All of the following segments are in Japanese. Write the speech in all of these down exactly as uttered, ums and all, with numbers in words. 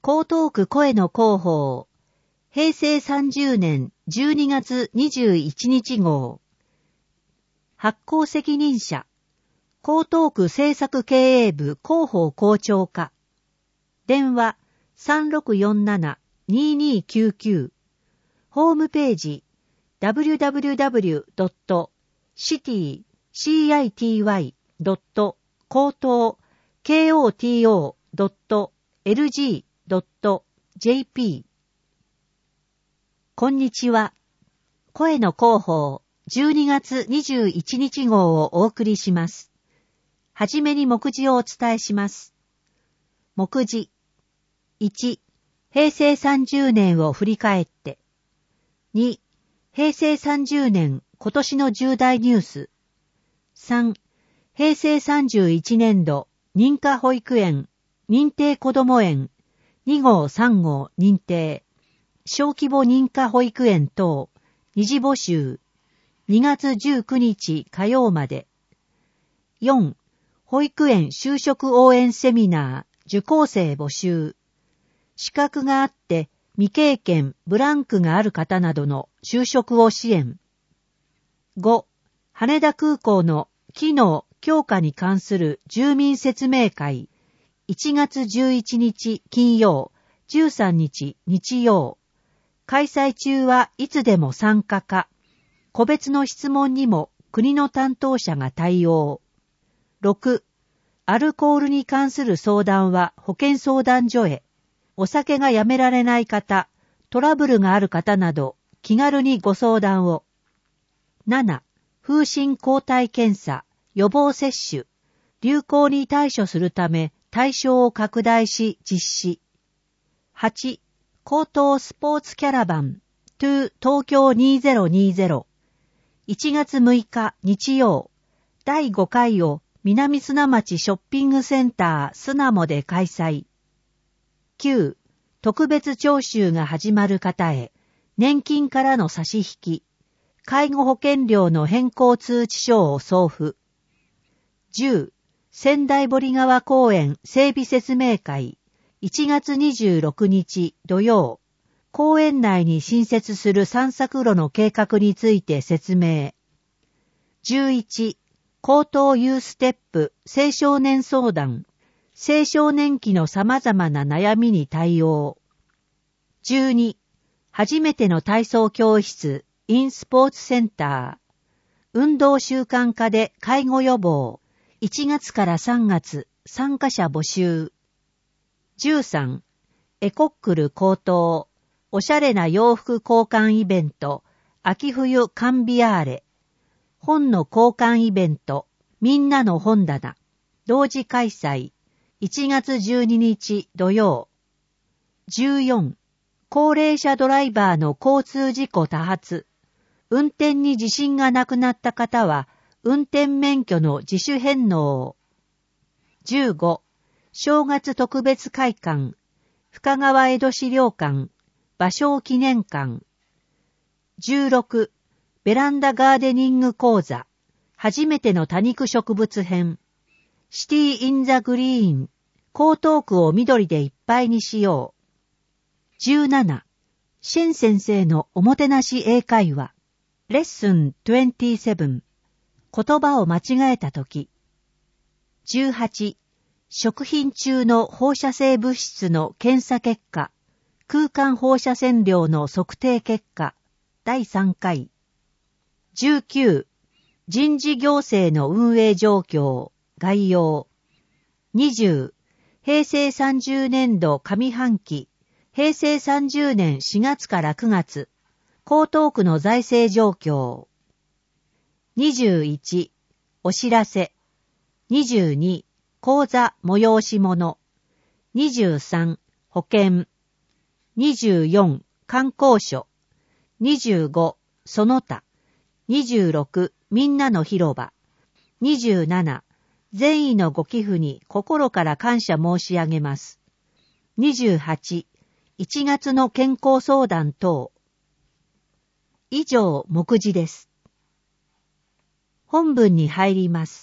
江東区声の広報、平成さんじゅうねんじゅうにがつにじゅういちにち号。発行責任者、江東区政策経営部広報校長課。電話 さんろくよんななにーにーきゅうきゅう。ホームページ ダブリューダブリューダブリュードットシティドット高等 ケーオーティーオードットエルジードットジェーピー。 こんにちは。声の広報じゅうにがつにじゅういちにち号をお送りします。はじめに目次をお伝えします。目次いち、平成さんじゅうねんを振り返って。に、平成さんじゅうねん今年の重大ニュース。さん、平成さんじゅういちねんど認可保育園、認定こども園、に号さん号認定、小規模認可保育園等、二次募集、にがつじゅうくにち火曜まで。よん、保育園就職応援セミナー、受講生募集。資格があって未経験、ブランクがある方などの就職を支援。ご、羽田空港の機能強化に関する住民説明会、いちがつじゅういちにち金曜、じゅうさんにち日曜。開催中はいつでも参加か、個別の質問にも国の担当者が対応。ろく、アルコールに関する相談は保健相談所へ。お酒がやめられない方、トラブルがある方など気軽にご相談を。なな、風疹抗体検査、予防接種、流行に対処するため対象を拡大し実施。はち、高等スポーツキャラバン to 東京にせんにじゅう。いちがつむいか日曜、だいごかいを南砂町ショッピングセンター巣鴨で開催。きゅう、特別徴収が始まる方へ、年金からの差し引き、介護保険料の変更通知書を送付。じゅう、仙台堀川公園整備説明会、いちがつにじゅうろくにち土曜、公園内に新設する散策路の計画について説明。じゅういち、高等ユーステップ青少年相談、青少年期の様々な悩みに対応。じゅうに、初めての体操教室 in スポーツセンター、運動習慣化で介護予防、いちがつからさんがつ参加者募集。じゅうさん、エコックル高等、おしゃれな洋服交換イベント、秋冬カンビアーレ、本の交換イベント、みんなの本棚、同時開催、いちがつじゅうににち土曜。じゅうよん、高齢者ドライバーの交通事故多発、運転に自信がなくなった方は、運転免許の自主返納。じゅうご、正月特別会館、深川江戸資料館、芭蕉記念館。じゅうろく、ベランダガーデニング講座、初めての多肉植物編。シティ・イン・ザ・グリーン、江東区を緑でいっぱいにしよう。じゅうなな、シェン先生のおもてなし英会話。レッスンにじゅうなな、言葉を間違えたとき。じゅうはち、食品中の放射性物質の検査結果、空間放射線量の測定結果、だいさんかい。じゅうきゅう、人事行政の運営状況、概要。にじゅう、平成さんじゅうねんど上半期、平成さんじゅうねんしがつからくがつ、江東区の財政状況。にじゅういち、お知らせ。にじゅうに、講座催し物。にじゅうさん、保険。にじゅうよん、観光所。にじゅうご、その他。にじゅうろく、みんなの広場。にじゅうなな、善意のご寄付に心から感謝申し上げます。にじゅうはち、いちがつの健康相談等。以上、目次です。本文に入ります。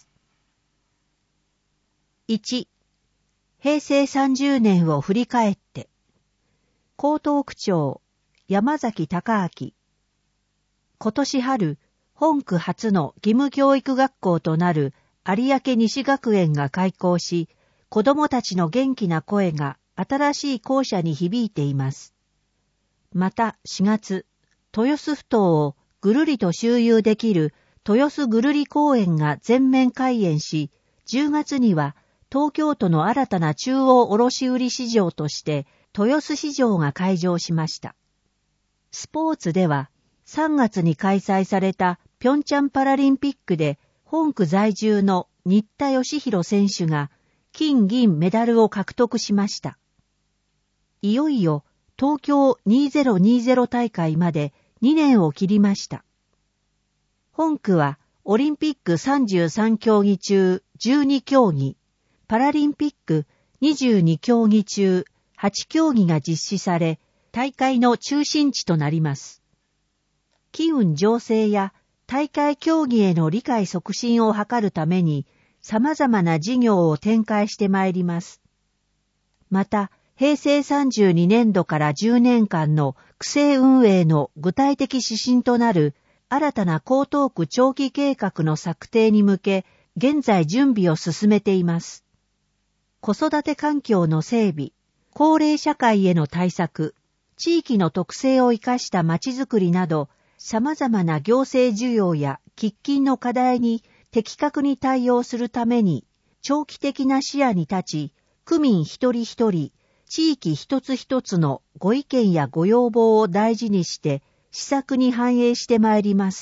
いち、平成さんじゅうねんを振り返って。 江東区長、山崎隆明。今年春、本区初の義務教育学校となる有明西学園が開校し、子どもたちの元気な声が新しい校舎に響いています。またしがつ、豊洲埠頭をぐるりと周遊できる豊洲ぐるり公園が全面開園し、じゅうがつには東京都の新たな中央卸売市場として豊洲市場が開場しました。スポーツではさんがつに開催された平昌パラリンピックで本区在住の新田義弘選手が金銀メダルを獲得しました。いよいよ東京にせんにじゅう大会までにねんを切りました。本区はオリンピックさんじゅうさん競技中じゅうに競技、パラリンピックにじゅうに競技中はち競技が実施され、大会の中心地となります。機運醸成や大会競技への理解促進を図るために様々な事業を展開してまいります。また、平成さんじゅうにねんどからじゅうねんかんの区政運営の具体的指針となる新たな江東区長期計画の策定に向け、現在準備を進めています。子育て環境の整備、高齢社会への対策、地域の特性を生かしたまちづくりなど、様々な行政需要や喫緊の課題に的確に対応するために、長期的な視野に立ち、区民一人一人、地域一つ一つのご意見やご要望を大事にして、施策に反映してまいります。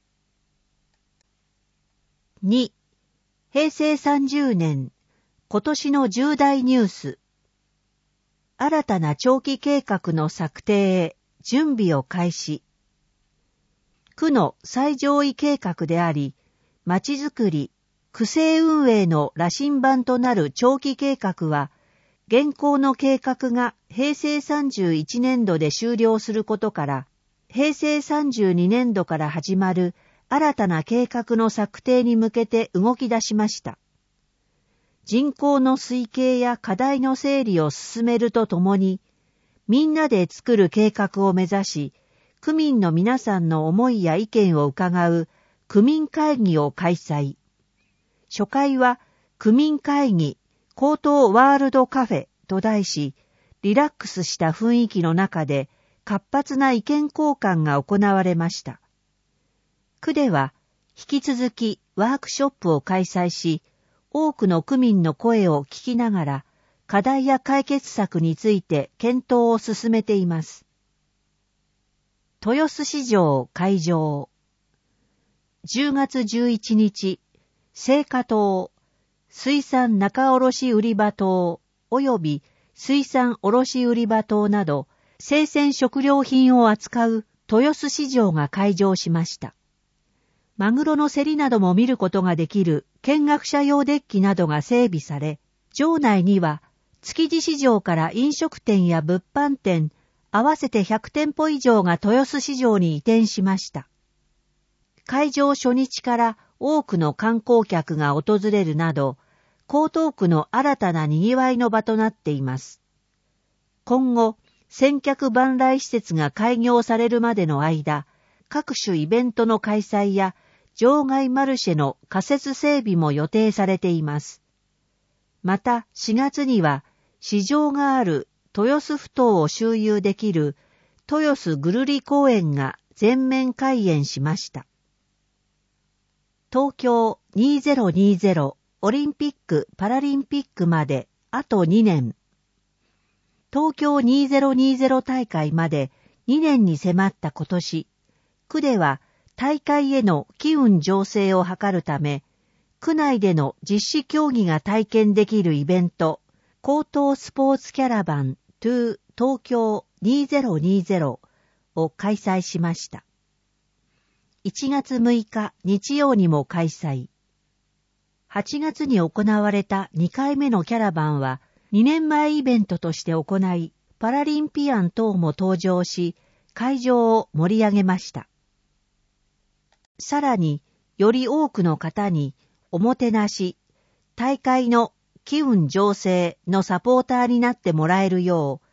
に、平成さんじゅうねん、今年の重大ニュース。新たな長期計画の策定へ準備を開始。区の最上位計画であり、まちづくり、区政運営の羅針盤となる長期計画は、現行の計画が平成さんじゅういちねんどで終了することから、平成さんじゅうにねんどから始まる新たな計画の策定に向けて動き出しました。人口の推計や課題の整理を進めるとともに、みんなで作る計画を目指し、区民の皆さんの思いや意見を伺う区民会議を開催。初回は区民会議江東ワールドカフェと題し、リラックスした雰囲気の中で活発な意見交換が行われました。区では引き続きワークショップを開催し、多くの区民の声を聞きながら、課題や解決策について検討を進めています。豊洲市場開場。じゅうがつじゅういちにち、青果棟、水産仲卸売場棟及び水産卸売場棟など、生鮮食料品を扱う豊洲市場が開場しました。マグロの競りなども見ることができる見学者用デッキなどが整備され、場内には築地市場から飲食店や物販店、合わせてひゃくてんぽ以上が豊洲市場に移転しました。開場初日から多くの観光客が訪れるなど、江東区の新たな賑わいの場となっています。今後、千客万来施設が開業されるまでの間、各種イベントの開催や場外マルシェの仮設整備も予定されています。またしがつには市場がある豊洲埠頭を周遊できる豊洲ぐるり公園が全面開園しました。東京にせんにじゅうオリンピック・パラリンピックまであとにねん。東京にせんにじゅう大会までにねんに迫った今年、区では大会への機運醸成を図るため、区内での実施競技が体験できるイベント、江東スポーツキャラバントゥー東京にせんにじゅうを開催しました。いちがつむいか日曜にも開催。はちがつに行われたにかいめのキャラバンはにねんまえイベントとして行い、パラリンピアン等も登場し、会場を盛り上げました。さらに、より多くの方におもてなし、大会の機運醸成のサポーターになってもらえるよう、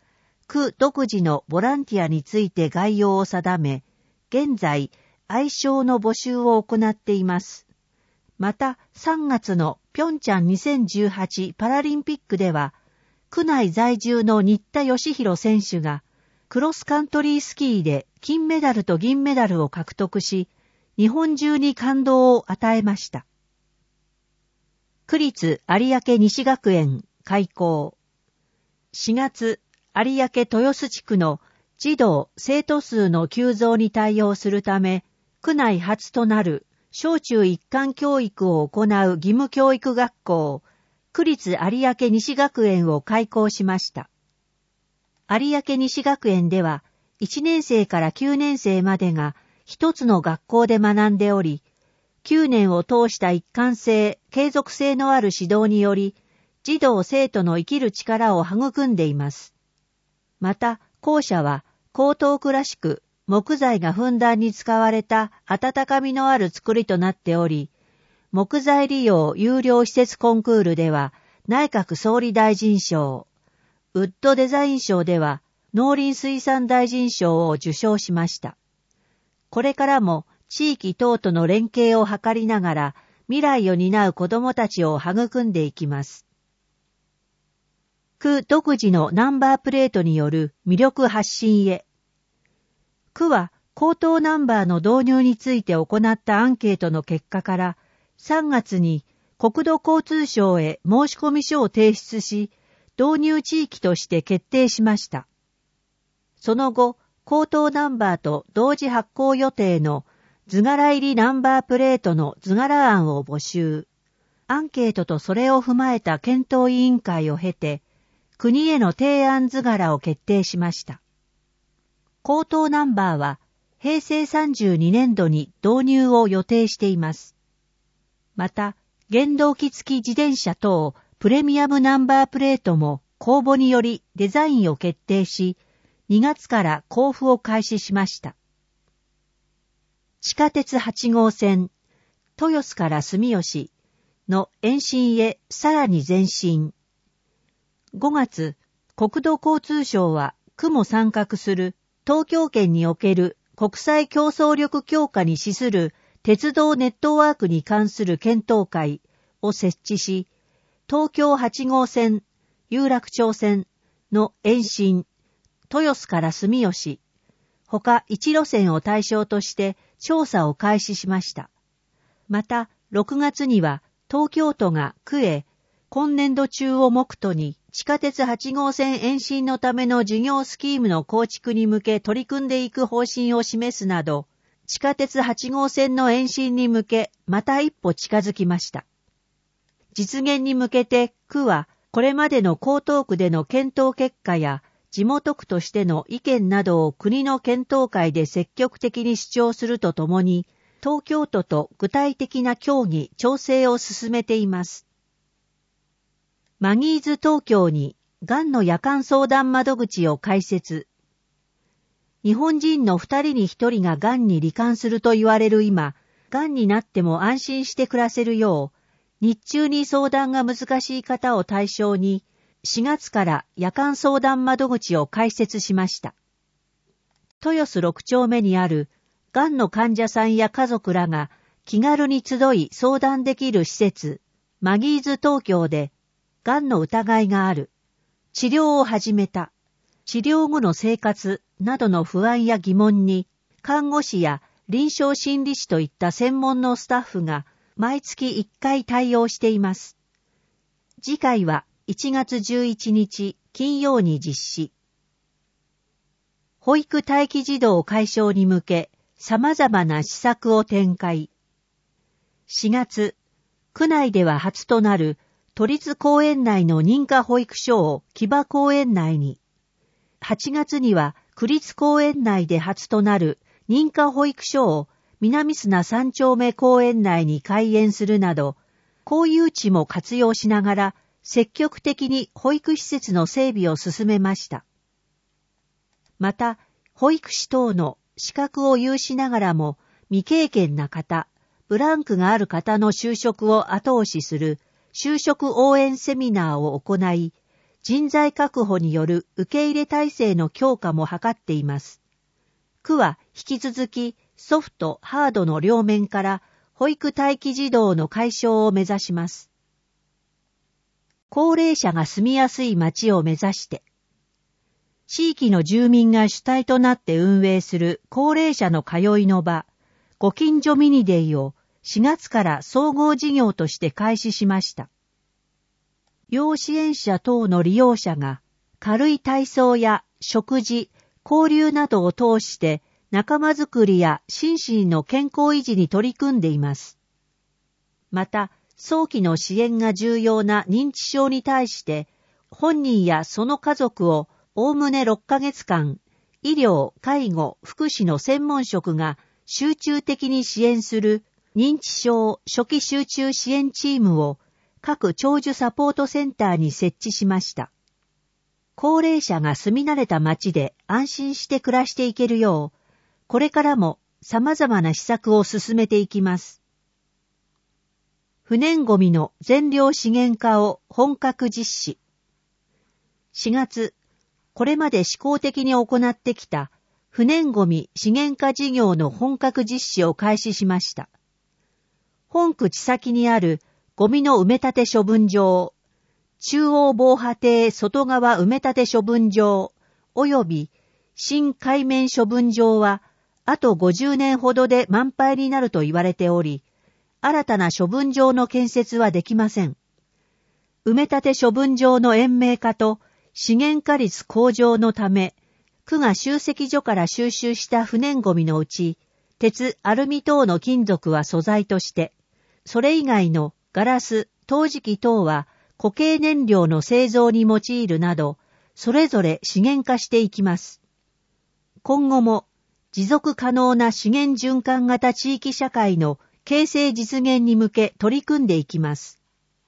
区独自のボランティアについて概要を定め、現在、愛称の募集を行っています。また、さんがつの平昌にせんじゅうはちパラリンピックでは、区内在住の新田義弘選手が、クロスカントリースキーで金メダルと銀メダルを獲得し、日本中に感動を与えました。区立有明西学園開校。しがつ、有明豊洲地区の児童・生徒数の急増に対応するため、区内初となる小中一貫教育を行う義務教育学校、区立有明西学園を開校しました。有明西学園では、いちねん生からきゅうねん生までが一つの学校で学んでおり、きゅうねんを通した一貫性、継続性のある指導により、児童生徒の生きる力を育んでいます。また、校舎は、江東区らしく、木材がふんだんに使われた温かみのある作りとなっており、木材利用有料施設コンクールでは、内閣総理大臣賞、ウッドデザイン賞では、農林水産大臣賞を受賞しました。これからも、地域等との連携を図りながら、未来を担う子どもたちを育んでいきます。区独自のナンバープレートによる魅力発信へ。区は口頭ナンバーの導入について行ったアンケートの結果から、さんがつに国土交通省へ申込書を提出し、導入地域として決定しました。その後、口頭ナンバーと同時発行予定の図柄入りナンバープレートの図柄案を募集。アンケートとそれを踏まえた検討委員会を経て、国への提案図柄を決定しました。口頭ナンバーは平成さんじゅうにねんどに導入を予定しています。また、原動機付き自転車等プレミアムナンバープレートも公募によりデザインを決定し、にがつから交付を開始しました。地下鉄はちごうせん、豊洲から住吉の延伸へさらに前進。ごがつ、国土交通省は区も参画する東京圏における国際競争力強化に資する鉄道ネットワークに関する検討会を設置し、東京はちごうせん、有楽町線の延伸、豊洲から住吉、他いち路線を対象として調査を開始しました。また、ろくがつには東京都が区へ今年度中を目途に地下鉄はちごうせん延伸のための事業スキームの構築に向け取り組んでいく方針を示すなど、地下鉄はちごうせんの延伸に向けまた一歩近づきました。実現に向けて区はこれまでの江東区での検討結果や地元区としての意見などを国の検討会で積極的に主張するとともに、東京都と具体的な協議・調整を進めています。マギーズ東京にがんの夜間相談窓口を開設。日本人のふたりにひとりががんに罹患すると言われる今、がんになっても安心して暮らせるよう、日中に相談が難しい方を対象に、しがつから夜間相談窓口を開設しました。豊洲ろくちょうめにある、がんの患者さんや家族らが気軽に集い相談できる施設、マギーズ東京で、がんの疑いがある、治療を始めた、治療後の生活などの不安や疑問に、看護師や臨床心理士といった専門のスタッフが毎月いっかい対応しています。次回はいちがつじゅういちにち金曜に実施。保育待機児童解消に向け様々な施策を展開。しがつ、区内では初となる都立公園内の認可保育所を木場公園内に。はちがつには区立公園内で初となる認可保育所を南砂三丁目公園内に開園するなど、公有地も活用しながら積極的に保育施設の整備を進めました。また、保育士等の資格を有しながらも未経験な方、ブランクがある方の就職を後押しする就職応援セミナーを行い、 人材確保による受け入れ体制の強化も図っています。区は引き続きソフト、ハードの両面から保育待機児童の解消を目指します。高齢者が住みやすい街を目指して、地域の住民が主体となって運営する高齢者の通いの場、ご近所ミニデイをしがつから総合事業として開始しました。要支援者等の利用者が軽い体操や食事、交流などを通して仲間づくりや心身の健康維持に取り組んでいます。また、早期の支援が重要な認知症に対して、本人やその家族をおおむねろっかげつかん、医療、介護、福祉の専門職が集中的に支援する認知症初期集中支援チームを各長寿サポートセンターに設置しました。高齢者が住み慣れた街で安心して暮らしていけるよう、これからも様々な施策を進めていきます。不燃ごみの全量資源化を本格実施。しがつ、これまで試行的に行ってきた不燃ごみ資源化事業の本格実施を開始しました。本区地先にあるゴミの埋め立て処分場、中央防波堤外側埋め立て処分場、及び新海面処分場は、あとごじゅうねんほどで満杯になると言われており、新たな処分場の建設はできません。埋め立て処分場の延命化と資源化率向上のため、区が集積所から収集した不燃ごみのうち、鉄、アルミ等の金属は素材として、それ以外のガラス、陶磁器等は固形燃料の製造に用いるなど、それぞれ資源化していきます。今後も持続可能な資源循環型地域社会の形成実現に向け取り組んでいきます。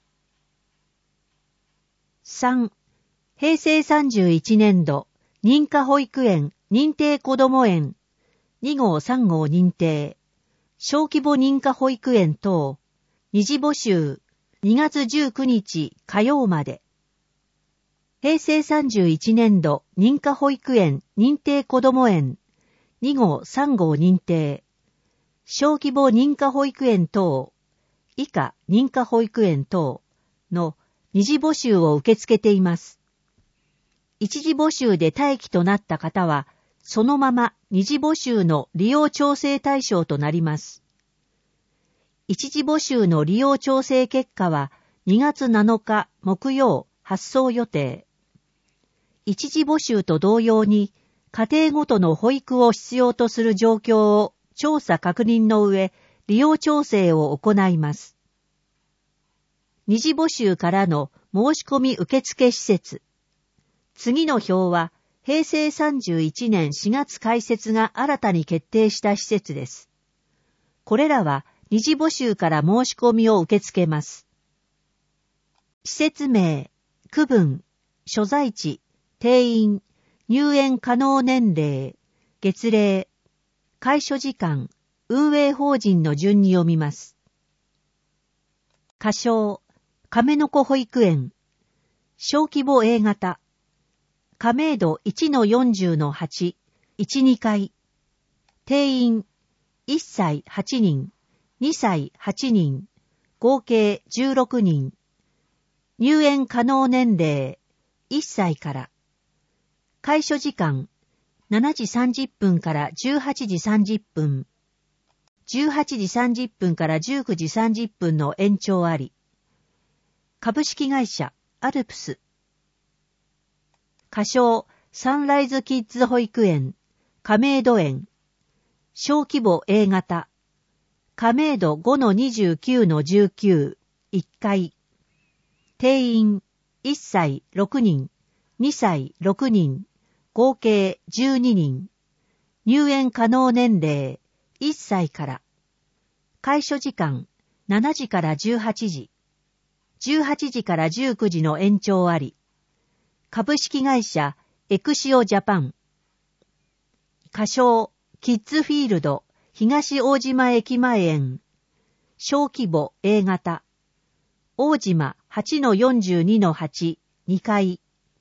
さん. 平成さんじゅういちねんど認可保育園認定こども園に号さん号認定小規模認可保育園等二次募集にがつじゅうくにち火曜まで。平成さんじゅういちねんど認可保育園認定こども園に号さん号認定小規模認可保育園等以下認可保育園等の二次募集を受け付けています。一次募集で待機となった方は、そのまま二次募集の利用調整対象となります。一次募集の利用調整結果はにがつなのか木曜発送予定。一次募集と同様に、家庭ごとの保育を必要とする状況を調査確認の上、利用調整を行います。二次募集からの申し込み受付施設。次の表は、平成さんじゅういちねんしがつ開設が新たに決定した施設です。これらは二次募集から申し込みを受け付けます。施設名、区分、所在地、定員、入園可能年齢、月齢、開所時間、運営法人の順に読みます。仮称、亀の子保育園、小規模 A 型、加盟度 いちのよんじゅうのはち、いち、にかい、定員、いっさいはちにん、にさいはちにん、合計じゅうろくにん、入園可能年齢、いっさいから、開所時間、しちじさんじゅっぷんからじゅうはちじさんじゅっぷん、じゅうはちじさんじゅっぷんからじゅうくじさんじゅっぷんの延長あり、株式会社アルプス、仮称サンライズキッズ保育園、亀戸園、小規模 A 型、亀戸 ごのにじゅうきゅうのじゅうきゅう、いっかい、定員いっさいろくにん、にさいろくにん、合計じゅうににん、入園可能年齢いっさいから、開所時間しちじからじゅうはちじ、じゅうはちじからじゅうくじの延長あり、株式会社エクシオジャパン、仮称キッズフィールド東大島駅前園、小規模 A 型、大島 はちのよんじゅうにのはち、にかい、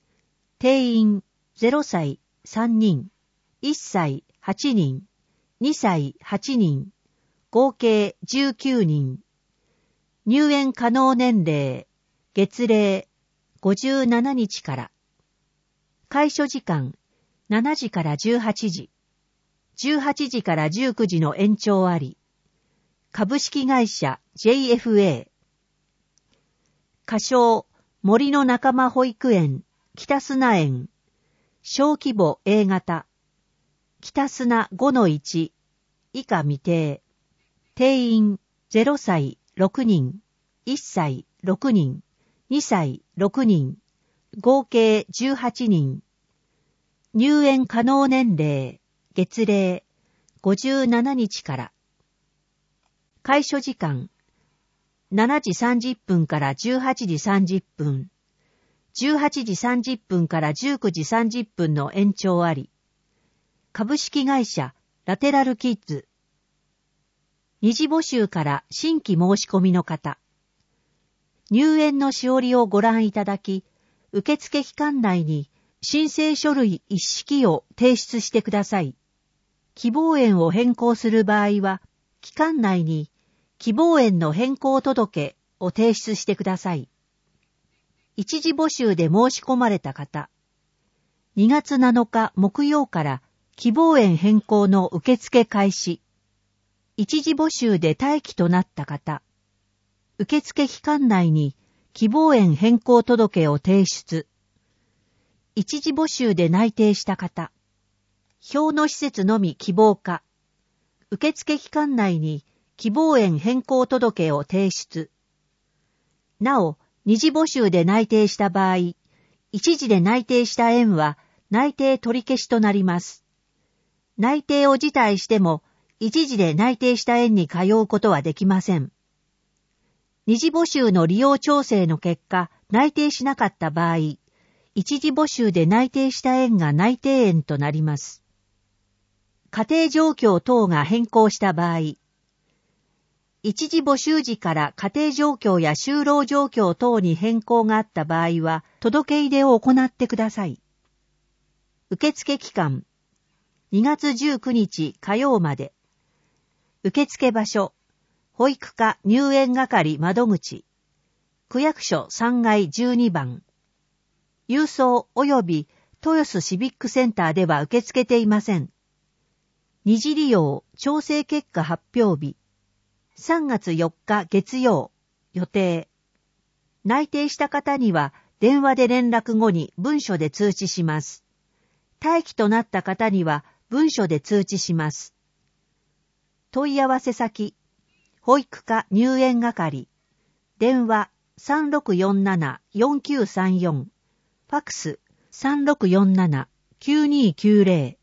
定員ゼロさいさんにん、いっさいはちにん、にさいはちにん、合計じゅうきゅうにん。入園可能年齢、月齢ごじゅうななにちから。開所時間しちじからじゅうはちじ、じゅうはちじからじゅうくじの延長あり。株式会社 ジェイエフエー。仮称森の仲間保育園北砂園。小規模 A 型。北砂 ごのいち 以下未定。定員ゼロさいろくにん、いっさいろくにん、にさいろくにん、合計じゅうはちにん。入園可能年齢、月齢ごじゅうななにちから。開所時間しちじさんじゅっぷんからじゅうはちじさんじゅっぷん、じゅうはちじさんじゅっぷんからじゅうくじさんじゅっぷんの延長あり。株式会社ラテラルキッズ。二次募集から新規申し込みの方。入園のしおりをご覧いただき、受付期間内に申請書類一式を提出してください。希望園を変更する場合は、期間内に希望園の変更届を提出してください。一次募集で申し込まれた方。にがつなのか木曜から希望園変更の受付開始。一次募集で待機となった方。受付期間内に希望園変更届を提出。一次募集で内定した方。表の施設のみ希望か。受付期間内に希望園変更届を提出。なお、二次募集で内定した場合、一次で内定した園は内定取り消しとなります。内定を辞退しても、一次で内定した園に通うことはできません。二次募集の利用調整の結果、内定しなかった場合、一次募集で内定した園が内定園となります。家庭状況等が変更した場合、一次募集時から家庭状況や就労状況等に変更があった場合は、届け出を行ってください。受付期間、にがつじゅうくにち火曜まで。受付場所、保育課入園係窓口、区役所さんがいじゅうにばん。郵送及び豊洲シビックセンターでは受け付けていません。二次利用調整結果発表日、さんがつよっか月曜、予定。内定した方には電話で連絡後に文書で通知します。待機となった方には文書で通知します。問い合わせ先、保育課入園係、電話 さんろくよんななよんきゅうさんよん、ファックス さんろくよんななきゅうにきゅうぜろ。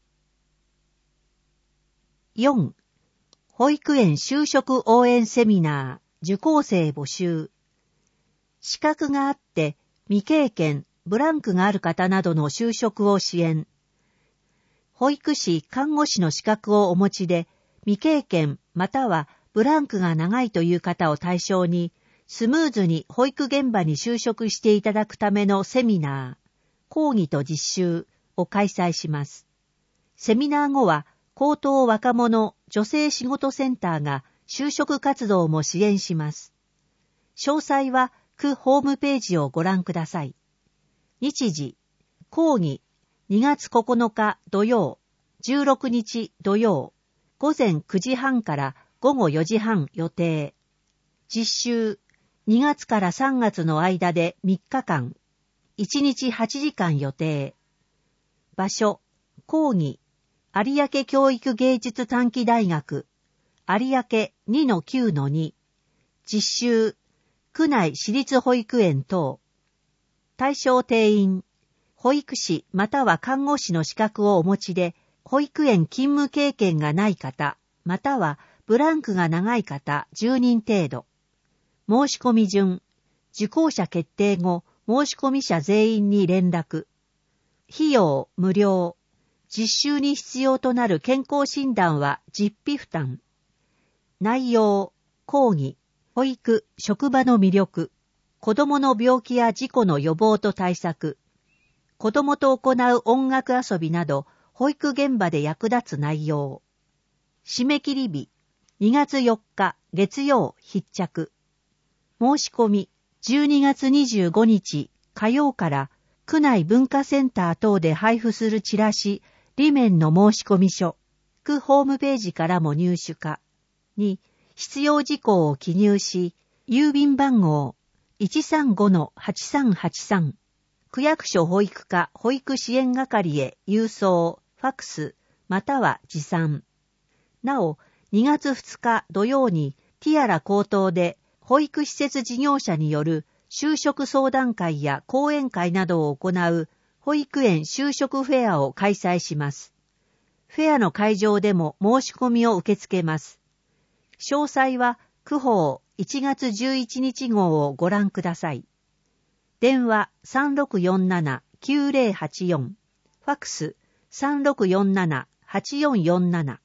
よん. 保育園就職応援セミナー受講生募集。資格があって未経験、ブランクがある方などの就職を支援。保育士、看護師の資格をお持ちで未経験またはブランクが長いという方を対象にスムーズに保育現場に就職していただくためのセミナー、講義と実習を開催します。セミナー後は高等若者女性仕事センターが就職活動も支援します。詳細は区ホームページをご覧ください。日時、講義にがつここのか土曜、じゅうろくにち土曜、午前くじはんから午後よじはん予定。実習、にがつからさんがつの間でみっかかん、いちにちはちじかん予定。場所、講義、有明教育芸術短期大学、有明 にのきゅうのに、実習、区内私立保育園等。対象定員、保育士または看護師の資格をお持ちで、保育園勤務経験がない方、またはブランクが長い方じゅうにん程度。申し込み順、受講者決定後、申し込み者全員に連絡。費用無料。実習に必要となる健康診断は実費負担。内容、講義、保育、職場の魅力、子どもの病気や事故の予防と対策、 子供と行う音楽遊びなど、保育現場で役立つ内容。締め切り日、にがつよっか月曜必着。申し込み、じゅうにがつにじゅうごにち火曜から区内文化センター等で配布するチラシ、裏面の申し込み書、区ホームページからも入手可。に、必要事項を記入し、郵便番号 いちさんごのはちさんはちさん、区役所保育課保育支援係へ郵送、ファックス、または持参。なお、にがつふつか土曜にティアラ高等で保育施設事業者による就職相談会や講演会などを行う保育園就職フェアを開催します。フェアの会場でも申し込みを受け付けます。詳細は区報いちがつじゅういちにち号をご覧ください。電話 さんろくよんななきゅうぜろはちよん、ファックス さんろくよんななはちよんよんなな。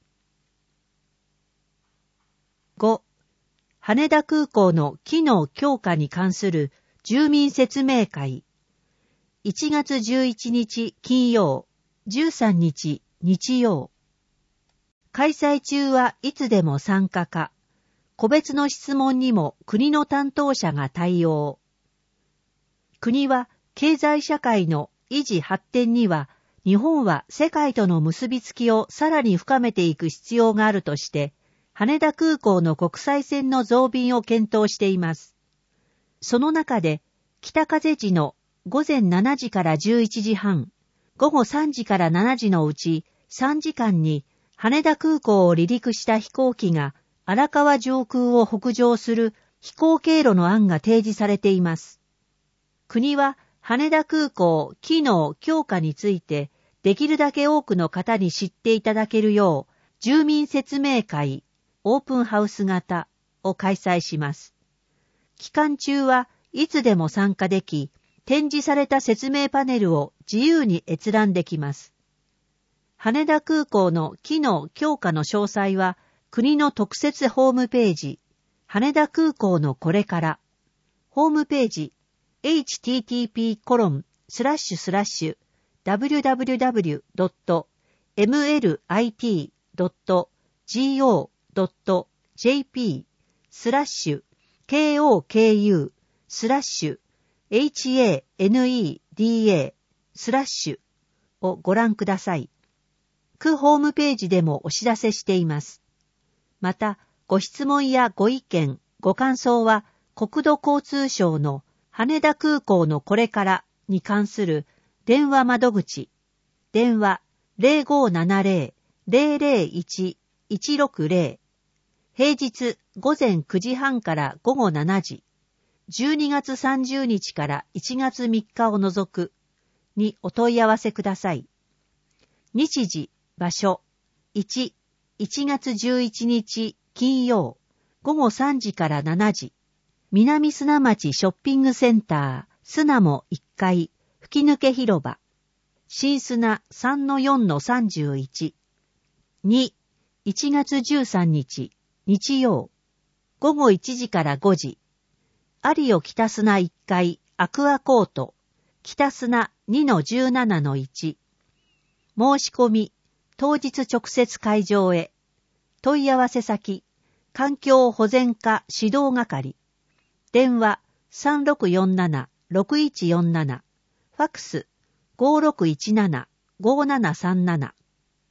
ご. 羽田空港の機能強化に関する住民説明会。いちがつじゅういちにち金曜、じゅうさんにち日曜。開催中はいつでも参加可。個別の質問にも国の担当者が対応。国は経済社会の維持発展には、日本は世界との結びつきをさらに深めていく必要があるとして、羽田空港の国際線の増便を検討しています。その中で、北風時のごぜんしちじからじゅういちじはん、ごごさんじからしちじのうちさんじかんに羽田空港を離陸した飛行機が荒川上空を北上する飛行経路の案が提示されています。国は羽田空港機能強化についてできるだけ多くの方に知っていただけるよう住民説明会オープンハウス型を開催します。期間中はいつでも参加でき、展示された説明パネルを自由に閲覧できます。羽田空港の機能強化の詳細は国の特設ホームページ、羽田空港のこれから、ホームページ、エイチティーティーピーコロンスラッシュスラッシュダブリューダブリューダブリュードットエムエルアイティードットジーオードットジェーピー スラッシュ ケーオーケーユー スラッシュ エイチエーエヌイーディーエー スラッシュをご覧ください。区ホームページでもお知らせしています。また、ご質問やご意見、ご感想は国土交通省の羽田空港のこれからに関する電話窓口、電話 ゼロごななゼロ ゼロゼロいち いちろくゼロ、平日午前くじはんから午後しちじ、じゅうにがつさんじゅうにちからいちがつみっかを除くにお問い合わせください。日時、場所、いち、いちがつじゅういちにち金曜、午後さんじからしちじ、南砂町ショッピングセンター、砂もいっかい、吹き抜け広場、新砂 さんのよんのさんじゅういち、に、いちがつじゅうさんにち日曜、午後いちじからごじ、有尾北砂いっかいアクアコート、北砂 にのじゅうななのいち、申し込み、当日直接会場へ、問い合わせ先、環境保全課指導係、電話 さんろくよんなな ろくいちよんなな、ファックス ごろくいちなな ごななさんなな。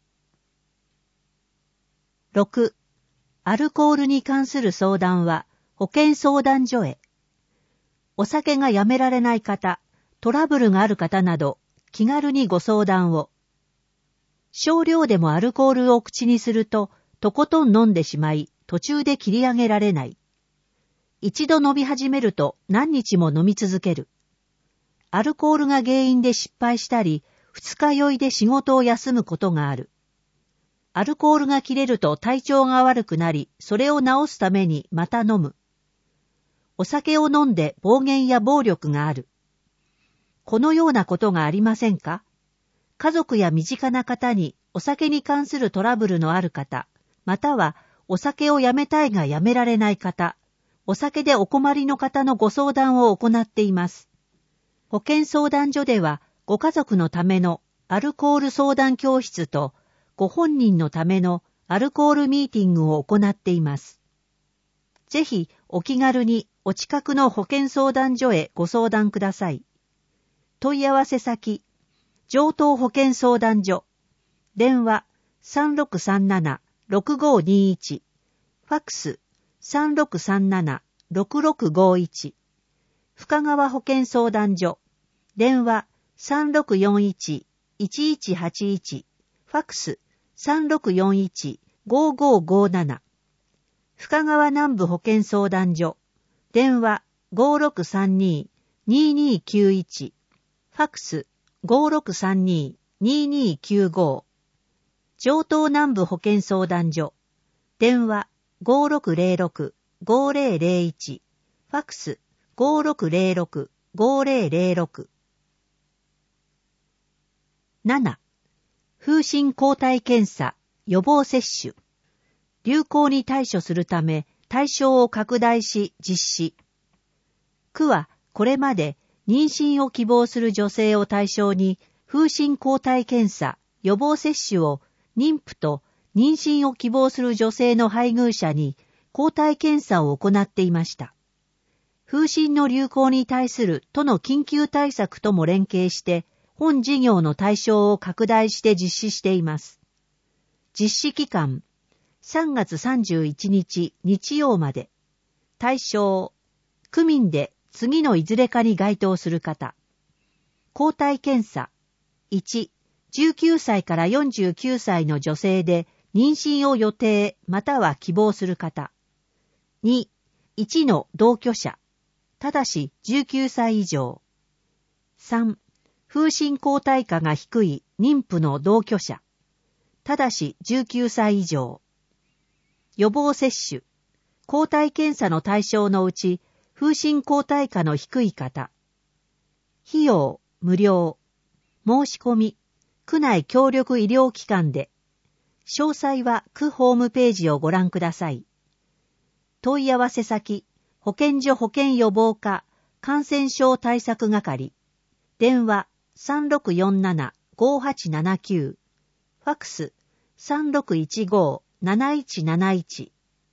ろく. アルコールに関する相談は保健相談所へ。お酒がやめられない方、トラブルがある方など気軽にご相談を。少量でもアルコールを口にするととことん飲んでしまい途中で切り上げられない。一度飲み始めると何日も飲み続ける。アルコールが原因で失敗したり二日酔いで仕事を休むことがある。アルコールが切れると体調が悪くなり、それを治すためにまた飲む。お酒を飲んで暴言や暴力がある。このようなことがありませんか？家族や身近な方にお酒に関するトラブルのある方、またはお酒をやめたいがやめられない方、お酒でお困りの方のご相談を行っています。保健相談所ではご家族のためのアルコール相談教室とご本人のためのアルコールミーティングを行っています。ぜひお気軽にお近くの保健相談所へご相談ください。問い合わせ先、上東保健相談所、電話 さんろくさんなな ろくごにいち、ファックス さんろくさんなな ろくろくごいち、深川保健相談所、電話 さんろくよんいち いちいちはちいち、ファックス さんろくよんいち ごごごなな、深川南部保健相談所、電話 ごろくさんに ににきゅういち、ファックス ごろくさんに ににきゅうご、上東南部保健相談所、電話 ごろくぜろろく ごぜろぜろいち、ファックス ごろくぜろろく ごぜろぜろろく。なな. 風疹抗体検査、予防接種。流行に対処するため対象を拡大し実施。区はこれまで妊娠を希望する女性を対象に風疹抗体検査、予防接種を妊婦と妊娠を希望する女性の配偶者に抗体検査を行っていました。風疹の流行に対する都の緊急対策とも連携して本事業の対象を拡大して実施しています。実施期間、さんがつさんじゅういちにち日曜まで。対象、区民で次のいずれかに該当する方。抗体検査。いち、じゅうきゅうさいからよんじゅうきゅうさいの女性で妊娠を予定または希望する方。に、いちの同居者。ただしじゅうきゅうさい以上。さん、風疹抗体価が低い妊婦の同居者。ただしじゅうきゅうさい以上。予防接種。抗体検査の対象のうち、風疹抗体価の低い方。費用、無料。申し込み、区内協力医療機関で。詳細は区ホームページをご覧ください。問い合わせ先、保健所保健予防課感染症対策係。電話 さんろくよんなな ごはちななきゅう。ファックス さんろくいちご なないちなないち。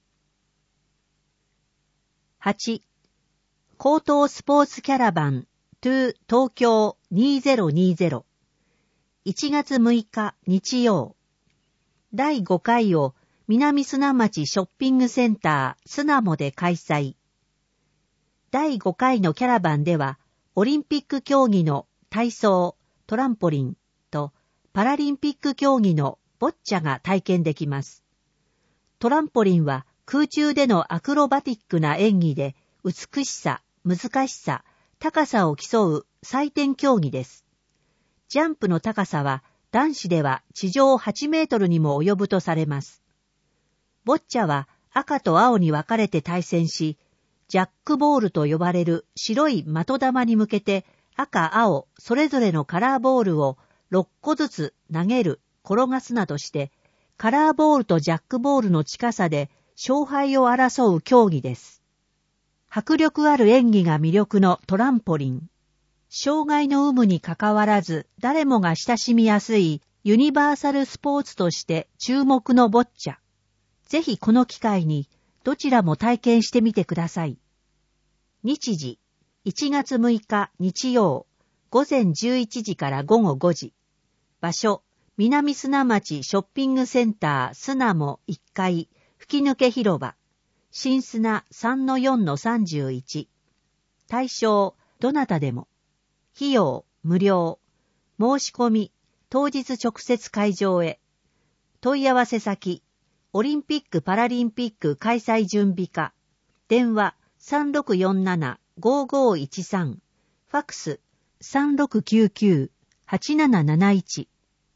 はち. 高等スポーツキャラバン to 東京にせんにじゅう。いちがつむいか日曜。だいごかいを南砂町ショッピングセンター巣鴨で開催。だいごかいのキャラバンでは、オリンピック競技の体操、トランポリンとパラリンピック競技のボッチャが体験できます。トランポリンは空中でのアクロバティックな演技で美しさ、難しさ、高さを競う採点競技です。ジャンプの高さは男子では地上はちメートルにも及ぶとされます。ボッチャは赤と青に分かれて対戦し、ジャックボールと呼ばれる白い的球に向けて赤、青、それぞれのカラーボールをろっこずつ投げる、転がすなどして、カラーボールとジャックボールの近さで勝敗を争う競技です。迫力ある演技が魅力のトランポリン。障害の有無にかかわらず誰もが親しみやすいユニバーサルスポーツとして注目のボッチャ。ぜひこの機会にどちらも体験してみてください。日時、いちがつむいか日曜、ごぜんじゅういちじからごごごじ。場所、南砂町ショッピングセンター巣鴨いっかい吹き抜け広場。新砂 さんのよんのさんじゅういち。対象、どなたでも。費用、無料。申し込み、当日直接会場へ。問い合わせ先、オリンピック・パラリンピック開催準備課。電話 さんろくよんなな ごごいちさん。ファックス さんろくきゅうきゅう はちなななないち。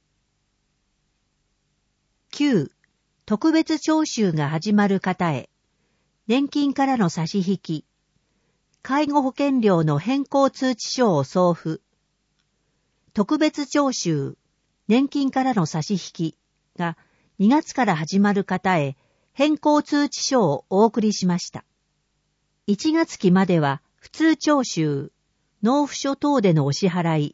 きゅう. 特別徴収が始まる方へ。年金からの差し引き。介護保険料の変更通知書を送付。特別徴収、年金からの差し引きがにがつから始まる方へ変更通知書をお送りしました。いちがつきまでは普通徴収、納付書等でのお支払い、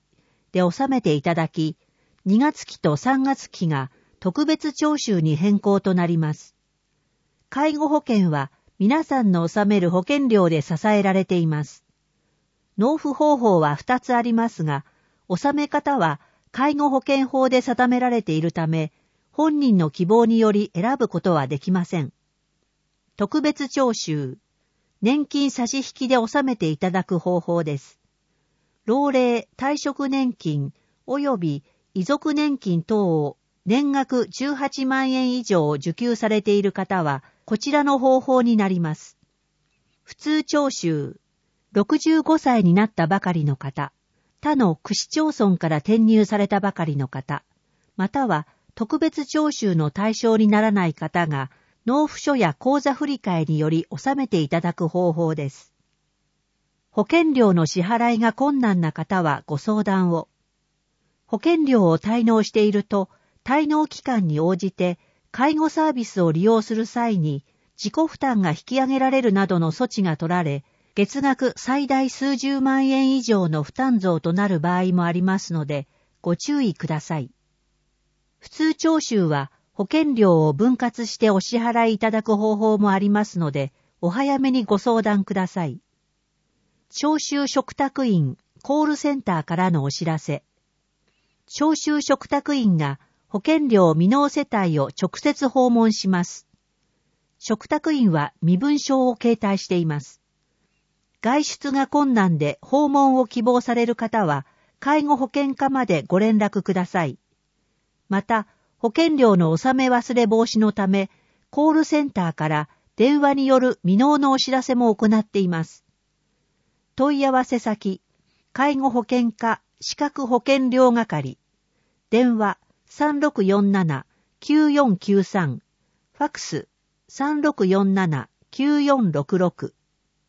で納めていただき、にがつ期とさんがつ期が特別徴収に変更となります。介護保険は皆さんの納める保険料で支えられています。納付方法はふたつありますが、納め方は介護保険法で定められているため、本人の希望により選ぶことはできません。特別徴収、年金差し引きで納めていただく方法です。老齢、退職年金及び遺族年金等を年額じゅうはちまんえん以上受給されている方は、こちらの方法になります。普通徴収、ろくじゅうごさいになったばかりの方、他の区市町村から転入されたばかりの方、または特別徴収の対象にならない方が、納付書や口座振替により納めていただく方法です。保険料の支払いが困難な方はご相談を。保険料を滞納していると、滞納期間に応じて介護サービスを利用する際に自己負担が引き上げられるなどの措置が取られ、月額最大数十万円以上の負担増となる場合もありますので、ご注意ください。普通徴収は保険料を分割してお支払いいただく方法もありますので、お早めにご相談ください。徴収嘱託員コールセンターからのお知らせ。徴収嘱託員が保険料未納世帯を直接訪問します。嘱託員は身分証を携帯しています。外出が困難で訪問を希望される方は、介護保険課までご連絡ください。また、保険料の納め忘れ防止のため、コールセンターから電話による未納のお知らせも行っています。問い合わせ先、介護保険課資格保険料係、電話 さんろくよんななきゅうよんきゅうさん、ファックス さんろくよんななきゅうよんろくろく。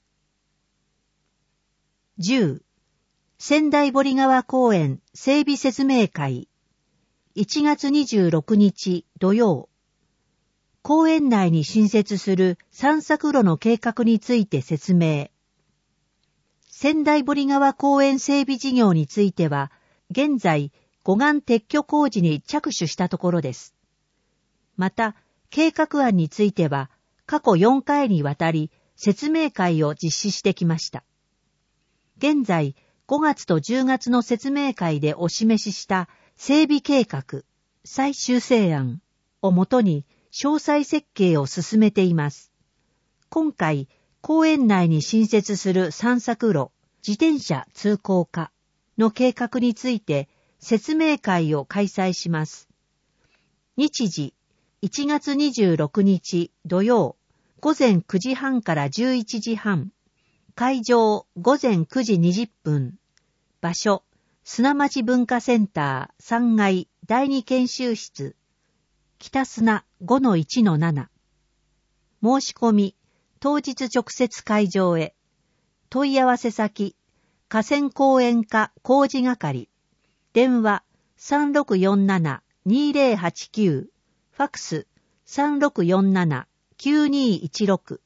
じゅう、仙台堀川公園整備説明会、いちがつにじゅうろくにち土曜。公園内に新設する散策路の計画について説明。仙台堀川公園整備事業については、現在、護岸撤去工事に着手したところです。また、計画案については、過去よんかいにわたり説明会を実施してきました。現在、ごがつとじゅうがつの説明会でお示しした整備計画、最終成案をもとに詳細設計を進めています。今回、公園内に新設する散策路、自転車通行化の計画について説明会を開催します。日時、いちがつにじゅうろくにち土曜、ごぜんくじはんからじゅういちじはん、会場ごぜんくじにじゅっぷん、場所、砂町文化センターさんがいだいに研修室、北砂 ごのいちのなな。申し込み、当日直接会場へ。問い合わせ先、河川公園課工事係。電話 さんろくよんななにぜろはちきゅう。ファックス さんろくよんななきゅうにいちろく。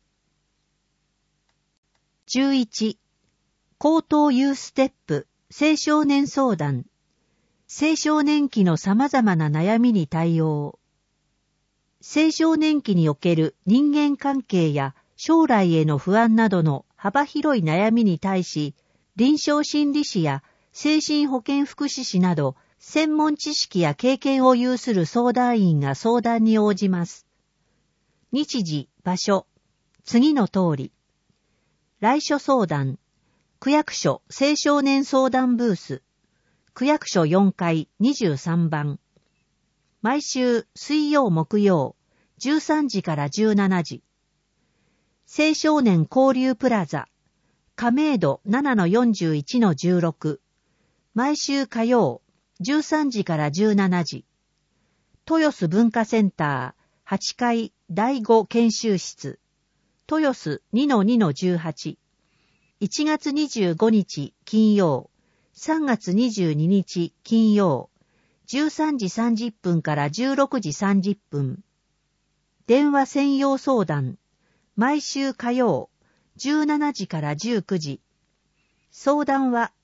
じゅういち、高等ユーステップ青少年相談。青少年期の様々な悩みに対応。青少年期における人間関係や将来への不安などの幅広い悩みに対し、臨床心理士や精神保健福祉士など専門知識や経験を有する相談員が相談に応じます。日時、場所、次の通り。来所相談、区役所青少年相談ブース、区役所よんかいにじゅうさんばん。毎週水曜木曜じゅうさんじからじゅうしちじ。青少年交流プラザ、亀戸 ななのよんじゅういちのじゅうろく。毎週火曜じゅうさんじからじゅうしちじ。豊洲文化センターはちかいだいご研修室、豊洲 にのにのじゅうはち。いちがつにじゅうごにち金曜、さんがつにじゅうににち金曜、じゅうさんじさんじゅっぷんからじゅうろくじさんじゅっぷん。電話専用相談、毎週火曜、じゅうしちじからじゅうくじ。相談は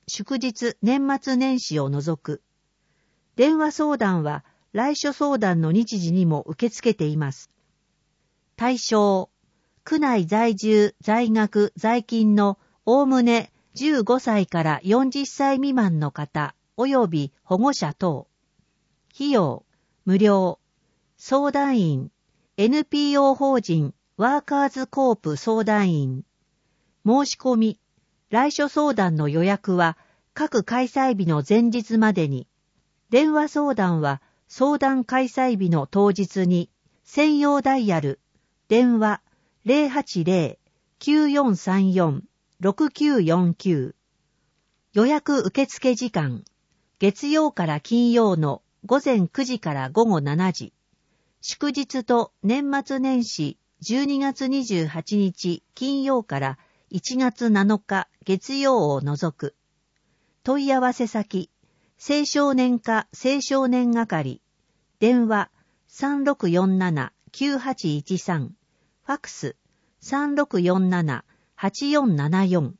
祝日、年末年始を除く。電話相談は来所相談の日時にも受け付けています。対象、区内在住、在学、在勤のおおむねじゅうごさいからよんじゅっさい未満の方及び保護者等。費用、無料。相談員、エヌピーオー 法人ワーカーズコープ相談員。申し込み、来所相談の予約は各開催日の前日までに。電話相談は相談開催日の当日に専用ダイヤル、電話 ゼロはちゼロ きゅうよんさんよん ろくきゅうよんきゅう。予約受付時間、月曜から金曜の午前くじから午後しちじ。祝日と年末年始じゅうにがつにじゅうはちにち金曜からいちがつなのか月曜を除く。問い合わせ先、青少年課青少年係、電話 さんろくよんなな きゅうはちいちさん、ファクス さんろくよんなな はちよんななよん。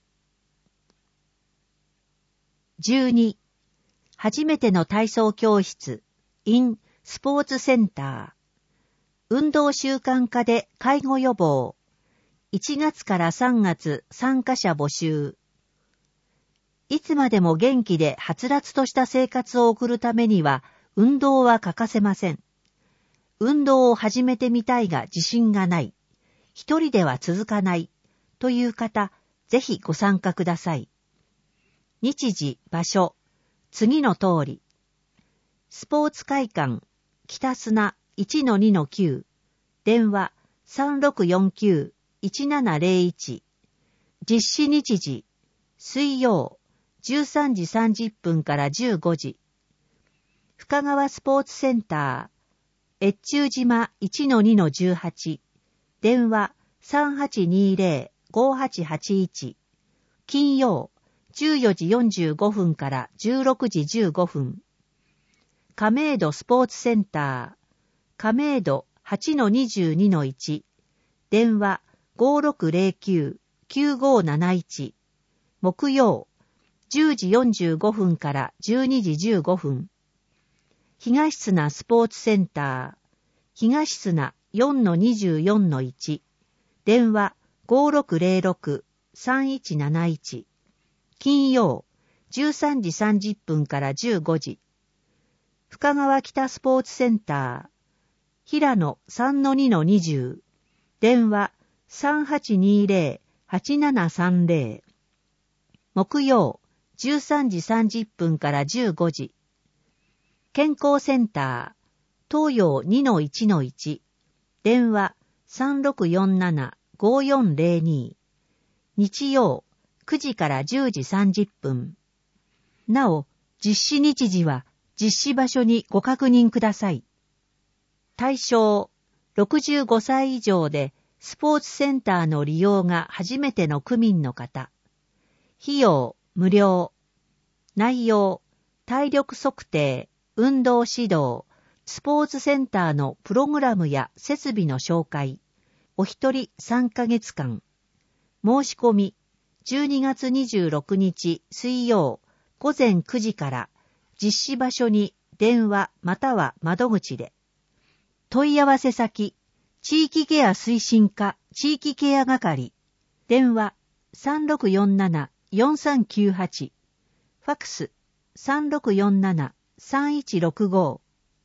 じゅうに. 初めての体操教室 in スポーツセンター。運動習慣化で介護予防。いちがつからさんがつ参加者募集。いつまでも元気ではつらつとした生活を送るためには運動は欠かせません。運動を始めてみたいが自信がない。一人では続かない。という方、ぜひご参加ください。日時、場所、次の通り。スポーツ会館、北砂 いちのにのきゅう、電話 さんろくよんきゅう いちななゼロいち。実施日時、水曜、じゅうさんじさんじゅっぷんからじゅうごじ。深川スポーツセンター、越中島 いちのにのじゅうはち、電話 さんはちにゼロ ごはちはちいち。金曜、じゅうよじよんじゅうごふんからじゅうろくじじゅうごふん。亀戸スポーツセンター、亀戸 はちのにじゅうにのいち、電話 ごろくゼロきゅう きゅうごなないち。木曜、じゅうじよんじゅうごふんからじゅうにじじゅうごふん。東砂スポーツセンター、東砂 よんのにじゅうよんのいち、電話 ごろくゼロろく さんいちなないち。金曜、じゅうさんじさんじゅっぷんからじゅうごじ。深川北スポーツセンター、平野 さんのにのにじゅう、電話 さんはちにゼロ はちななさんゼロ。木曜、じゅうさんじさんじゅっぷんからじゅうごじ。健康センター、東洋 にのいちのいち、電話 さんろくよんなな ごよんゼロに。日曜、くじからじゅうじさんじゅっぷん。なお、実施日時は実施場所にご確認ください。対象、ろくじゅうごさい以上でスポーツセンターの利用が初めての区民の方。費用、無料。内容、体力測定、運動指導、スポーツセンターのプログラムや設備の紹介。お一人さんかげつかん。申し込み、じゅうにがつにじゅうろくにち水曜午前くじから実施場所に電話または窓口で。問い合わせ先、地域ケア推進課地域ケア係、電話 さんろくよんなな よんさんきゅうはち、ファクス さんろくよんなな さんいちろくご。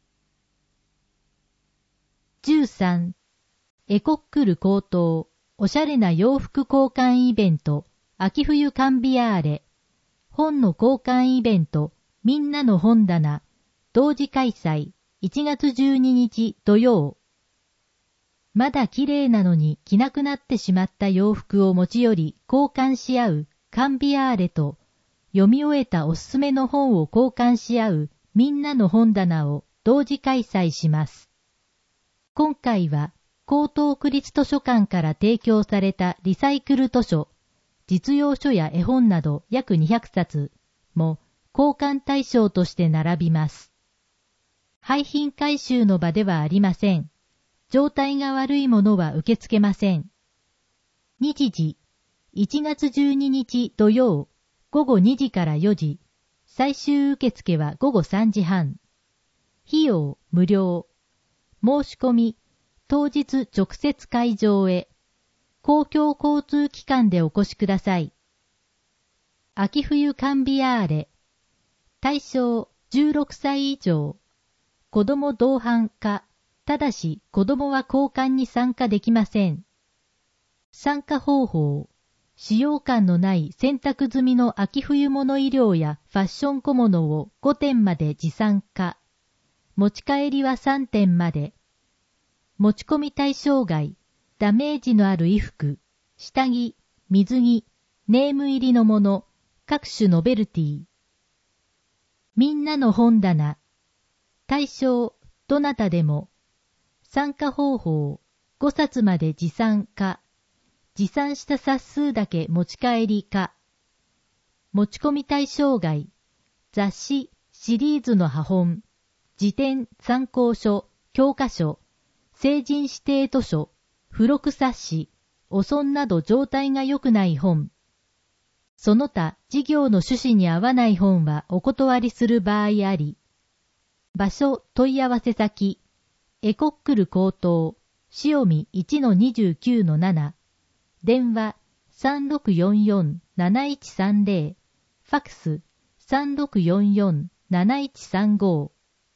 じゅうさん. エコックル高等おしゃれな洋服交換イベント秋冬カンビアーレ、本の交換イベントみんなの本棚同時開催いちがつじゅうににち土曜。まだ綺麗なのに着なくなってしまった洋服を持ち寄り交換し合うカンビアーレと、読み終えたおすすめの本を交換し合うみんなの本棚を同時開催します。今回は江東区立図書館から提供されたリサイクル図書、実用書や絵本など約にひゃくさつも交換対象として並びます。廃品回収の場ではありません。状態が悪いものは受け付けません。日時、いちがつじゅうににち土曜ごごにじからよじ、最終受付はごごさんじはん。費用無料。申し込み、当日直接会場へ。公共交通機関でお越しください。秋冬カンビアーレ。対象じゅうろくさい以上。子供同伴か、ただし子供は交換に参加できません。参加方法。使用感のない洗濯済みの秋冬物衣料やファッション小物をごてんまで持参加。持ち帰りはさんてんまで。持ち込み対象外、ダメージのある衣服、下着、水着、ネーム入りのもの、各種ノベルティ。みんなの本棚。対象、どなたでも。参加方法、ごさつまで持参か。持参した冊数だけ持ち帰りか。持ち込み対象外、雑誌、シリーズの葉本、辞典、参考書、教科書、成人指定図書、付録冊子、お損など状態が良くない本。その他、事業の趣旨に合わない本はお断りする場合あり。場所、問い合わせ先、エコックル高等、塩見 いちのにじゅうきゅうのなな。電話 さんろくよんよんなないちさんぜろ、ファックス さんろくよんよんなないちさんご。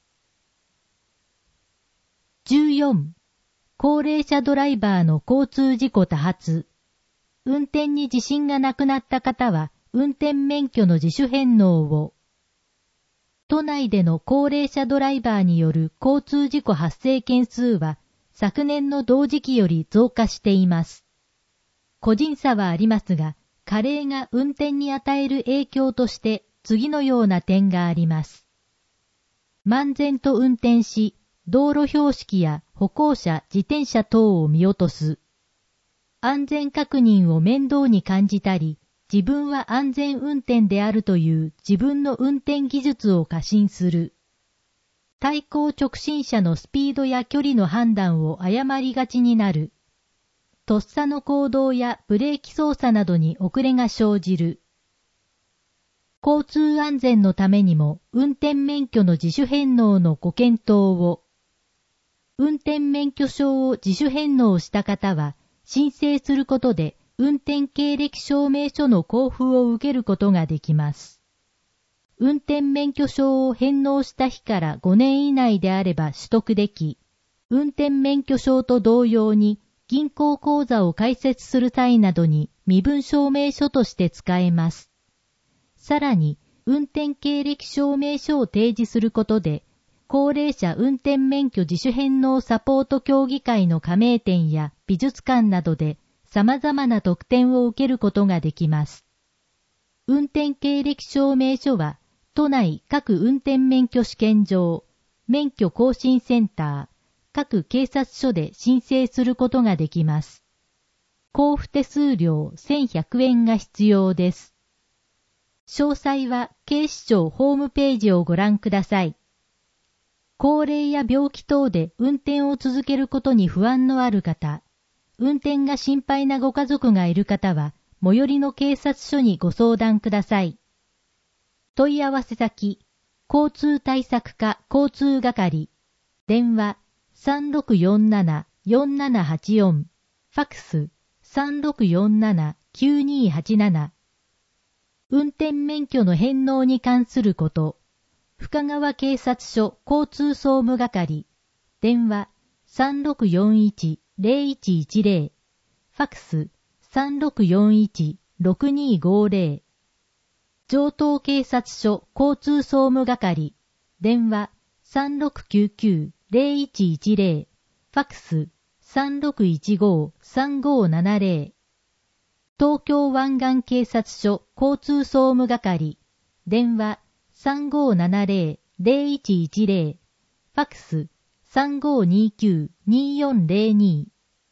じゅうよん. 高齢者ドライバーの交通事故多発。運転に自信がなくなった方は運転免許の自主返納を。都内での高齢者ドライバーによる交通事故発生件数は昨年の同時期より増加しています。個人差はありますが、加齢が運転に与える影響として次のような点があります。漫然と運転し、道路標識や歩行者、自転車等を見落とす。安全確認を面倒に感じたり、自分は安全運転であるという自分の運転技術を過信する。対向直進車のスピードや距離の判断を誤りがちになる。とっさの行動やブレーキ操作などに遅れが生じる。交通安全のためにも運転免許の自主返納のご検討を。運転免許証を自主返納した方は、申請することで運転経歴証明書の交付を受けることができます。運転免許証を返納した日からごねん以内であれば取得でき、運転免許証と同様に銀行口座を開設する際などに身分証明書として使えます。さらに、運転経歴証明書を提示することで、高齢者運転免許自主返納サポート協議会の加盟店や美術館などで様々な特典を受けることができます。運転経歴証明書は、都内各運転免許試験場、免許更新センター、各警察署で申請することができます。交付手数料せんひゃくえんが必要です。詳細は警視庁ホームページをご覧ください。高齢や病気等で運転を続けることに不安のある方、運転が心配なご家族がいる方は、最寄りの警察署にご相談ください。問い合わせ先、交通対策課交通係、電話 さんろくよんななよんななはちよん、ファックス さんろくよんななきゅうにはちなな。運転免許の返納に関すること、深川警察署交通総務係、電話 さんろくよんいちぜろいちいちぜろ、ファックス さんろくよんいちろくにごぜろ。城東警察署交通総務係、電話 さんろくきゅうきゅうぜろいちいちぜろ、ファックス さんろくいちごさんごななぜろ。東京湾岸警察署交通総務係、電話 さんごななぜろぜろいちいちぜろ、ファックス さんごにきゅうによんぜろに。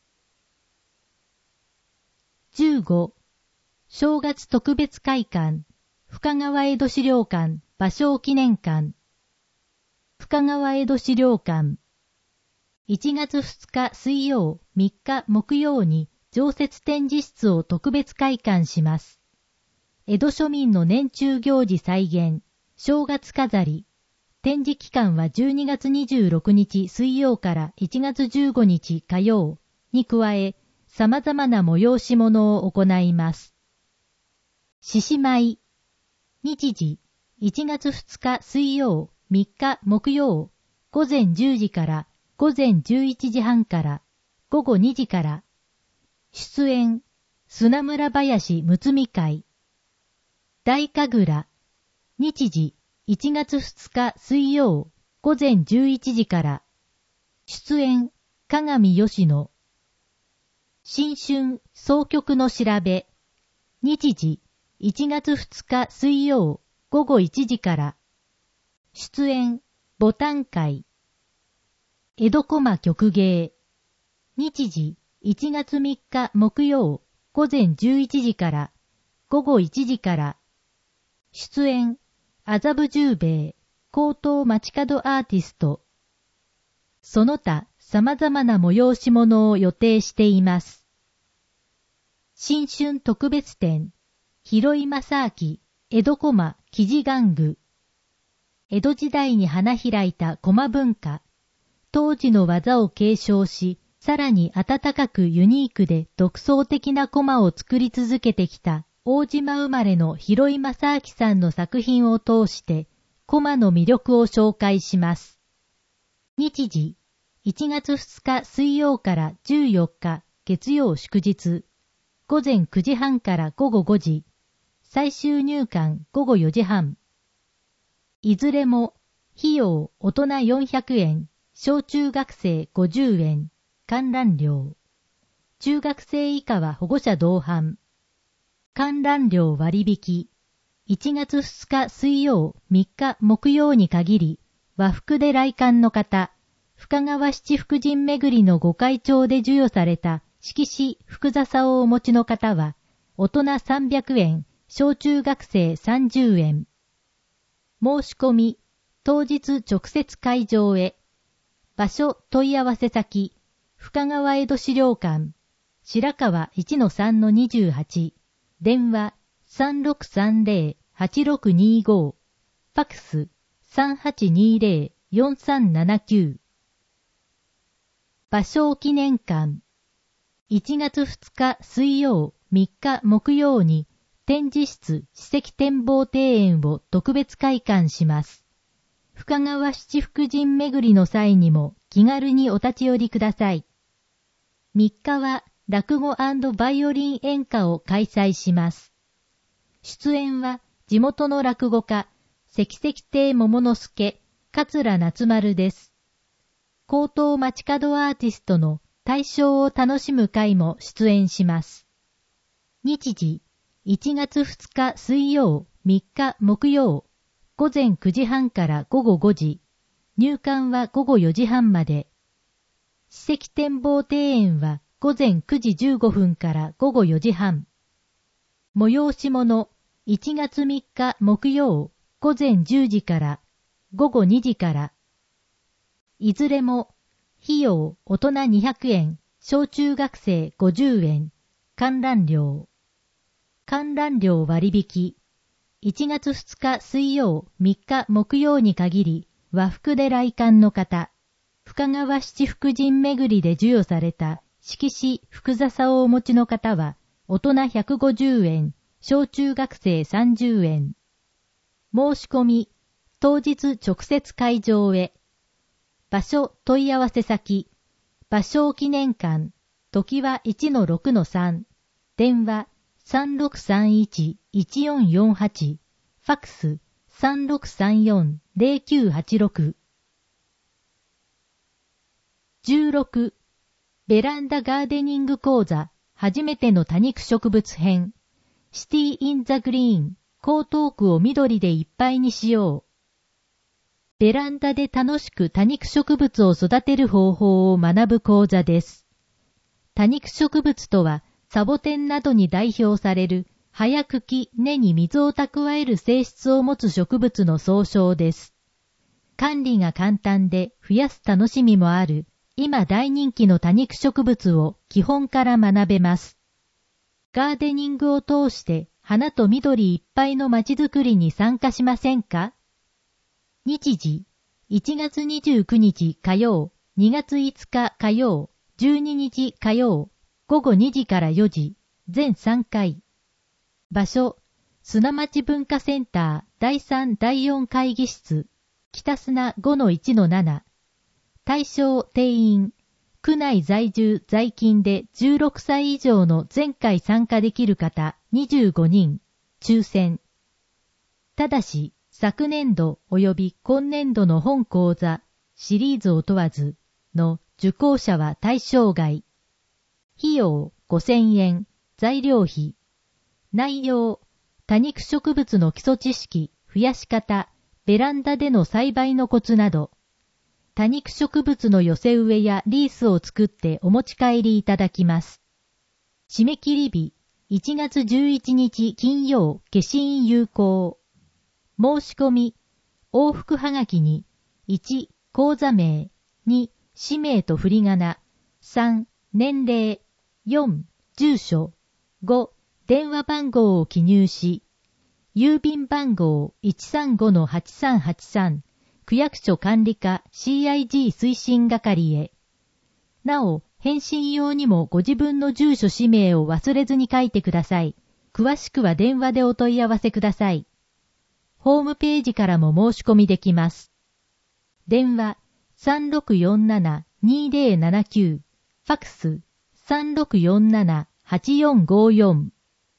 じゅうご. 正月特別会館、深川江戸資料館芭蕉記念館。深川江戸資料館。いちがつふつか水曜、みっか木曜に常設展示室を特別開館します。 江戸庶民の年中行事再現、正月飾り。展示期間はじゅうにがつにじゅうろくにち水曜からいちがつじゅうごにち火曜に加え、様々な催し物を行います。獅子舞。日時、いちがつふつか水曜、みっか木曜、午前じゅうじから午前じゅういちじはんから午後にじから。出演、砂村林むつみ会。大神楽。日時、いちがつふつか水曜、午前じゅういちじから。出演、鏡吉野。新春総曲の調べ。日時、いちがつふつか水曜、午後いちじから。出演、牡丹会。江戸小間曲芸。日時、いちがつみっか木曜、午前じゅういちじから午後いちじから。出演、麻布十兵衛、高等街角アーティスト。その他様々な催し物を予定しています。新春特別展、広井正明、江戸駒生地玩具。江戸時代に花開いた駒文化。当時の技を継承し、さらに温かくユニークで独創的な駒を作り続けてきた大島生まれの広井正明さんの作品を通して駒の魅力を紹介します。日時、いちがつふつか水曜からじゅうよっか月曜祝日、午前くじはんから午後ごじ、最終入館午後よじはん。いずれも費用大人よんひゃくえん、小中学生ごじゅうえん、観覧料。中学生以下は保護者同伴。観覧料割引。いちがつふつか水曜、みっか木曜に限り、和服で来館の方、深川七福神巡りの御開帳で授与された色紙福笹をお持ちの方は、大人さんびゃくえん、小中学生さんじゅうえん。申し込み、当日直接会場へ。場所問い合わせ先、深川江戸資料館、白川 いちのさんのにじゅうはち、電話 さんろくさんぜろ はちろくにご、ファックス さんはちにぜろ よんさんななきゅう。芭蕉記念館。いちがつふつか水曜、みっか木曜に展示室史跡展望庭園を特別開館します。深川七福神巡りの際にも気軽にお立ち寄りください。みっかは落語&バイオリン演歌を開催します。出演は地元の落語家、関石亭桃之助、桂夏丸です。高等街角アーティストの大賞を楽しむ会も出演します。日時、いちがつふつか水曜、みっか木曜、午前くじはんから午後ごじ、入館は午後よじはんまで。史跡展望庭園は午前くじじゅうごふんから午後よじはん。催し物、いちがつみっか木曜、午前じゅうじから午後にじから。いずれも、費用大人にひゃくえん、小中学生ごじゅうえん、観覧料。観覧料割引。いちがつふつか水曜、みっか木曜に限り、和服で来館の方、深川七福神巡りで授与された色紙福笹をお持ちの方は、大人ひゃくごじゅうえん、小中学生さんじゅうえん。申し込み、当日直接会場へ。場所問い合わせ先、芭蕉記念館、時はいちのろくのさん、電話さんろくさんいち いちよんよんはち、ファックスさんろくさんよん ぜろきゅうはちろく。じゅうろく、ベランダガーデニング講座、初めての多肉植物編、シティ・イン・ザ・グリーン、江東区を緑でいっぱいにしよう。ベランダで楽しく多肉植物を育てる方法を学ぶ講座です。多肉植物とは、サボテンなどに代表される、葉や茎、根に水を蓄える性質を持つ植物の総称です。管理が簡単で増やす楽しみもある、今大人気の多肉植物を基本から学べます。ガーデニングを通して花と緑いっぱいの街づくりに参加しませんか？日時、いちがつにじゅうくにち火曜、にがついつか火曜、じゅうににち火曜、ごごにじからよじ、全さんかい。場所、砂町文化センターだいさんだいよん会議室、北砂 ごのいちのなな。対象定員、区内在住在勤でじゅうろくさい以上の全回参加できる方にじゅうごにん、抽選。ただし、昨年度及び今年度の本講座、シリーズを問わずの受講者は対象外。費用ごせんえん、材料費。内容、多肉植物の基礎知識、増やし方、ベランダでの栽培のコツなど、多肉植物の寄せ植えやリースを作ってお持ち帰りいただきます。締め切り日、いちがつじゅういちにち金曜、消印有効。申し込み、往復はがきに、いち、口座名、に、氏名と振り仮名、さん、年齢、よん、住所、ご、電話番号を記入し、郵便番号 いちさんごのはちさんはちさん、区役所管理課 シーアイジー 推進係へ。なお、返信用にもご自分の住所氏名を忘れずに書いてください。詳しくは電話でお問い合わせください。ホームページからも申し込みできます。電話 さんろくよんななにぜろななきゅう、ファクス さんろくよんななはちよんごよん。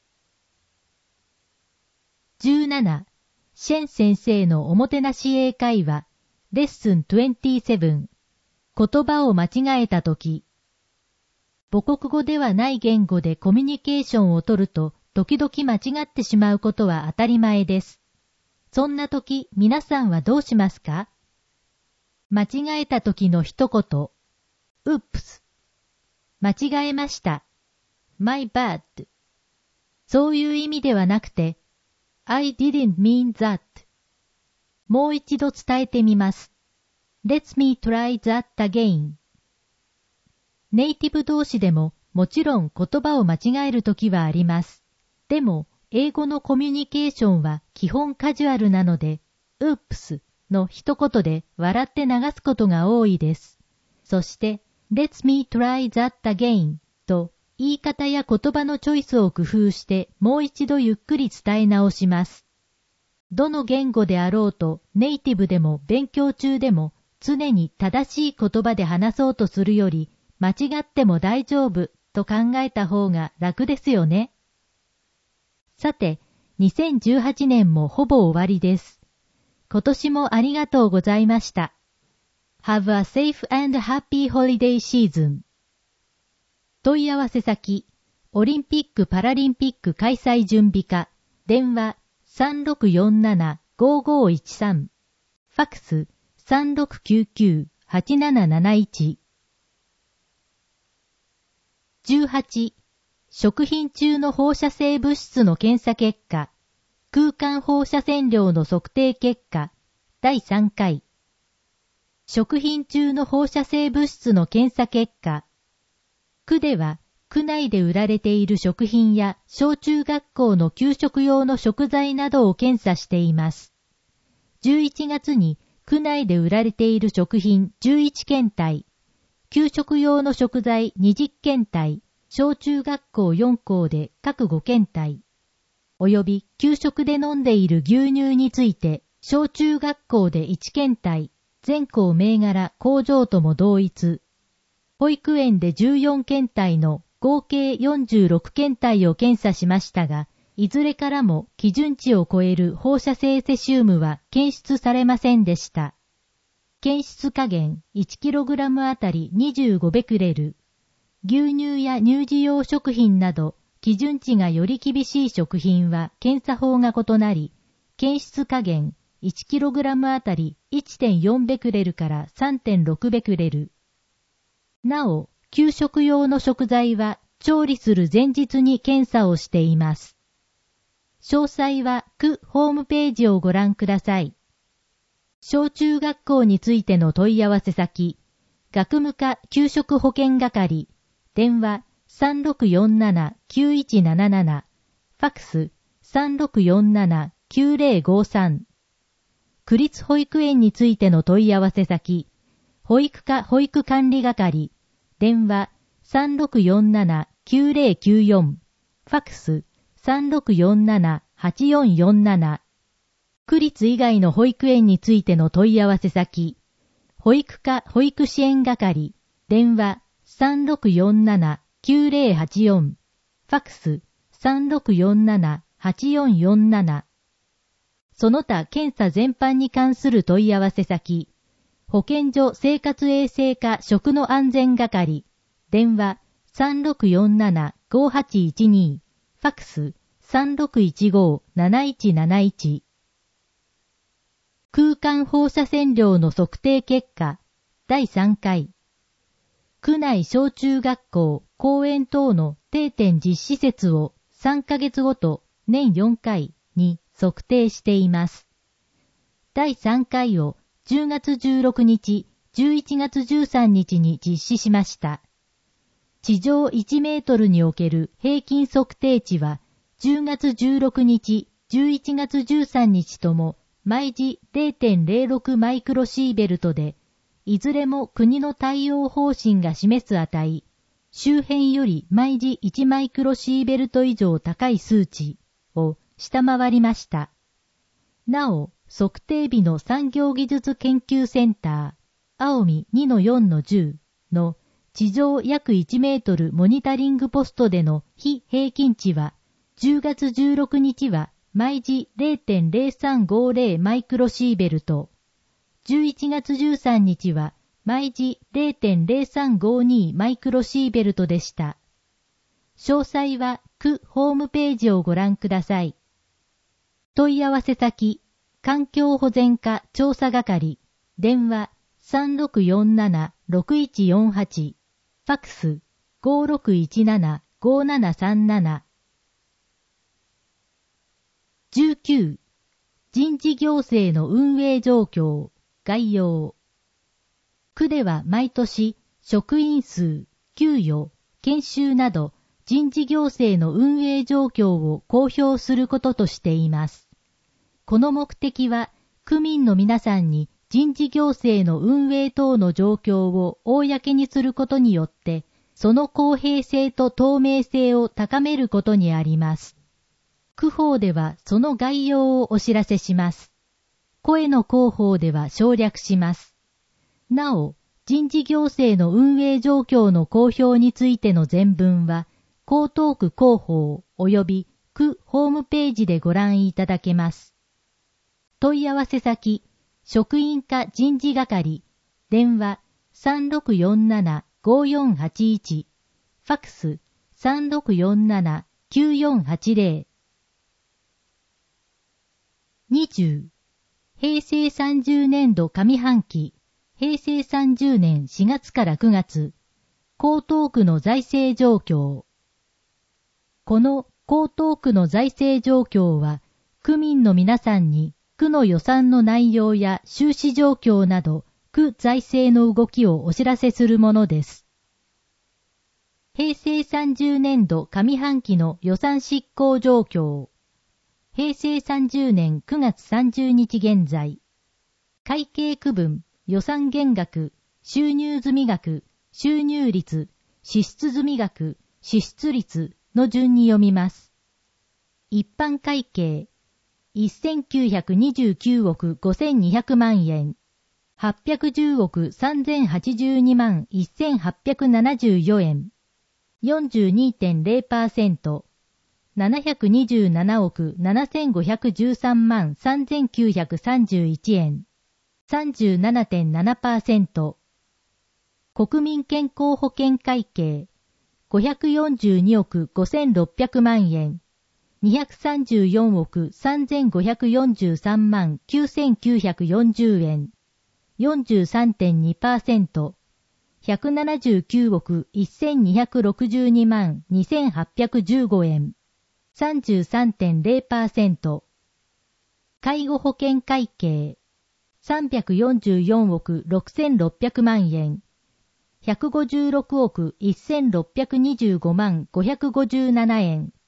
じゅうなな、シェン先生のおもてなし英会話、レッスンにじゅうなな、言葉を間違えたとき。母国語ではない言語でコミュニケーションをとると、時々間違ってしまうことは当たり前です。そんなとき、皆さんはどうしますか？間違えたときの一言、うっぷす。間違えました。my bad。そういう意味ではなくて、I didn't mean that。もう一度伝えてみます。Let me try that again。ネイティブ同士でももちろん言葉を間違えるときはあります。でも、英語のコミュニケーションは基本カジュアルなので、Oops の一言で笑って流すことが多いです。そして、Let me try that again と言い方や言葉のチョイスを工夫してもう一度ゆっくり伝え直します。どの言語であろうとネイティブでも勉強中でも常に正しい言葉で話そうとするより間違っても大丈夫と考えた方が楽ですよね。さて、にせんじゅうはちねんもほぼ終わりです。今年もありがとうございました。Have a safe and happy holiday season。問い合わせ先、オリンピック・パラリンピック開催準備課、電話 さんろくよんななごごいちさん、ファクス さんろくきゅうきゅうはちなななないち。じゅうはち、食品中の放射性物質の検査結果、空間放射線量の測定結果、だいさんかい。食品中の放射性物質の検査結果、区では区内で売られている食品や小中学校の給食用の食材などを検査しています。じゅういちがつに区内で売られている食品じゅういちけんたい、給食用の食材にじゅっけんたい、小中学校よんこうで各ごけんたい、および給食で飲んでいる牛乳について小中学校でいちけんたい、全校銘柄工場とも同一、保育園でじゅうよんけんたいの合計よんじゅうろくけんたいを検査しましたが、いずれからも基準値を超える放射性セシウムは検出されませんでした。検出下限 いちキログラム あたりにじゅうごベクレル。牛乳や乳児用食品など基準値がより厳しい食品は検査法が異なり、検出下限 いちキログラム あたり いってんよんベクレルから さんてんろくベクレル。なお、給食用の食材は調理する前日に検査をしています。詳細は区ホームページをご覧ください。小中学校についての問い合わせ先、学務課給食保健係、電話 さんろくよんななきゅういちなななな、ファクスさんろくよんななきゅうぜろごさん。区立保育園についての問い合わせ先、保育課保育管理係、電話さんろくよんななきゅうぜろきゅうよん、ファックスさんろくよんななはちよんよんなな。区立以外の保育園についての問い合わせ先、保育課保育支援係、電話さんろくよんななきゅうぜろはちよん、ファックスさんろくよんななはちよんよんなな。その他検査全般に関する問い合わせ先、保健所生活衛生課食の安全係、電話さんろくよんななごはちいちに、ファックスさんろくいちごなないちなないち。空間放射線量の測定結果だいさんかい。区内小中学校、公園等の定点実施設をさんかげつごと年よんかいに測定しています。だいさんかいをじゅうがつじゅうろくにち、じゅういちがつじゅうさんにちに実施しました。地上いちメートルにおける平均測定値はじゅうがつじゅうろくにち、じゅういちがつじゅうさんにちとも毎時 れいてんぜろろく マイクロシーベルトで、いずれも国の対応方針が示す値、周辺より毎時いちマイクロシーベルト以上高い数値を下回りました。なお、測定日の産業技術研究センター、青海 にのよんのじゅう の地上約いちメートルモニタリングポストでの非平均値は、じゅうがつじゅうろくにちは毎時 れいてんぜろさんごぜろ マイクロシーベルト、じゅういちがつじゅうさんにちは毎時 れいてんぜろさんごに マイクロシーベルトでした。詳細は区ホームページをご覧ください。問い合わせ先、環境保全課調査係、電話さんろくよんななろくいちよんはち、ファックスごろくいちななごななさんなな。じゅうきゅう、人事行政の運営状況、概要。区では毎年、職員数、給与、研修など、人事行政の運営状況を公表することとしています。この目的は、区民の皆さんに人事行政の運営等の状況を公にすることによって、その公平性と透明性を高めることにあります。区法ではその概要をお知らせします。声の広報では省略します。なお、人事行政の運営状況の公表についての全文は、江東区広報及び区ホームページでご覧いただけます。問い合わせ先、職員課人事係、電話さんろくよんななごよんはちいち、ファックスさんろくよんななきゅうよんはちぜろ。にじゅう、平成さんじゅうねんど上半期、平成さんじゅうねんしがつからくがつ、江東区の財政状況。この江東区の財政状況は、区民の皆さんに区の予算の内容や収支状況など、区財政の動きをお知らせするものです。平成さんじゅうねんど上半期の予算執行状況。平成さんじゅうねんくがつさんじゅうにち現在。会計区分、予算減額、収入済額、収入率、支出済額、支出率の順に読みます。一般会計、せんきゅうひゃくにじゅうきゅうおくごせんにひゃくまんえん、はっぴゃくじゅうおくさんぜんはちじゅうにまんせんはっぴゃくななじゅうよえん、よんじゅうにてんぜろパーセント、ななひゃくにじゅうななおくななせんごひゃくじゅうさんまんさんぜんきゅうひゃくさんじゅういちえん、さんじゅうななてんななパーセント。国民健康保険会計、ごひゃくよんじゅうにおくごせんろっぴゃくまんえん、にひゃくさんじゅうよんおくさんぜんごひゃくよんじゅうさんまんきゅうせんきゅうひゃくよんじゅうえん、よんじゅうさんてんにパーセント。ひゃくななじゅうきゅうおくせんにひゃくろくじゅうにまんにせんはっぴゃくじゅうごえん、さんじゅうさんてんぜろパーセント。介護保険会計、さんびゃくよんじゅうよんおくろくせんろっぴゃくまんえん、ひゃくごじゅうろくおくせんろっぴゃくにじゅうごまんごひゃくごじゅうななえん、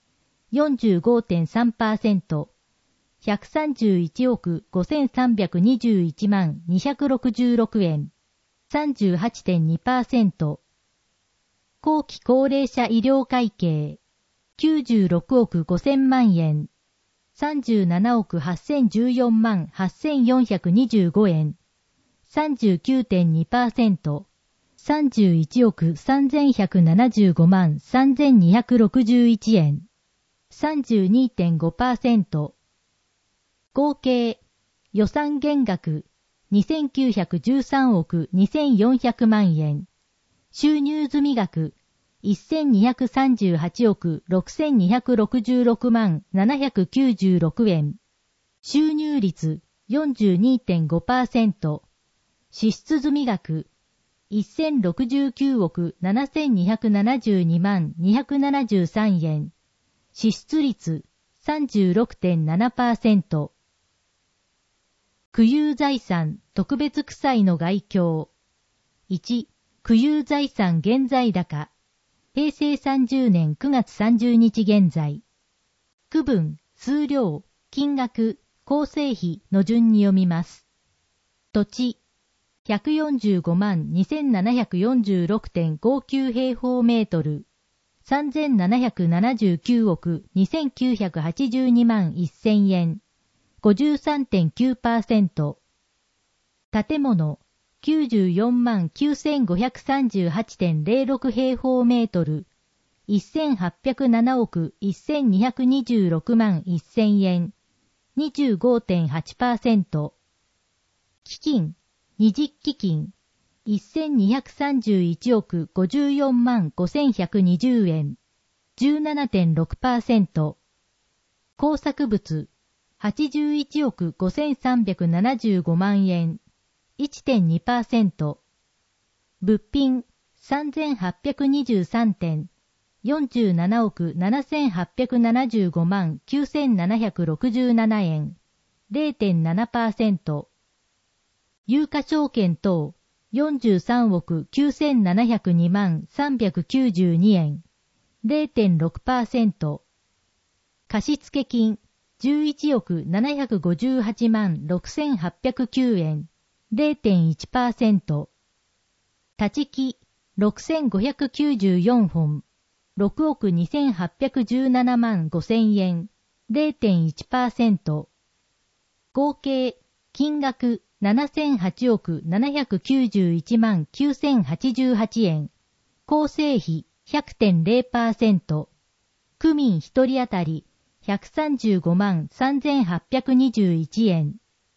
よんじゅうごてんさんパーセント、ひゃくさんじゅういちおくごせんさんびゃくにじゅういちまんにひゃくろくじゅうろくえん、さんじゅうはちてんにパーセント。後期高齢者医療会計、きゅうじゅうろくおくごせんまんえん、さんじゅうななおくはっせんじゅうよんまんはっせんよんひゃくにじゅうごえん、さんじゅうきゅうてんにパーセント、さんじゅういちおくさんぜんひゃくななじゅうごまんさんぜんにひゃくろくじゅういちえん、さんじゅうにてんごパーセント。合計予算減額にせんきゅうひゃくじゅうさんおくにせんよんひゃくまんえん、収入済額せんにひゃくさんじゅうはちおくろくせんにひゃくろくじゅうろくまんななひゃくきゅうじゅうろくえん、収入率 よんじゅうにてんごパーセント、支出済額せんろくじゅうきゅうおくななせんにひゃくななじゅうにまんにひゃくななじゅうさんえん、支出率 さんじゅうろくてんななパーセント。区有財産特別区歳の概況。いち、区有財産現在高。平成さんじゅうねんくがつさんじゅうにち現在。区分、数量、金額、構成比の順に読みます。土地、ひゃくよんじゅうごまんにせんななひゃくよんじゅうろくてんごきゅう平方メートル。さんぜんななひゃくななじゅうきゅうおくにせんきゅうひゃくはちじゅうにまんせんえん。ごじゅうさんてんきゅうパーセント。建物、きゅうじゅうよんまんきゅうせんごひゃくさんじゅうはちてんゼロろく平方メートル。せんはっぴゃくななおくせんにひゃくにじゅうろくまんせんえん。にじゅうごてんはちパーセント。基金、二次基金。せんにひゃくさんじゅういちおくごじゅうよんまんごせんひゃくにじゅうえん。じゅうななてんろくパーセント。工作物、はちじゅういちおくごせんさんびゃくななじゅうごまんえん。いってんにパーセント。物品、さんぜんはっぴゃくにじゅうさんてん。よんじゅうななおくななせんはっぴゃくななじゅうごまんきゅうせんななひゃくろくじゅうななえん。れいてんななパーセント。有価証券等、よんじゅうさんおくきゅうせんななひゃくにまんさんびゃくきゅうじゅうにえん。れいてんろくパーセント。貸付金、じゅういちおくななひゃくごじゅうはちまんろくせんはっぴゃくきゅうえん。れいてんいちパーセント。立ち木、ろくせんごひゃくきゅうじゅうよんほん。ろくおくにせんはっぴゃくじゅうななまんごせんえん。れいてんいちパーセント。合計、金額ななせんはちおくななひゃくきゅうじゅういちまんきゅうせんはちじゅうはちえん。構成比 ひゃくてんゼロパーセント。区民ひとり当たりひゃくさんじゅうごまんさんぜんはっぴゃくにじゅういちえん。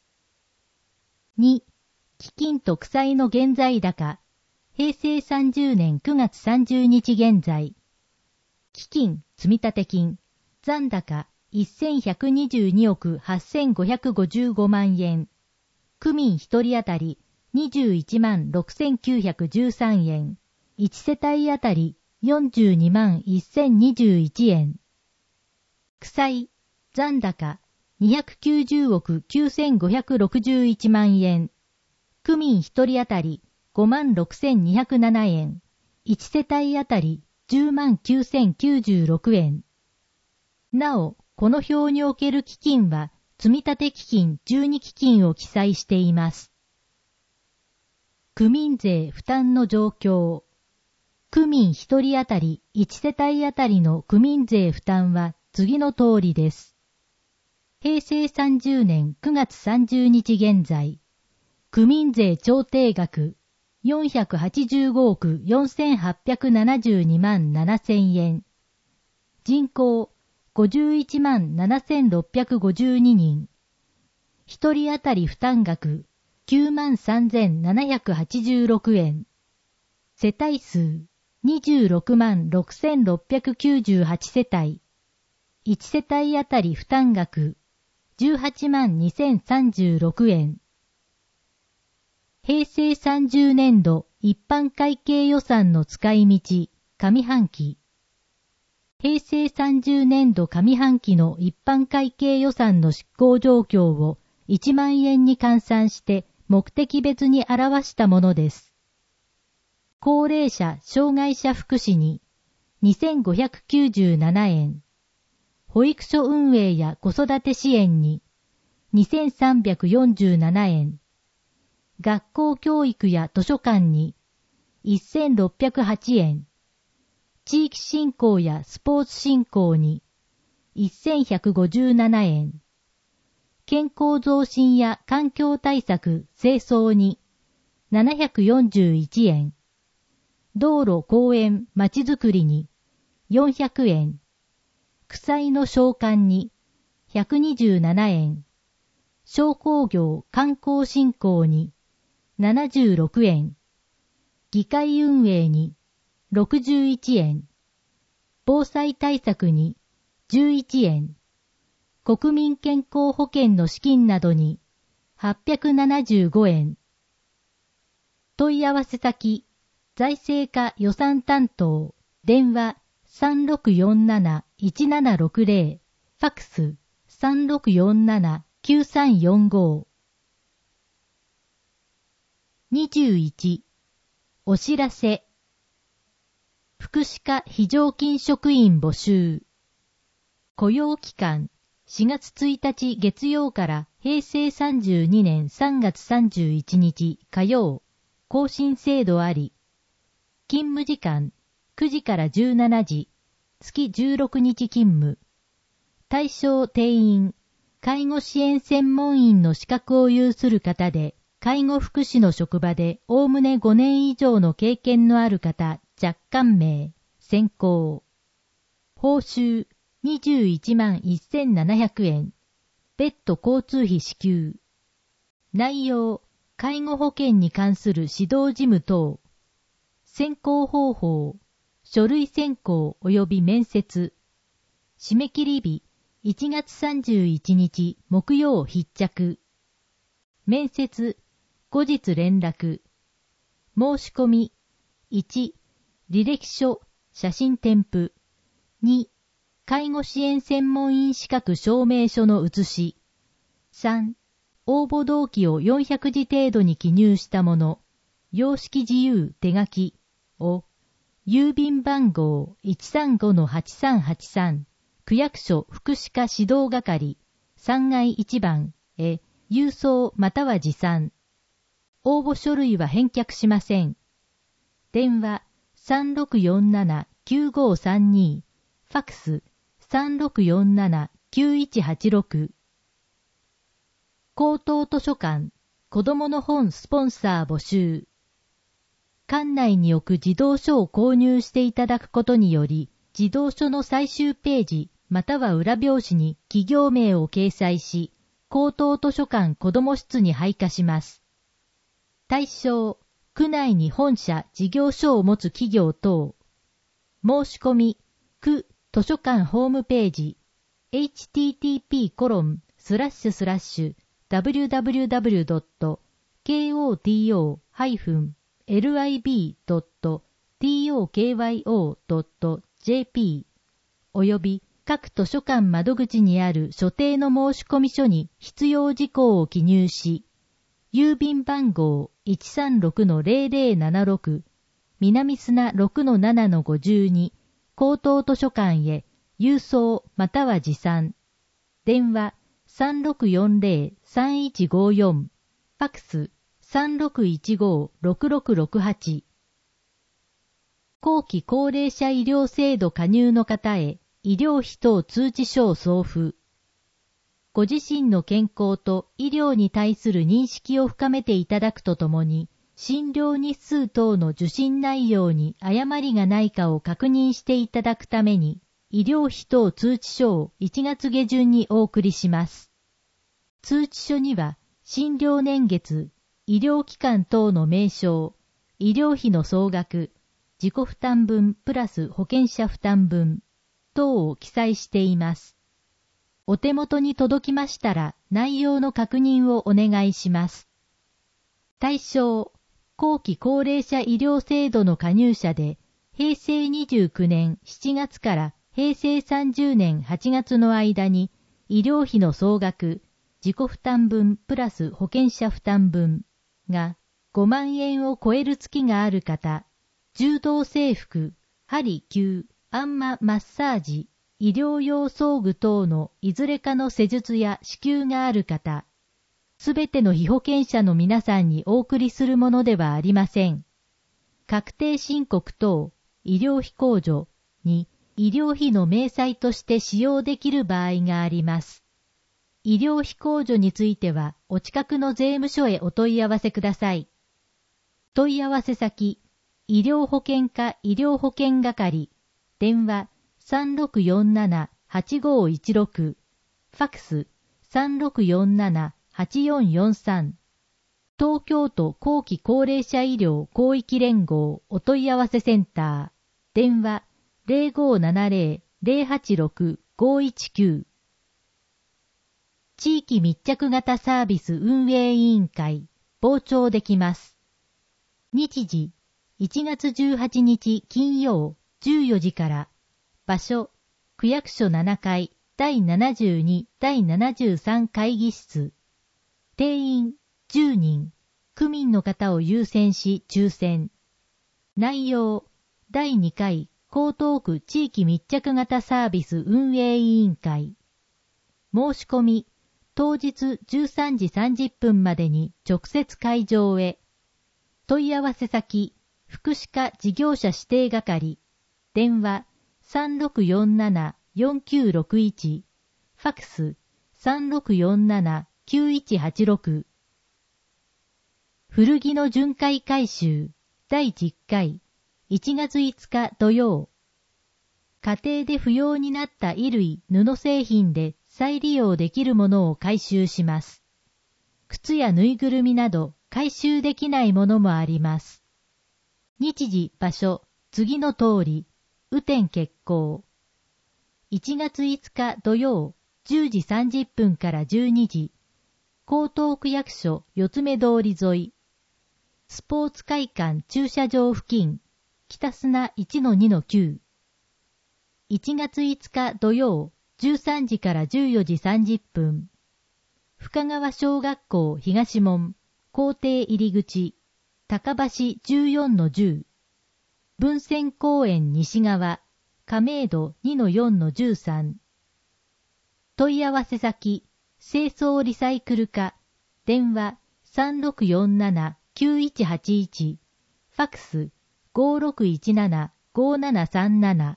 に、基金と区歳の現在高。平成さんじゅうねんくがつさんじゅうにち現在。基金、積立金、残高せんひゃくにじゅうにおくはっせんごひゃくごじゅうごまんえん。区民ひとり当たりにじゅういちまんろくせんきゅうひゃくじゅうさんえん。いち世帯当たりよんじゅうにまんせんにじゅういちえん。区歳、残高にひゃくきゅうじゅうおくきゅうせんごひゃくろくじゅういちまんえん。区民ひとり当たりごまんろくせんにひゃくななえん。いち世帯当たりじゅうまんきゅうせんきゅうじゅうろくえん。なお、この表における基金は、積立基金じゅうに基金を記載しています。区民税負担の状況。区民ひとり当たりいち世帯当たりの区民税負担は次の通りです。平成さんじゅうねんくがつさんじゅうにち現在。区民税調定額よんひゃくはちじゅうごおくよんせんはっぴゃくななじゅうにまんななせんえん。人口ごじゅういちまんななせんろっぴゃくごじゅうににん。ひとり当たり負担額きゅうまんさんぜんななひゃくはちじゅうろくえん。世帯数にじゅうろくまんろくせんろっぴゃくきゅうじゅうはち世帯。いち世帯当たり負担額じゅうはちまんにせんさんじゅうろくえん。平成さんじゅうねんど一般会計予算の使い道、上半期。平成さんじゅうねんど上半期の一般会計予算の執行状況をいちまんえんに換算して目的別に表したものです。高齢者・障害者福祉ににせんごひゃくきゅうじゅうななえん。 保育所運営や子育て支援ににせんさんびゃくよんじゅうななえん、学校教育や図書館にせんろっぴゃくはちえん、地域振興やスポーツ振興にせんひゃくごじゅうななえん、健康増進や環境対策清掃にななひゃくよんじゅういちえん、道路公園まちづくりによんひゃくえん、区菜の償還にひゃくにじゅうななえん、商工業観光振興にななじゅうろくえん、議会運営にろくじゅういちえん、防災対策にじゅういちえん、国民健康保険の資金などにはっぴゃくななじゅうごえん。問い合わせ先、財政課予算担当、電話 さんろくよんなないちななろくぜろ、ファックス さんろくよんななきゅうさんよんご。にじゅういち、お知らせ。福祉課非常勤職員募集。雇用期間、しがつついたち月曜からへいせいさんじゅうにねんさんがつさんじゅういちにち火曜、更新制度あり。勤務時間、くじからじゅうしちじ、月じゅうろくにち勤務。対象定員、介護支援専門員の資格を有する方で、介護福祉の職場でおおむねごねん以上の経験のある方、若干名、選考。報酬、にじゅういちまんせんななひゃくえん。別途交通費支給。内容、介護保険に関する指導事務等。選考方法、書類選考及び面接。締め切り日、いちがつさんじゅういちにち木曜必着。面接、後日連絡。申し込み、いち、履歴書、写真添付。に、介護支援専門員資格証明書の写し。さん、応募動機をよんひゃくじ程度に記入したもの、様式自由手書きを、郵便番号 いちさんごのはちさんはちさん、区役所福祉課指導係さんがいいちばんへ郵送または持参。応募書類は返却しません。電話 さんろくよんななきゅうごさんに、ファックス さんろくよんななきゅういちはちろく。高等図書館、子どもの本スポンサー募集。館内に置く児童書を購入していただくことにより、児童書の最終ページまたは裏表紙に企業名を掲載し、高等図書館子ども室に配下します。対象、区内に本社事業所を持つ企業等。申し込み、区図書館ホームページ、エイチティーティーピーコロンスラッシュスラッシュダブリューダブリューダブリュードットケーオーティーオーハイフンエルアイビードットティーオーケーワイオードットジェーピー および各図書館窓口にある所定の申込書に必要事項を記入し、郵便番号 いちさんろくのゼロゼロななろく、南砂 ろくのななのごじゅうに、高等図書館へ郵送または持参。電話 さんろくよんゼロさんいちごよん、ファックス さんろくいちごろくろくろくはち。後期高齢者医療制度加入の方へ医療費等通知書を送付。ご自身の健康と医療に対する認識を深めていただくとともに、診療日数等の受診内容に誤りがないかを確認していただくために、医療費等通知書をいちがつげじゅんにお送りします。通知書には、診療年月、医療機関等の名称、医療費の総額、自己負担分プラス保険者負担分等を記載しています。お手元に届きましたら内容の確認をお願いします。対象、後期高齢者医療制度の加入者で、へいせいにじゅうきゅうねんしちがつからへいせいさんじゅうねんはちがつの間に医療費の総額、自己負担分プラス保険者負担分がごまんえんを超える月がある方、柔道整復、鍼灸、あんまマッサージ、 医療用装具等のいずれかの施術や支給がある方、すべての被保険者の皆さんにお送りするものではありません。確定申告等、医療費控除に医療費の明細として使用できる場合があります。医療費控除については、お近くの税務署へお問い合わせください。問い合わせ先、医療保険課医療保険係、電話 さんろくよんななはちごいちろく、ファクス さんろくよんななはちよんよんさん、東京都後期高齢者医療広域連合お問い合わせセンター、電話 ゼロごーななゼロ ゼロはちろく ごいちきゅう、地域密着型サービス運営委員会、傍聴できます。日時、いちがつじゅうはちにち金曜じゅうよじから、場所、区役所ななかいだいななじゅうにだいななじゅうさん会議室、定員じゅうにん、区民の方を優先し抽選。内容、だいにかい江東区地域密着型サービス運営委員会。申し込み、当日じゅうさんじさんじゅっぷんまでに直接会場へ。問い合わせ先、福祉課事業者指定係、電話 さんろくよんななよんきゅうろくいち、ファクス さんろくよんななきゅういちはちろく。古着の巡回回収だいじゅっかい、いちがついつか土曜。家庭で不要になった衣類、布製品で再利用できるものを回収します。靴やぬいぐるみなど回収できないものもあります。日時、場所、次の通り、雨天決行。いちがついつか土曜、じゅうじさんじゅっぷんからじゅうにじ、江東区役所四つ目通り沿い、スポーツ会館駐車場付近、北砂 いちのにのきゅう。いちがついつか土曜、じゅうさんじからじゅうよじさんじゅっぷん、深川小学校東門、校庭入り口、高橋 じゅうよんのじゅう、文泉公園西側、亀戸 にのよんのじゅうさん。問い合わせ先、清掃リサイクル課、電話 さんろくよんななきゅういちはちいち、ファクス ごろくいちななごななさんなな。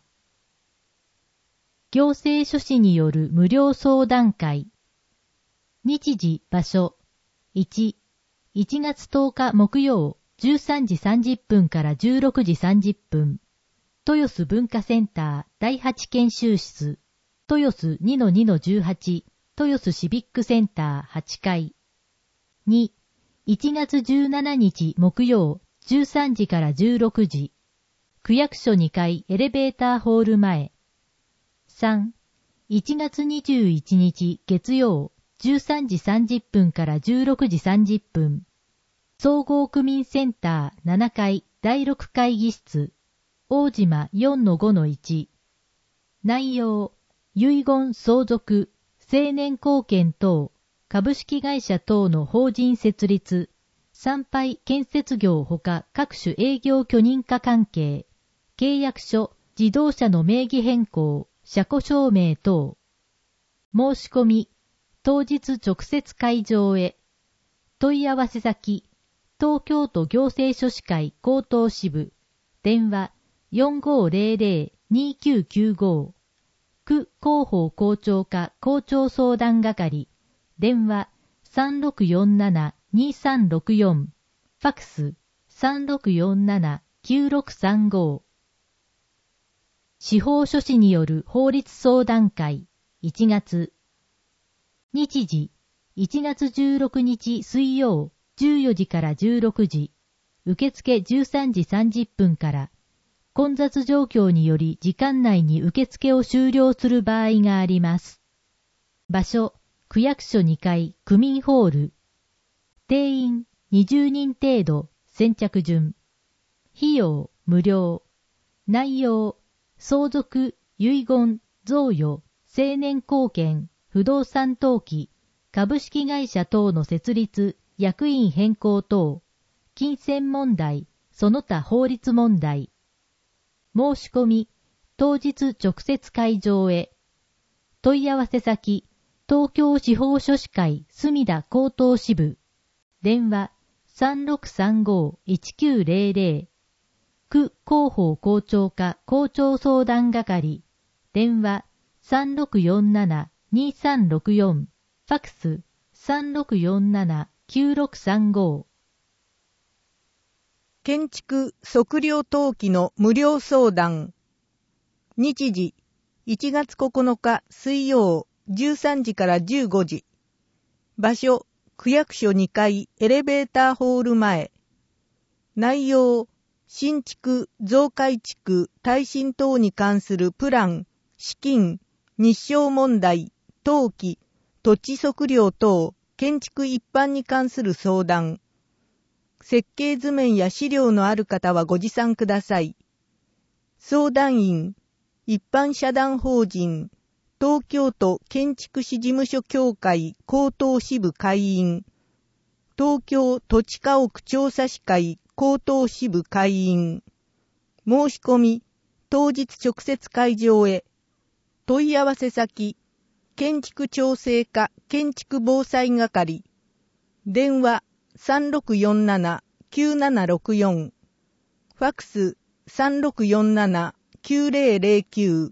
行政書士による無料相談会。日時、場所。いち、いちがつとおか木曜、じゅうさんじさんじゅっぷんからじゅうろくじさんじゅっぷん。豊洲文化センターだいはち研修室。豊洲 にのにのじゅうはち、豊洲シビックセンターはちかい。に、いちがつじゅうしちにち木曜、じゅうさんじからじゅうろくじ。区役所にかいエレベーターホール前。さん、いちがつにじゅういちにち月曜、じゅうさんじさんじゅっぷんからじゅうろくじさんじゅっぷん。総合区民センターななかいだいろく会議室。大島 よんのごのいち。内容、遺言相続、成年後見等、株式会社等の法人設立、参拝建設業ほか各種営業許認可関係、契約書、自動車の名義変更、車庫証明等。申し込み、当日直接会場へ。問い合わせ先、東京都行政書士会江東支部、電話 よんごーぜろぜろにきゅうきゅうご、区広報校長課校長相談係、電話 さんろくよんななにさんろくよん、ファクス さんろくよんななきゅうろくさんご。司法書士による法律相談会、いちがつ。日時、いちがつじゅうろくにち水曜、じゅうよじからじゅうろくじ、受付じゅうさんじさんじゅっぷんから、混雑状況により時間内に受付を終了する場合があります。場所、区役所にかい区民ホール。定員にじゅうにん程度、先着順。費用無料。内容、相続、遺言、贈与、成年後見、不動産登記、株式会社等の設立、役員変更等、金銭問題、その他法律問題。申し込み、当日直接会場へ。 問い合わせ先、東京司法書士会墨田高等支部。電話 さんろくさんごーいちきゅうゼロゼロ。区広報校長課校長相談係。電話 さんろくよんななにさんろくよん。ファクス さんろくよんななきゅうろくさんご。 建築測量登記の無料相談。日時いちがつここのか水曜じゅうさんじからじゅうごじ。場所区役所にかいエレベーターホール前。内容新築増改築耐震等に関するプラン、資金、日照問題、登記、土地測量等、建築一般に関する相談。設計図面や資料のある方はご持参ください。相談員、一般社団法人、東京都建築士事務所協会高等支部会員、東京土地家屋調査士会高等支部会員。申し込み、当日直接会場へ。問い合わせ先、建築調整課建築防災係。電話さんろくよんななきゅうななろくよん。ファクスさんろくよんななきゅうゼロゼロきゅう。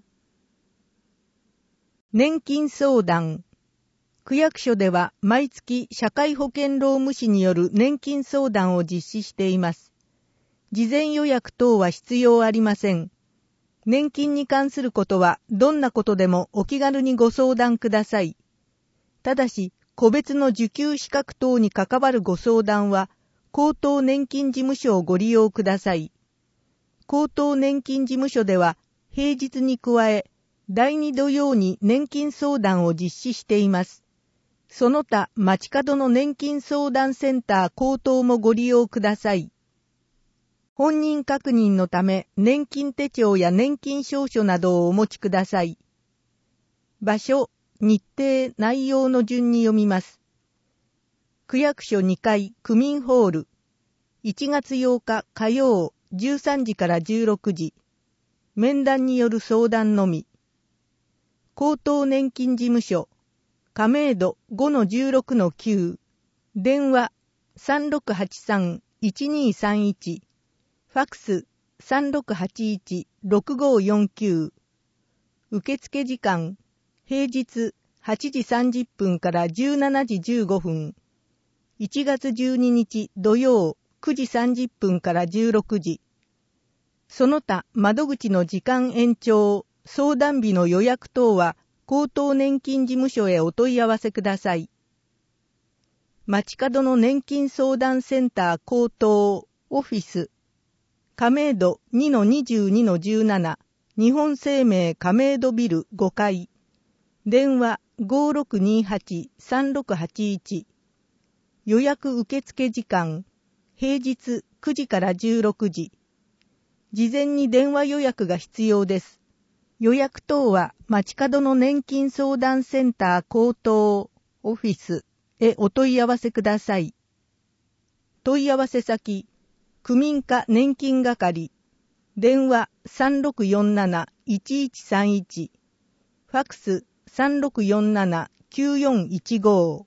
年金相談。区役所では毎月社会保険労務士による年金相談を実施しています。事前予約等は必要ありません。年金に関することはどんなことでもお気軽にご相談ください。ただし、個別の受給資格等に関わるご相談は、高等年金事務所をご利用ください。高等年金事務所では、平日に加え、だいに土曜に年金相談を実施しています。その他、街角の年金相談センター高等もご利用ください。本人確認のため、年金手帳や年金証書などをお持ちください。場所、日程、内容の順に読みます。区役所にかい区民ホール。いちがつようか火曜じゅうさんじからじゅうろくじ。面談による相談のみ。高等年金事務所。亀戸 ごのじゅうろくのきゅう。電話 さんろくはちさんいちにさんいち。ファクス さんろくはちいちろくごよんきゅう。受付時間。平日はちじさんじゅっぷんからじゅうしちじじゅうごふん。いちがつじゅうににち土曜くじさんじゅっぷんからじゅうろくじ。その他窓口の時間延長、相談日の予約等は高等年金事務所へお問い合わせください。街角の年金相談センター高等オフィス。亀戸 にのにじゅうにのじゅうなな。日本生命亀戸ビルごかい。電話 ごろくにはちさんろくはちいち。予約受付時間、平日くじからじゅうろくじ。事前に電話予約が必要です。予約等は街角の年金相談センター高等オフィスへお問い合わせください。問い合わせ先、区民課年金係。電話 さんろくよんなないちいちさんいち。ファクス さんろくよんななきゅうよんいちご。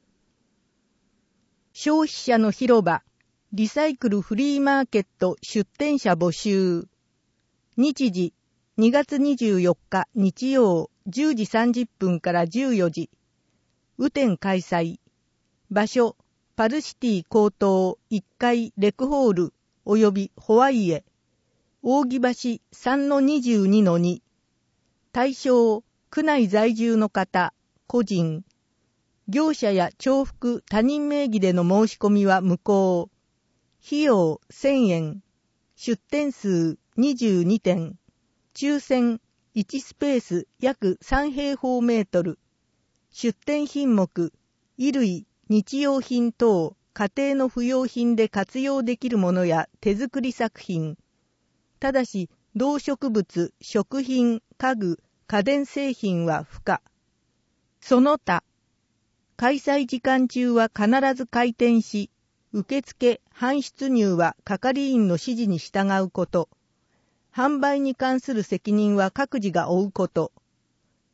消費者の広場、リサイクルフリーマーケット出店者募集。日時、にがつにじゅうよっか日曜じゅうじさんじゅっぷんからじゅうよじ。雨天開催。場所、パルシティ高等いっかいレクホール及びホワイエ。扇橋 さんのにじゅうにのに。対象、区内在住の方、個人。業者や重複他人名義での申し込みは無効。費用せんえん。出店数にじゅうにてん。抽選いちスペース約さんへいほうメートル。出店品目、衣類、日用品等、家庭の不要品で活用できるものや手作り作品。ただし、動植物、食品、家具、家電製品は不可。その他、開催時間中は必ず開店し、受付、搬出入は係員の指示に従うこと。販売に関する責任は各自が負うこと。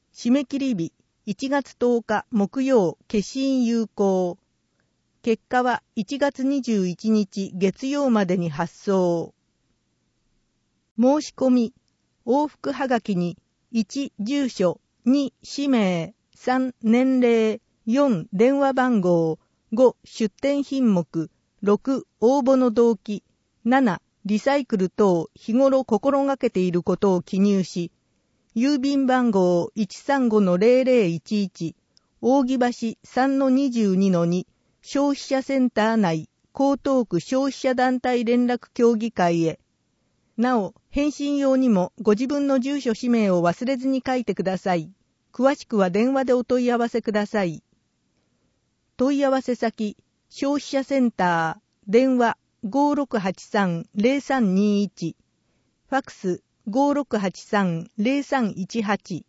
締め切り日いちがつとおか木曜消印有効。結果はいちがつにじゅういちにち月曜までに発送。申し込み、往復はがきにいち住所、に氏名、さん年齢、よん電話番号、ご出店品目、ろく応募の動機、ななリサイクル等日頃心がけていることを記入し、郵便番号 いちさんごのゼロゼロいちいち 扇橋 さんのにじゅうにのに 消費者センター内江東区消費者団体連絡協議会へ。なお、返信用にもご自分の住所氏名を忘れずに書いてください。詳しくは電話でお問い合わせください。問い合わせ先、消費者センター、電話 ごろくはちさんゼロさんにいち、ファックスごろくはちさんゼロさんいちはち。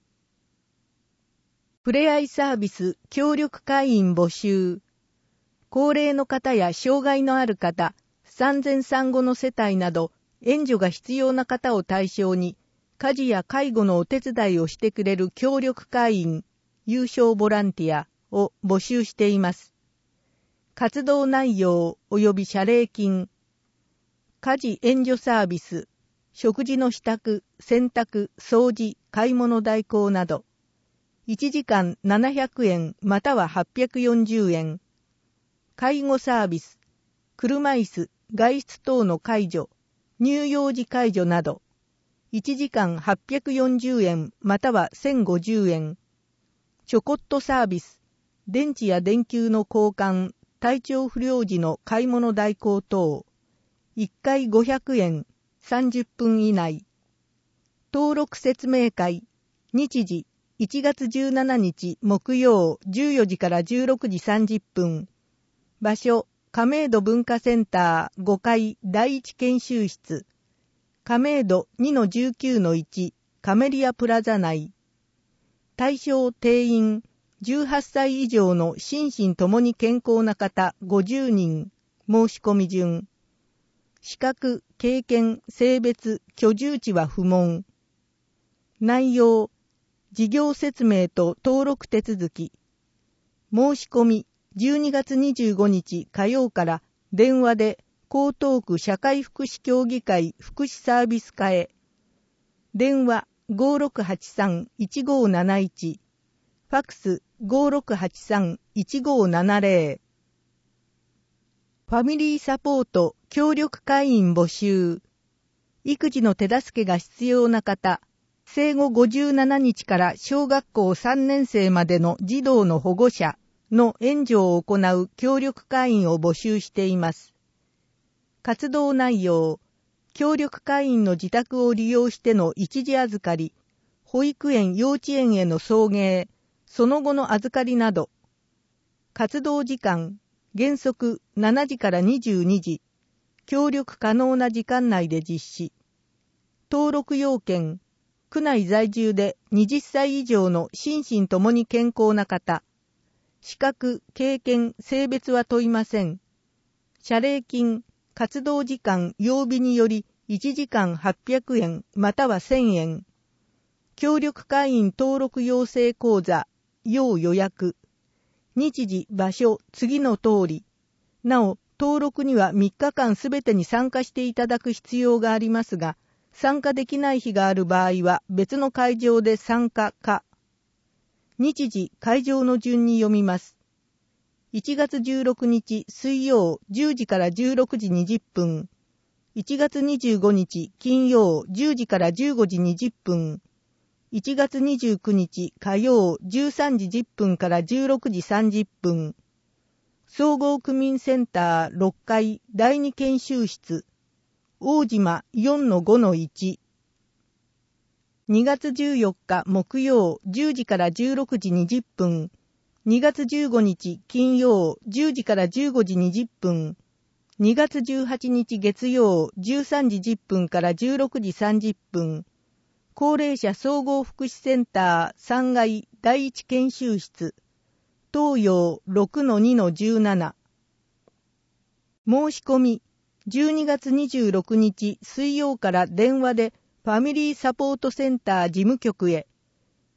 ふれあいサービス協力会員募集。高齢の方や障害のある方、産前産後の世帯など、援助が必要な方を対象に、家事や介護のお手伝いをしてくれる協力会員、有償ボランティアを募集しています。活動内容及び謝礼金、家事援助サービス、食事の支度、洗濯、掃除、買い物代行など、いちじかんななひゃくえんまたははっぴゃくよんじゅうえん。介護サービス、車椅子、外出等の介助、乳幼児介助など、いちじかんはっぴゃくよんじゅうえんまたはせんごじゅうえん。ちょこっとサービス、電池や電球の交換、体調不良時の買い物代行等、いっかいごひゃくえん、さんじゅっぷん以内。登録説明会、日時いちがつじゅうしちにち木曜じゅうよじからじゅうろくじさんじゅっぷん。場所、亀戸文化センターごかいだいいち研修室。亀戸 にのじゅうきゅうのいち カメリアプラザ内。対象定員じゅうはっさい以上の心身ともに健康な方ごじゅうにん。申し込み順。資格、経験、性別、居住地は不問。内容、事業説明と登録手続き。申し込み、じゅうにがつにじゅうごにち火曜から電話で江東区社会福祉協議会福祉サービス課へ。電話 ごろくはちさんいちごなないち、ファックス ごろくはちさんいちごななゼロ。ファミリーサポート協力会員募集。育児の手助けが必要な方、生後ごじゅうななにちから小学校さんねんせいまでの児童の保護者の援助を行う協力会員を募集しています。活動内容、協力会員の自宅を利用しての一時預かり、保育園・幼稚園への送迎、その後の預かりなど。活動時間、原則しちじからにじゅうにじ、協力可能な時間内で実施。登録要件、区内在住ではたち以上の心身ともに健康な方。資格、経験、性別は問いません。謝礼金、活動時間、曜日によりいちじかんはっぴゃくえんまたはせんえん。協力会員登録養成講座、要予約。日時、場所、次の通り。なお、登録にはみっかかんすべてに参加していただく必要がありますが、参加できない日がある場合は別の会場で参加か。日時、会場の順に読みます。いちがつじゅうろくにち水曜じゅうじからじゅうろくじにじゅっぷん。いちがつにじゅうごにち金曜じゅうじからじゅうごじにじゅっぷん。いちがつにじゅうくにち火曜じゅうさんじじゅっぷんからじゅうろくじさんじゅっぷん。総合区民センターろっかいだいに研修室。大島 よんのごのいち。にがつじゅうよっか木曜じゅうじからじゅうろくじにじゅっぷん。にがつじゅうごにち金曜じゅうじからじゅうごじにじゅっぷん。にがつじゅうはちにち月曜じゅうさんじじゅっぷんからじゅうろくじさんじゅっぷん。高齢者総合福祉センターさんがいだいいち研修室。東洋 ろくのにのじゅうなな。申し込み、じゅうにがつにじゅうろくにち水曜から電話でファミリーサポートセンター事務局へ。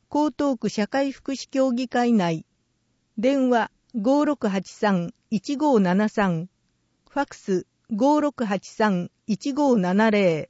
江東区社会福祉協議会内。電話 ごーろくはちさんいちごーななさん。ファックス ごーろくはちさんいちごーななぜろ。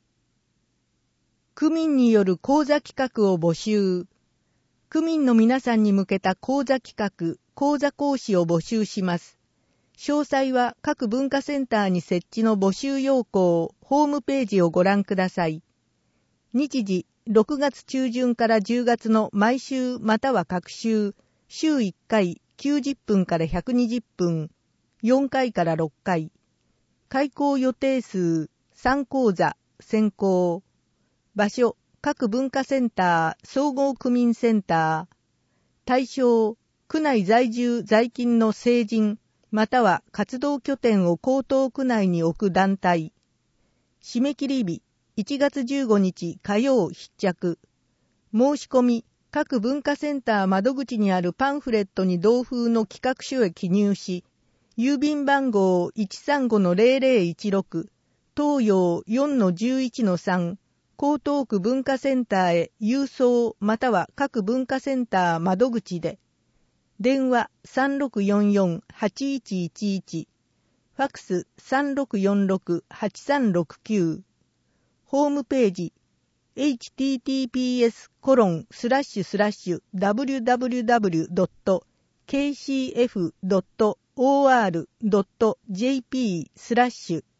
区民による講座企画を募集。区民の皆さんに向けた講座企画、講座講師を募集します。詳細は各文化センターに設置の募集要項、ホームページをご覧ください。日時、ろくがつ中旬からじゅうがつの毎週または各週、週いっかいきゅうじゅっぷんからひゃくにじゅっぷん、よんかいからろっかい。開講予定数、さん講座、先行。場所、各文化センター、総合区民センター。対象、区内在住在勤の成人、または活動拠点を江東区内に置く団体。締め切り日、いちがつじゅうごにち火曜必着。申し込み、各文化センター窓口にあるパンフレットに同封の企画書へ記入し、郵便番号 いちさんごのぜろぜろいちろく、東洋 よんのじゅういちのさん、江東区文化センターへ郵送または各文化センター窓口で。電話 さんろくよんよんはちいちいちいち、ファックス さんろくよんろくはちさんろくきゅう、ホームページ エイチティーティーピーエスコロンスラッシュスラッシュダブリュダブリュダブリュドットケーシーエフドットオーアールドットジェーピースラッシュ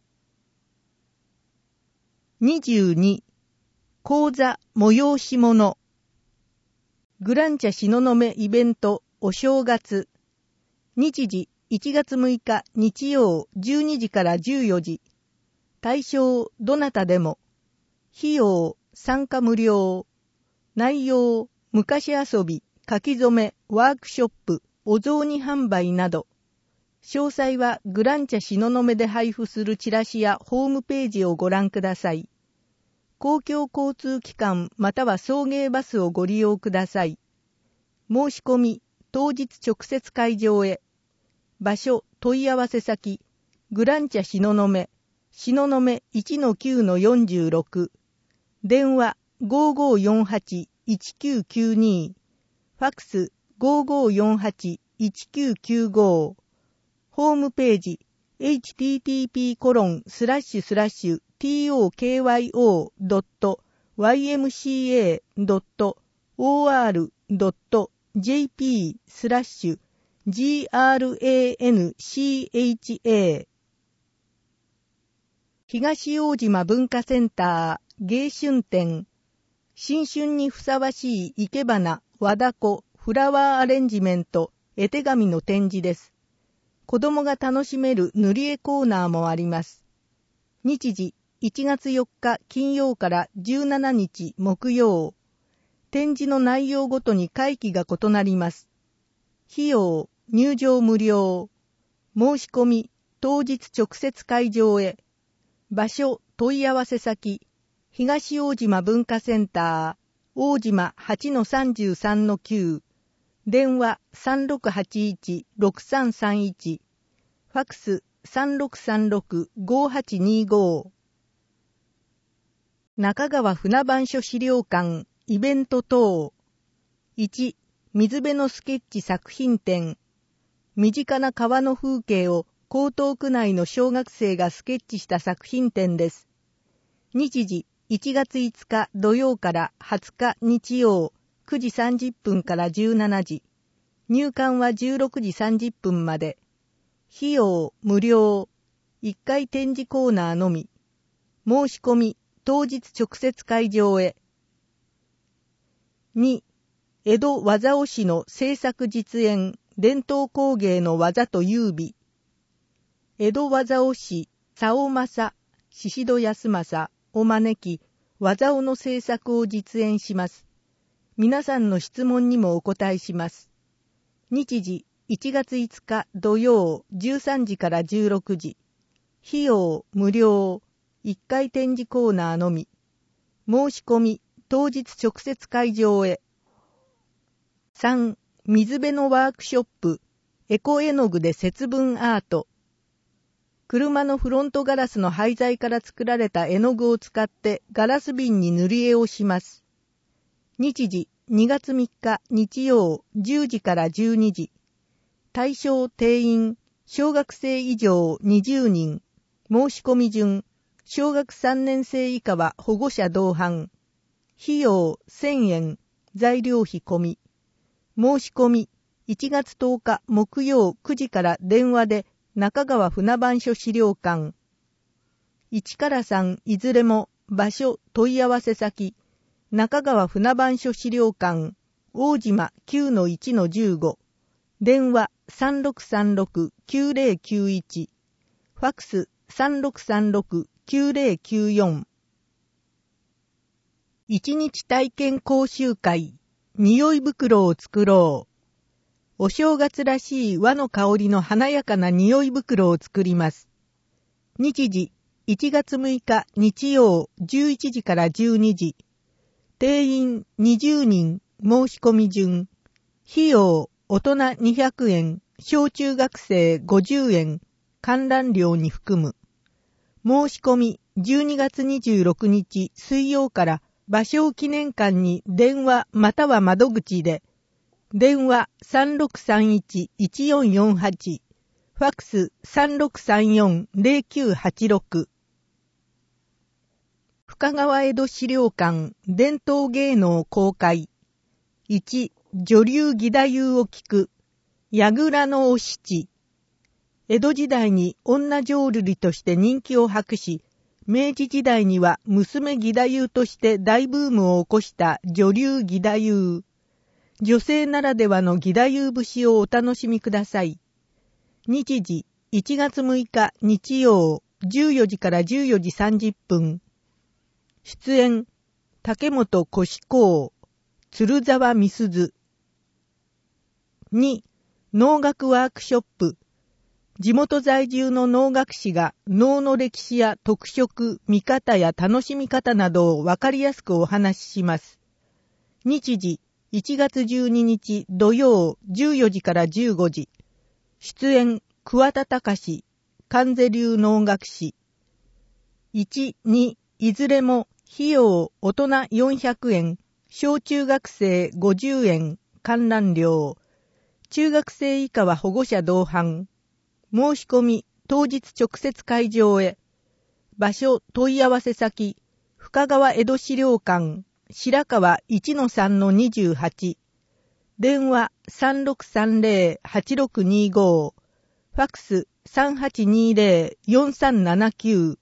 にじゅうに講座催し物グランチャ東雲イベントお正月日時いちがつむいか日曜じゅうにじからじゅうよじ対象どなたでも費用参加無料内容昔遊び書き初めワークショップお雑煮販売など詳細はグランチャ東雲で配布するチラシやホームページをご覧ください。公共交通機関または送迎バスをご利用ください。申し込み、当日直接会場へ。場所、問い合わせ先、グランチャ東雲、東雲 いちのきゅうのよんじゅうろく。電話 ごーごーよんはちいちきゅうきゅうに。ファックス ごーごーよんはちいちきゅうきゅうご。ホームページ エイチティーティーピーコロンスラッシュスラッシュトーキョードットワイエムシーエードットオーアールドットジェーピースラッシュジーアールエーエヌシーエイチエー 東大島文化センター芸春展新春にふさわしい生け花和だこフラワーアレンジメント絵手紙の展示です。子供が楽しめる塗り絵コーナーもあります。日時いちがつよっか金曜からじゅうしちにち木曜。展示の内容ごとに会期が異なります。費用、入場無料。申し込み、当日直接会場へ。場所、問い合わせ先、東大島文化センター、大島 はちのさんじゅうさんのきゅう。電話 さんろくはちいちろくさんさんいち。ファックス さんろくさんろくごはちにご。中川船番所資料館イベント等。いち、水辺のスケッチ作品展。身近な川の風景を江東区内の小学生がスケッチした作品展です。日時いちがついつか土曜からはつか日曜くじさんじゅっぷんからじゅうしちじ。入館はじゅうろくじさんじゅっぷんまで。費用無料。いっかい展示コーナーのみ。申し込み当日直接会場へ。に、江戸技押しの制作実演伝統工芸の技と優美。江戸技押し佐尾正、宍戸康政を招き、技尾の制作を実演します。皆さんの質問にもお答えします。日時いちがついつか土曜じゅうさんじからじゅうろくじ。費用無料。いっかい展示コーナーのみ。申し込み当日直接会場へ。さん、水辺のワークショップエコ絵の具で節分アート。車のフロントガラスの廃材から作られた絵の具を使ってガラス瓶に塗り絵をします。日時にがつみっか日曜じゅうじからじゅうにじ。対象定員、小学生以上にじゅうにん。申し込み順、小学さんねん生以下は保護者同伴。費用せんえん、材料費込み。申し込み、いちがつとおか木曜くじから電話で中川船番所資料館。いちからさんいずれも場所問い合わせ先、中川船番所資料館、大島 きゅうのいちのじゅうご。電話 さんろくさんろくきゅうぜろきゅういち。ファックス さんろくさんろくきゅうぜろきゅうよん。一日体験講習会、匂い袋を作ろう。お正月らしい和の香りの華やかな匂い袋を作ります。日時、いちがつむいか日曜じゅういちじからじゅうにじ。定員にじゅうにん、申し込み順。費用、大人にひゃくえん、小中学生ごじゅうえん、観覧料に含む。申し込みじゅうにがつにじゅうろくにち水曜から芭蕉記念館に電話または窓口で、電話 さんろくさんいちいちよんよんはち、ファックス さんろくさんよんぜろきゅうはちろく。深川江戸資料館伝統芸能公開。いち、女流義太夫を聞く。櫓のお七。江戸時代に女浄瑠璃として人気を博し、明治時代には娘義太夫として大ブームを起こした女流義太夫。女性ならではの義太夫節をお楽しみください。日時、いちがつむいか日曜、じゅうよじからじゅうよじさんじゅっぷん。出演、竹本小志公、鶴沢美鈴。に、能楽ワークショップ。地元在住の能楽師が能の歴史や特色、見方や楽しみ方などをわかりやすくお話しします。日時、いちがつじゅうににち土曜じゅうよじからじゅうごじ。出演、桑田隆、関西流能楽師。いち、に、いずれも費用大人よんひゃくえん、小中学生ごじゅうえん、観覧料。中学生以下は保護者同伴。申し込み、当日直接会場へ。場所、問い合わせ先、深川江戸資料館、白川 いちのさんのにじゅうはち。電話 さんろくさんぜろはちろくにご。ファックス さんはちにぜろよんさんななきゅう。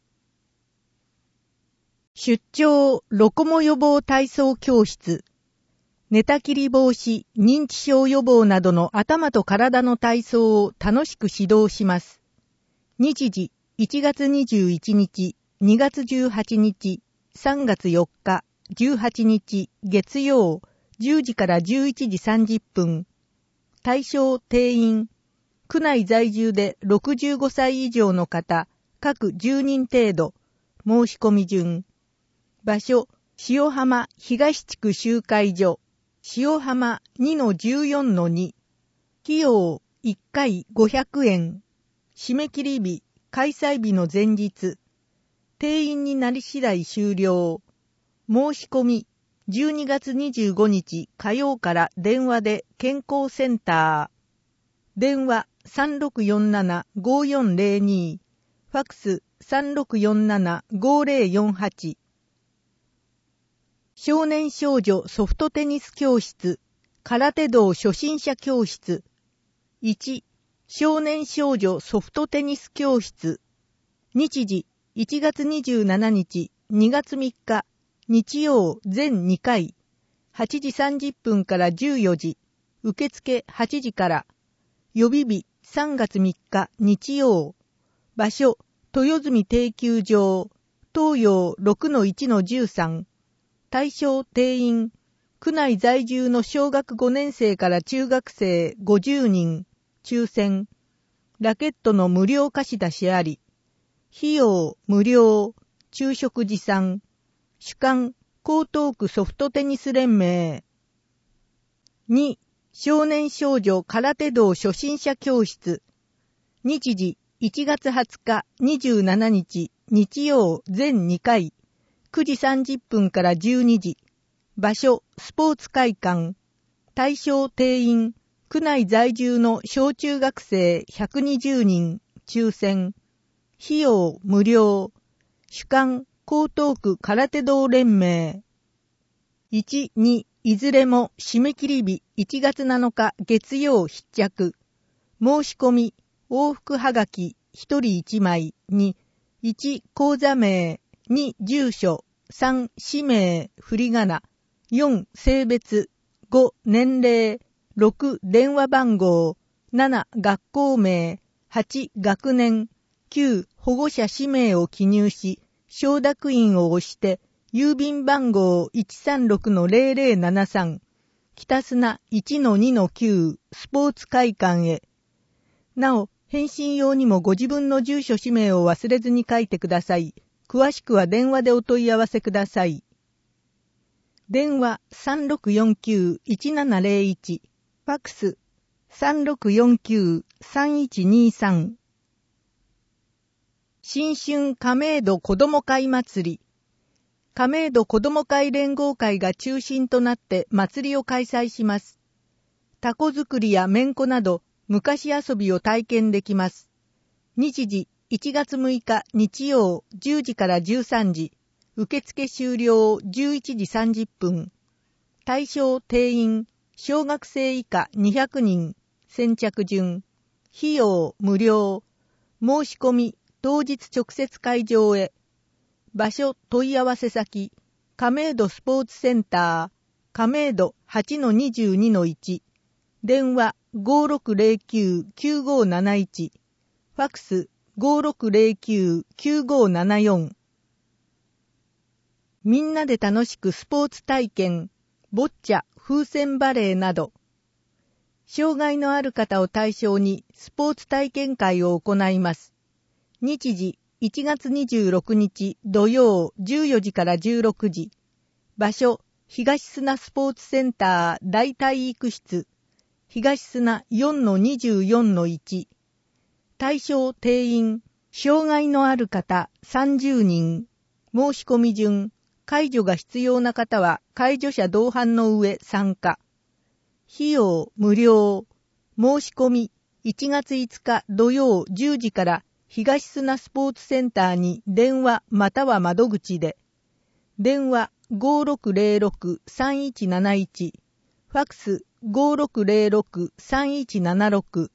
出張ロコモ予防体操教室。寝たきり防止、認知症予防などの頭と体の体操を楽しく指導します。日時、いちがつにじゅういちにち、にがつじゅうはちにち、さんがつよっか、じゅうはちにち、月曜、じゅうじからじゅういちじさんじゅっぷん。対象定員、区内在住でろくじゅうごさい以上の方、各じゅうにん程度。申し込み順。場所、塩浜東地区集会所。塩浜 にのじゅうよんのに。費用いっかいごひゃくえん。締め切り日、開催日の前日。定員になり次第終了。申し込み、じゅうにがつにじゅうごにち火曜から電話で健康センター。電話 さんろくよんななごよんぜろに。ファックス さんろくよんななごぜろよんはち。少年少女ソフトテニス教室、空手道初心者教室。いち、少年少女ソフトテニス教室。日時、いちがつにじゅうしちにち、にがつみっか、日曜全にかい、はちじさんじゅっぷんからじゅうよじ、受付はちじから、予備日さんがつみっか日曜、場所、豊住定休場、東洋 ろくのいちのじゅうさん、対象定員、区内在住の小学ごねん生から中学生ごじゅうにん、抽選、ラケットの無料貸し出しあり、費用無料、昼食持参、主幹、江東区ソフトテニス連盟。に、少年少女空手道初心者教室。日時、いちがつはつか、にじゅうしちにち、日曜全にかい、くじさんじゅっぷんからじゅうにじ。 場所、スポーツ会館。対象定員、区内在住の小中学生ひゃくにじゅうにん、抽選。費用無料。主管、江東区空手道連盟。いち、に、いずれも締め切り日いちがつなのか月曜必着。申し込み、往復はがきひとりいちまいに、いち、口座名、に、住所、さん、氏名、振り仮名、よん、性別、ご、年齢、ろく、電話番号、なな、学校名、はち、学年、きゅう、保護者氏名を記入し、承諾印を押して、郵便番号 いちさんろくのゼロゼロななさん、北砂 いちのにのきゅう スポーツ会館へ。なお、返信用にもご自分の住所氏名を忘れずに書いてください。詳しくは電話でお問い合わせください。電話 さんろくよんきゅういちななゼロいち、ファックス さんろくよんきゅうさんいちにさん。新春亀戸子ども会祭り。亀戸子ども会連合会が中心となって祭りを開催します。タコ作りやめんこなど昔遊びを体験できます。日時いちがつむいか日曜じゅうじからじゅうさんじ。受付終了じゅういちじさんじゅっぷん。対象定員、小学生以下にひゃくにん、先着順。費用無料。申し込み、当日直接会場へ。場所問い合わせ先、亀戸スポーツセンター、亀戸 はちのにじゅうにのいち。電話 ごろくゼロきゅうきゅうごなないち。ファックス ごろくゼロきゅうきゅうごななよん。みんなで楽しくスポーツ体験、ボッチャ、風船バレーなど、障害のある方を対象にスポーツ体験会を行います。日時いちがつにじゅうろくにち土曜じゅうよじからじゅうろくじ。場所、東砂スポーツセンター大体育室、東砂 よんのにじゅうよんのいち。対象定員、障害のある方さんじゅうにん。申し込み順、介助が必要な方は介助者同伴の上参加。費用無料。申し込みいちがついつか土曜じゅうじから東砂スポーツセンターに電話または窓口で。電話 ごろくゼロろくさんいちなないち。ファックス ごろくゼロろくさんいちななろく。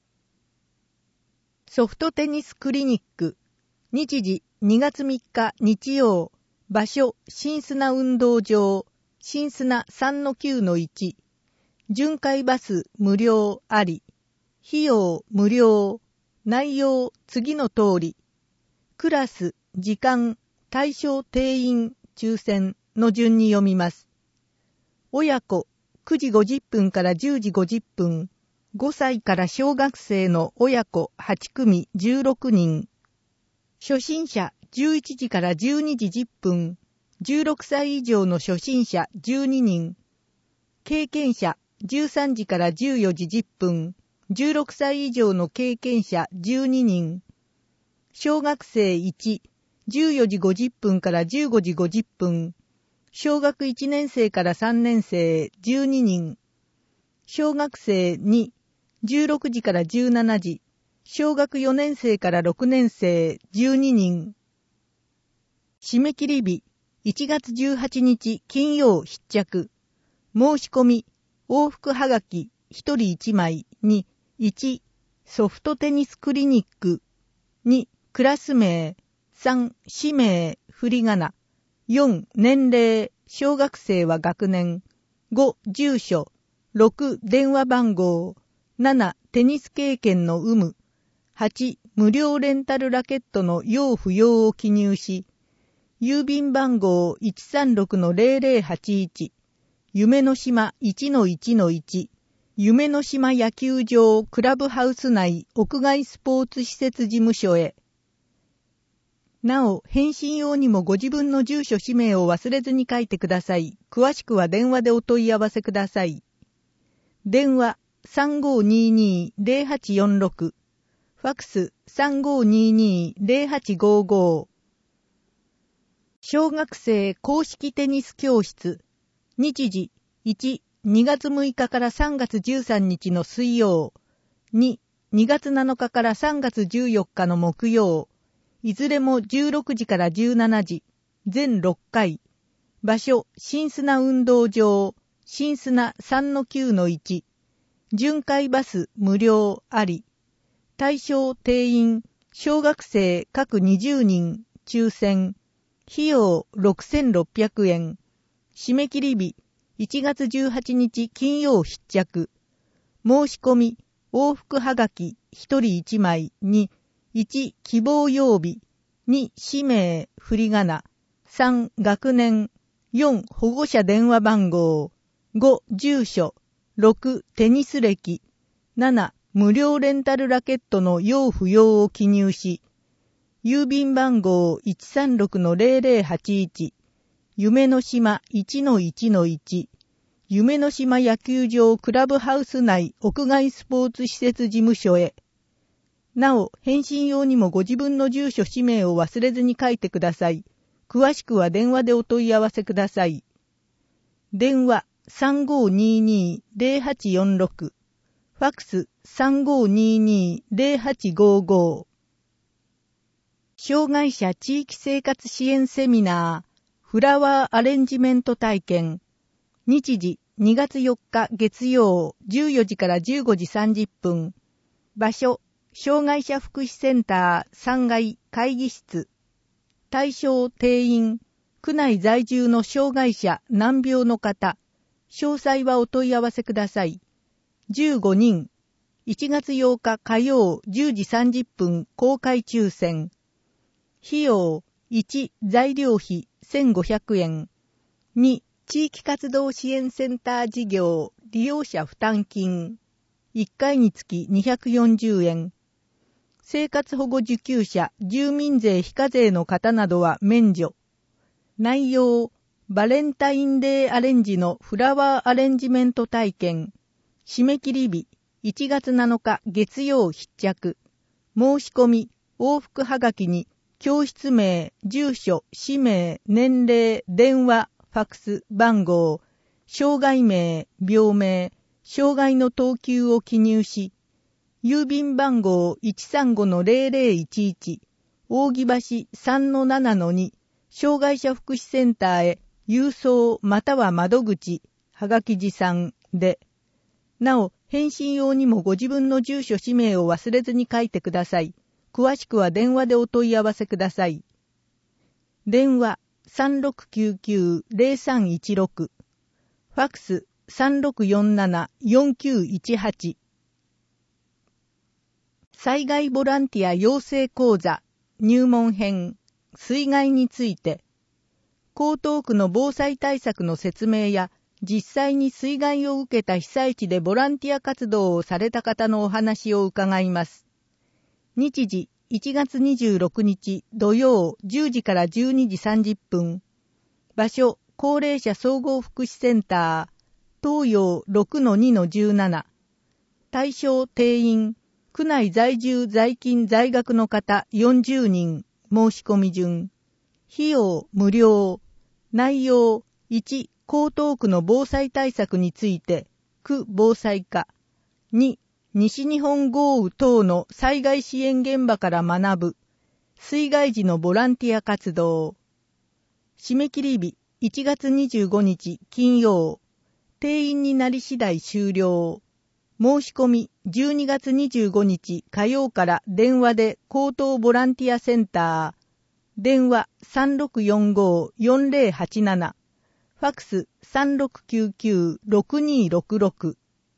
ソフトテニスクリニック。日時にがつみっか日曜。場所、新砂運動場、新砂 さんのきゅうのいち。巡回バス無料あり。費用無料。内容次の通り。クラス、時間、対象定員、抽選の順に読みます。親子、くじごじゅっぷんからじゅうじごじゅっぷん。ごさいから小学生の親子はちくみじゅうろくにん。初心者、じゅういちじからじゅうにじじゅっぷん、じゅうろくさい以上の初心者じゅうににん、経験者じゅうさんじからじゅうよじじゅっぷん、じゅうろくさい以上の経験者じゅうににん、小学生いち、じゅうよじごじゅっぷんからじゅうごじごじゅっぷん、小学いちねん生からさんねん生じゅうににん、小学生に、じゅうろくじからじゅうしちじ、小学よねん生からろくねん生じゅうににん。締め切り日いちがつじゅうはちにち金曜必着。申し込み往復はがきひとりいちまいにいちソフトテニスクリニック、にクラス名、さん氏名振り仮名、よん年齢小学生は学年、ご住所、ろく電話番号、ななテニス経験の有無、はち無料レンタルラケットの用不要を記入し、郵便番号 いちさんろくのゼロゼロはちいち、夢の島 いちのいちのいち、夢の島野球場クラブハウス内屋外スポーツ施設事務所へ。なお、返信用にもご自分の住所氏名を忘れずに書いてください。詳しくは電話でお問い合わせください。電話 さんごににゼロはちよんろく、ファックス さんごににゼロはちごご。小学生公式テニス教室。 日時、いち、にがつむいかからさんがつじゅうさんにちの水曜、に、にがつなのかからさんがつじゅうよっかの木曜、いずれもじゅうろくじからじゅうしちじ、全ろっかい。場所、新砂運動場、新砂 さんのきゅうのいち。巡回バス無料あり。対象定員、小学生各にじゅうにん、抽選。費用ろくせんろっぴゃくえん。締め切り日、いちがつじゅうはちにち金曜必着。申し込み、往復はがきひとりいちまいに、いち希望曜日、に氏名、振り仮名、さん学年、よん保護者電話番号、ご住所、ろくテニス歴、なな無料レンタルラケットの用不要を記入し、郵便番号 いちさんろくのゼロゼロはちいち、夢の島 いちのいちのいち、夢の島野球場クラブハウス内屋外スポーツ施設事務所へ。なお、返信用にもご自分の住所氏名を忘れずに書いてください。詳しくは電話でお問い合わせください。電話 さんごーにーにーゼロはちよんろく、ファックス さんごーにーにーゼロはちごーごー。障害者地域生活支援セミナー、フラワーアレンジメント体験。日時にがつよっか月曜じゅうよじからじゅうごじさんじゅっぷん。場所、障害者福祉センターさんがい会議室。対象定員、区内在住の障害者難病の方。詳細はお問い合わせください。じゅうごにん。いちがつようか火曜じゅうじさんじゅっぷん公開抽選。費用いち材料費せんごひゃくえん。に地域活動支援センター事業利用者負担金。いっかいにつきにひゃくよんじゅうえん。生活保護受給者、住民税非課税の方などは免除。内容、バレンタインデーアレンジのフラワーアレンジメント体験。締め切り日、いちがつなのか月曜必着。申し込み、往復はがきに、教室名、住所、氏名、年齢、電話、ファックス、番号、障害名、病名、障害の等級を記入し、郵便番号 いちさんごのゼロゼロいちいち、扇橋 さんのななのに、障害者福祉センターへ郵送または窓口、はがき持参で、なお、返信用にもご自分の住所氏名を忘れずに書いてください。詳しくは電話でお問い合わせください。電話 さんろくきゅうきゅうゼロさんいちろく、ファックス さんろくよんななよんきゅういちはち。災害ボランティア養成講座入門編水害について、江東区の防災対策の説明や実際に水害を受けた被災地でボランティア活動をされた方のお話を伺います。日時いちがつにじゅうろくにち土曜じゅうじからじゅうにじさんじゅっぷん。場所、高齢者総合福祉センター、東洋 ろくのにのじゅうなな。対象定員、区内在住在勤在学の方よんじゅうにん、申し込み順。費用無料。内容いち、江東区の防災対策について、区防災課。に、西日本豪雨等の災害支援現場から学ぶ。水害時のボランティア活動。締め切り日いちがつにじゅうごにち金曜。定員になり次第終了。申し込みじゅうにがつにじゅうごにち火曜から電話で江東ボランティアセンター。電話 さんろくよんごよんゼロはちなな。ファックス さんろくきゅうきゅうろくにろくろく。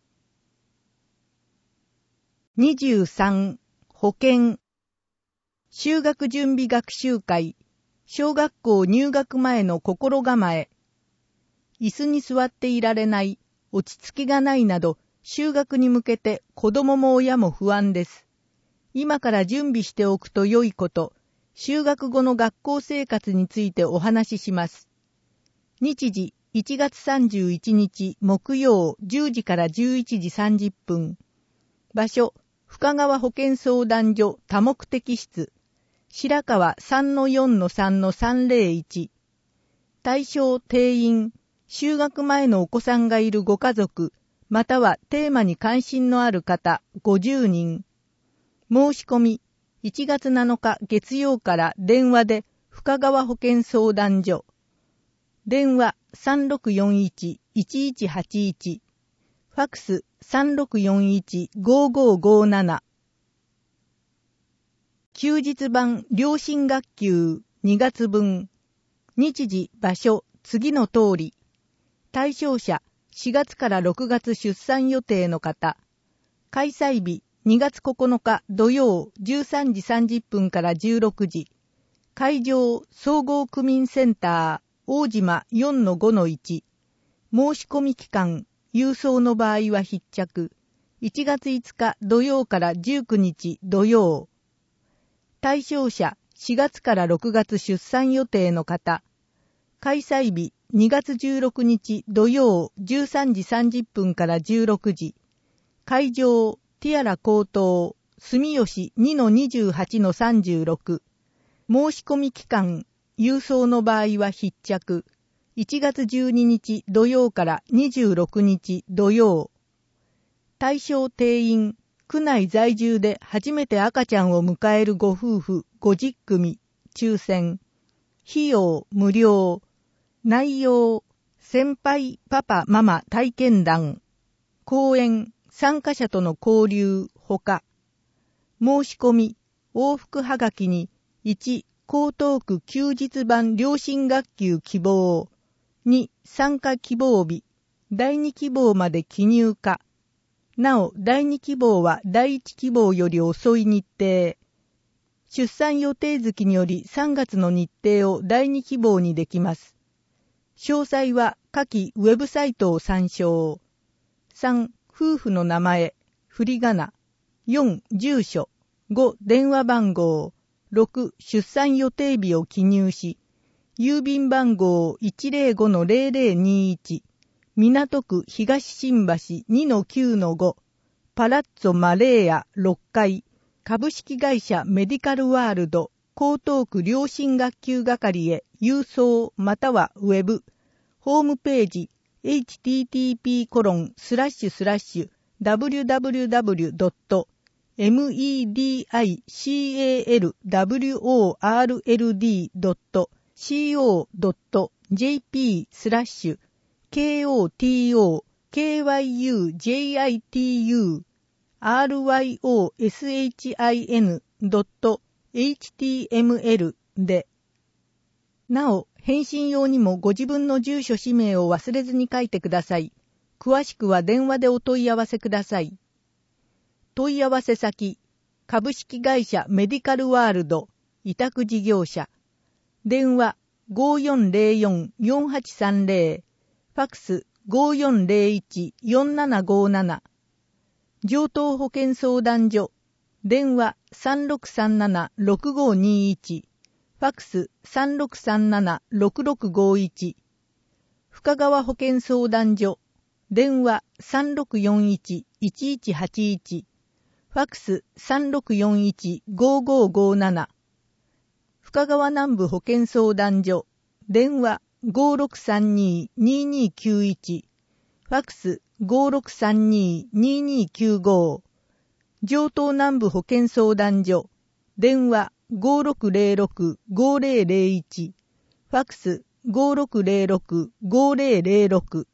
にじゅうさん、保健。就学準備学習会。小学校入学前の心構え。椅子に座っていられない、落ち着きがないなど、就学に向けて子供も親も不安です。今から準備しておくと良いこと、就学後の学校生活についてお話しします。日時いちがつさんじゅういちにち木曜じゅうじからじゅういちじさんじゅっぷん。場所、深川保健相談所多目的室。白川 さんのよんのさんのさんゼロいち。対象定員、 就学前のお子さんがいるご家族、またはテーマに関心のある方ごじゅうにん。申し込み、いちがつなのか月曜から電話で深川保健相談所。電話 さんろくよんいちいちいちはちいち。ファックス さんろくよんいちごごごなな。休日版良心学級にがつぶん。日時場所次の通り。対象者しがつからろくがつ出産予定の方。開催日にがつここのか土曜じゅうさんじさんじゅっぷんからじゅうろくじ。会場総合区民センター大島 よんのごのいち。申し込み期間郵送の場合は必着。いちがついつか土曜からじゅうくにち土曜。対象者しがつからろくがつ出産予定の方。開催日にがつじゅうろくにち土曜じゅうさんじさんじゅっぷんからじゅうろくじ。会場ティアラ高等住吉 にのにじゅうはちのさんじゅうろく。申し込み期間郵送の場合は必着。いちがつじゅうににち土曜からにじゅうろくにち土曜。対象定員区内在住で初めて赤ちゃんを迎えるご夫婦ごじゅっくみ抽選。費用無料。内容先輩パパママ体験談。講演参加者との交流ほか。申し込み往復はがきにいち江東区休日版良心学級希望。に参加希望日。だいに希望まで記入可。なおだいに希望はだいいち希望より遅い日程。出産予定月によりさんがつの日程をだいに希望にできます。詳細は下記ウェブサイトを参照。さん夫婦の名前、振り仮名。よん住所。ご電話番号。ろく出産予定日を記入し、郵便番号 いちまるごのぜろぜろにいち、港区東新橋 にのきゅうのご、パラッツォマレーヤろっかい、株式会社メディカルワールド、江東区良心学級係へ郵送またはウェブ、ホームページ、エイチティーティーピーコロンスラッシュスラッシュダブリュダブリュダブリュドットメディカルワールドドットシーオードットジェーピー スラッシュ ケーオーティーオー ケーワイユー ジェイアイティーユー アールワイオー エスエイチアイエヌ ドット エイチティーエムエル で。なお、返信用にもご自分の住所氏名を忘れずに書いてください。詳しくは電話でお問い合わせください。問い合わせ先、株式会社メディカルワールド、委託事業者。電話 ごーよんぜろよん よんはちさんぜろ、ファックス ごーよんぜろいち よんななごなな。上東保健相談所。電話 さんろくさんなな ろくごにいち、ファックス さんろくさんなな ろくろくごいち。深川保健相談所。電話 さんろくよんいち いちいちはちいち、ファックス さんろくよんいち ごごごなな。深川南部保健相談所。電話 ごーろくさんに にーにーきゅういち、ファックス ごーろくさんに にーにーきゅうご。上東南部保健相談所。電話 ごーろくぜろろく ごーぜろぜろいち、ファックス ごーろくぜろろく ごーぜろぜろろく。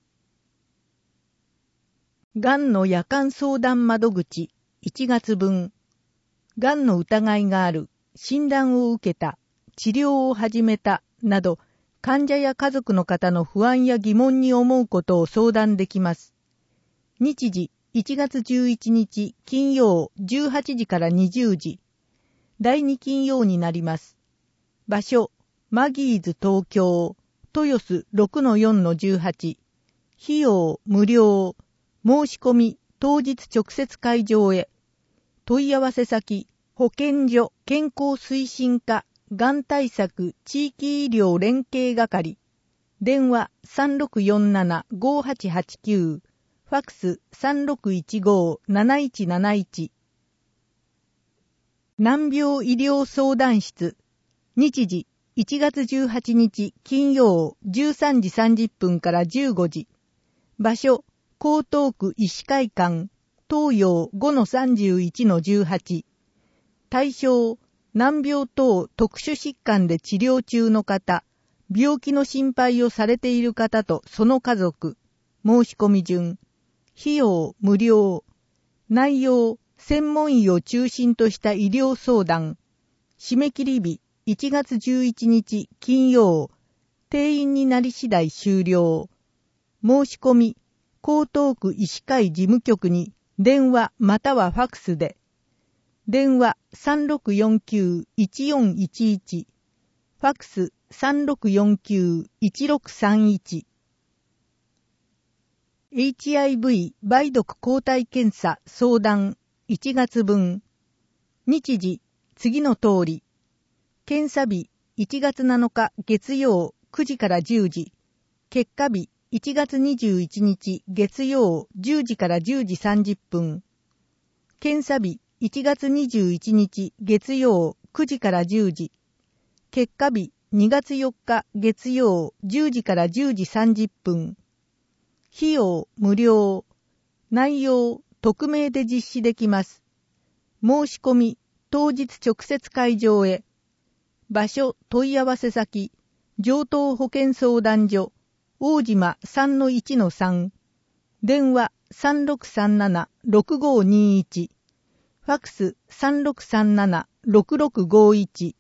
がんの夜間相談窓口いちがつぶん。がんの疑いがある、診断を受けた、治療を始めた、など、患者や家族の方の不安や疑問に思うことを相談できます。日時いちがつじゅういちにち金曜じゅうはちじからにじゅうじ。だいに金曜になります。場所、マギーズ東京、豊洲 ろくのよんのじゅうはち。費用無料。申し込み当日直接会場へ。問い合わせ先、保健所健康推進課がん対策地域医療連携係。電話 さんろくよんなな ごはちはちきゅう、ファックス さんろくいちご なないちなないち。難病医療相談室。日時いちがつじゅうはちにち金曜じゅうさんじさんじゅっぷんからじゅうごじ。場所、江東区医師会館、東洋 ごのさんじゅういちのじゅうはち。対象、難病等特殊疾患で治療中の方、病気の心配をされている方とその家族。申し込み順。費用無料。内容、専門医を中心とした医療相談。締め切り日、いちがつじゅういちにち金曜。定員になり次第終了。申し込み、江東区医師会事務局に電話またはファクスで。電話 さんろくよんきゅういちよんいちいち。ファクス さんろくよんきゅういちろくさんいち。エイチアイブイ 梅毒抗体検査相談いちがつぶん。日時、次の通り。検査日、いちがつなのか月曜くじからじゅうじ。結果日、いちがつにじゅういちにち月曜じゅうじからじゅうじさんじゅっぷん。検査日、いちがつにじゅういちにち月曜くじからじゅうじ。結果日、にがつよっか月曜じゅうじからじゅうじさんじゅっぷん。費用無料。内容匿名で実施できます。申し込み当日直接会場へ。場所問い合わせ先上東保健相談所大島 さんのいちのさん。電話 さんろくさんななろくごにいち。ファクス さんろくさんななろくろくごいち。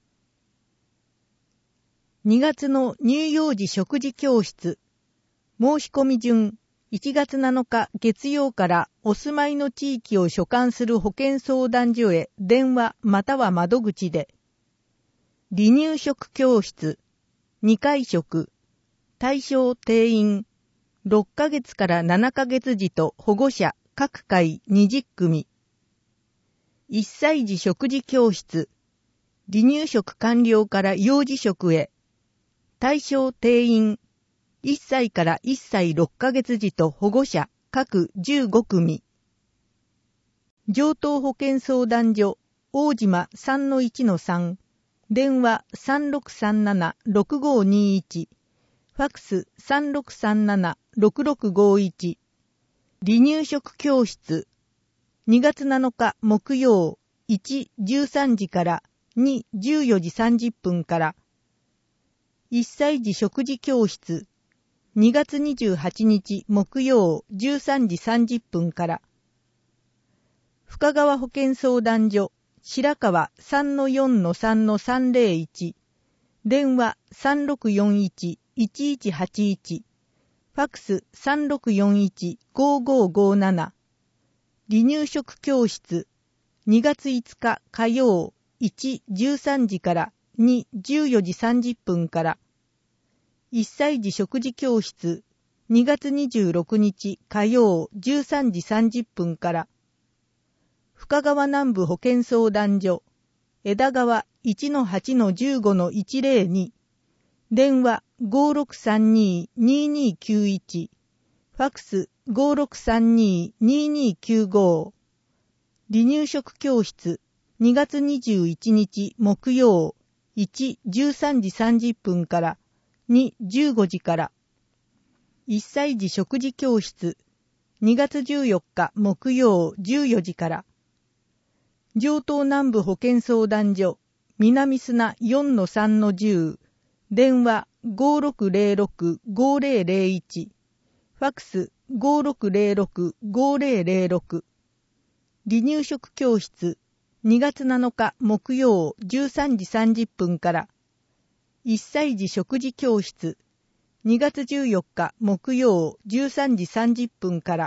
にがつの乳幼児食事教室。申し込み順。いちがつなのか月曜からお住まいの地域を所管する保健相談所へ電話または窓口で。離乳食教室。にかい食。対象定員。ろっかげつからななかげつ児と保護者各回にじゅっくみ。いっさい児食事教室。離乳食完了から幼児食へ。対象定員。いっさいからいっさいろっかげつ児と保護者各じゅうごくみ。上東保健相談所大島 さんのいちのさん。電話 さんろくさんななろくごにいち。ファクス さんろくさんななろくろくごいち。離乳食教室。にがつなのか木曜いち、じゅうさんじからに、じゅうよじさんじゅっぷんから。いっさい児食事教室。にがつにじゅうはちにち木曜じゅうさんじさんじゅっぷんから。深川保健相談所白川 さんのよんのさんのさんぜろいち。電話 さんろくよんいちいちいちはちいち。ファクス さんろくよんいちごごごなな。離乳食教室。にがついつか火曜いち、じゅうさんじからに、じゅうよじさんじゅっぷんから。いっさい児食事教室。にがつにじゅうろくにち火曜じゅうさんじさんじゅっぷんから。深川南部保健相談所枝川 いちのはちのじゅうごのいちぜろに。電話 ごろくさんにににきゅういち。ファクス ごろくさんにににきゅうご。離乳食教室。にがつにじゅういちにち木曜いち、じゅうさんじさんじゅっぷんからに、じゅうごじから。いっさい児食事教室。にがつじゅうよっか木曜じゅうよじから。上東南部保健相談所南砂 よんのさんのじゅう。電話 ごろくぜろろくごぜろぜろいち。ファクス ごろくぜろろくごぜろぜろろく。離乳食教室。にがつなのか木曜じゅうさんじさんじゅっぷんから。いっさい児食事教室。にがつじゅうよっか木曜じゅうさんじさんじゅっぷんから。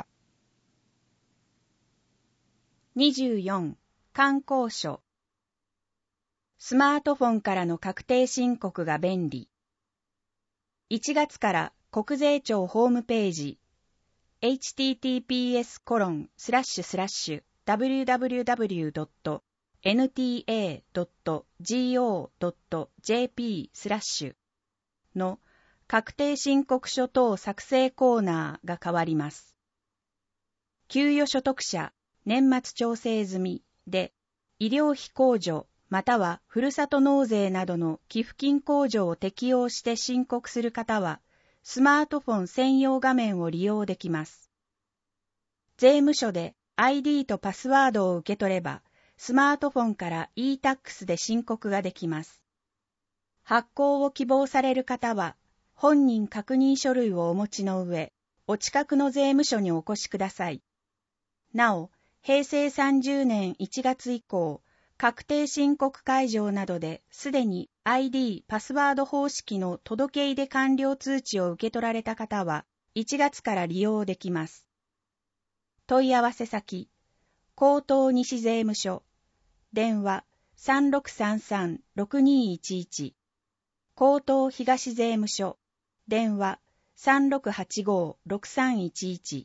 にじゅうよん観光所。スマートフォンからの確定申告が便利。いちがつから国税庁ホームページ エイチティーティーピーエスコロンスラッシュスラッシュダブリューダブリューダブリュードットエヌティーエードットゴードットジェーピー スラッシュの確定申告書等作成コーナーが変わります。給与所得者年末調整済みで医療費控除またはふるさと納税などの寄付金控除を適用して申告する方は、スマートフォン専用画面を利用できます。税務署で アイディー とパスワードを受け取れば、スマートフォンから イータックス で申告ができます。発行を希望される方は、本人確認書類をお持ちの上、お近くの税務署にお越しください。なお、へいせいさんじゅうねんいちがつ以降、確定申告会場などですでに アイディー パスワード方式の届け入れ完了通知を受け取られた方はいちがつから利用できます。問い合わせ先、江東西税務署、電話 さんろくさんさんろくにいちいち、江東東税務署、電話 さんろくはちごろくさんいちいち。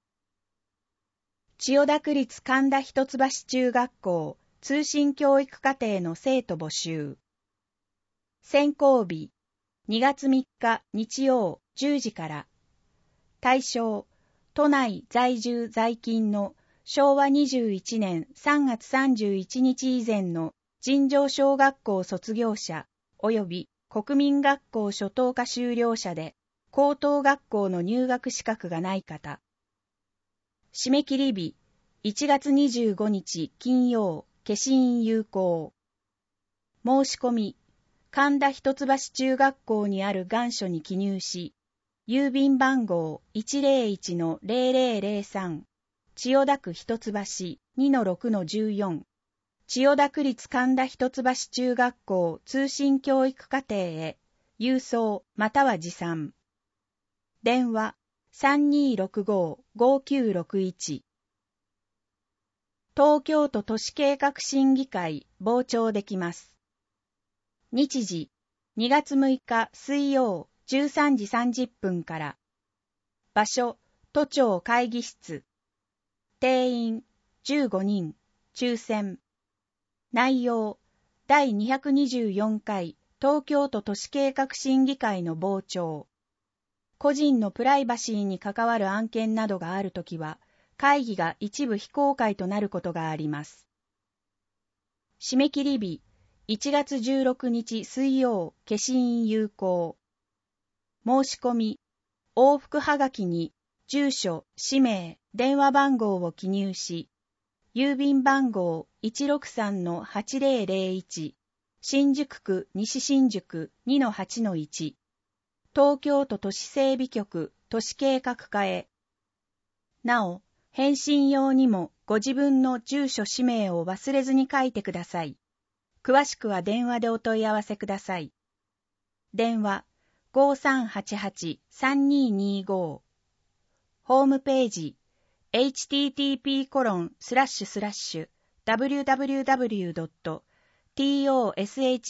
千代田区立神田一橋中学校通信教育課程の生徒募集。選考日、にがつみっか日曜じゅうじから。対象、都内在住在勤のしょうわにじゅういちねんさんがつさんじゅういちにち以前の尋常小学校卒業者及び国民学校初等科修了者で、高等学校の入学資格がない方。締め切り日、いちがつにじゅうごにち金曜、消印有効。申し込み、神田一橋中学校にある願書に記入し、郵便番号 いちぜろいちのぜろぜろぜろさん、千代田区一橋 にのろくのじゅうよん、千代田区立神田一橋中学校通信教育課程へ、郵送または持参。電話 さんにーろくごごきゅうろくいち。東京都都市計画審議会傍聴できます。日時、にがつむいか水曜じゅうさんじさんじゅっぷんから。場所、都庁会議室。定員、じゅうごにん、抽選。内容、だいにひゃくにじゅうよんかい東京都都市計画審議会の傍聴。個人のプライバシーに関わる案件などがあるときは、会議が一部非公開となることがあります。締め切り日、いちがつじゅうろくにち水曜、消印有効。申し込み、往復はがきに、住所、氏名、電話番号を記入し、郵便番号 いちろくさんのはちぜろぜろいち、新宿区西新宿 にのはちのいち、東京都都市整備局都市計画課へ。なお、返信用にもご自分の住所氏名を忘れずに書いてください。詳しくは電話でお問い合わせください。電話 ごさんはちはちさんにーにーご。ホームページ エイチティーティーピーコロンスラッシュスラッシュダブリューダブリューダブリュードットトシ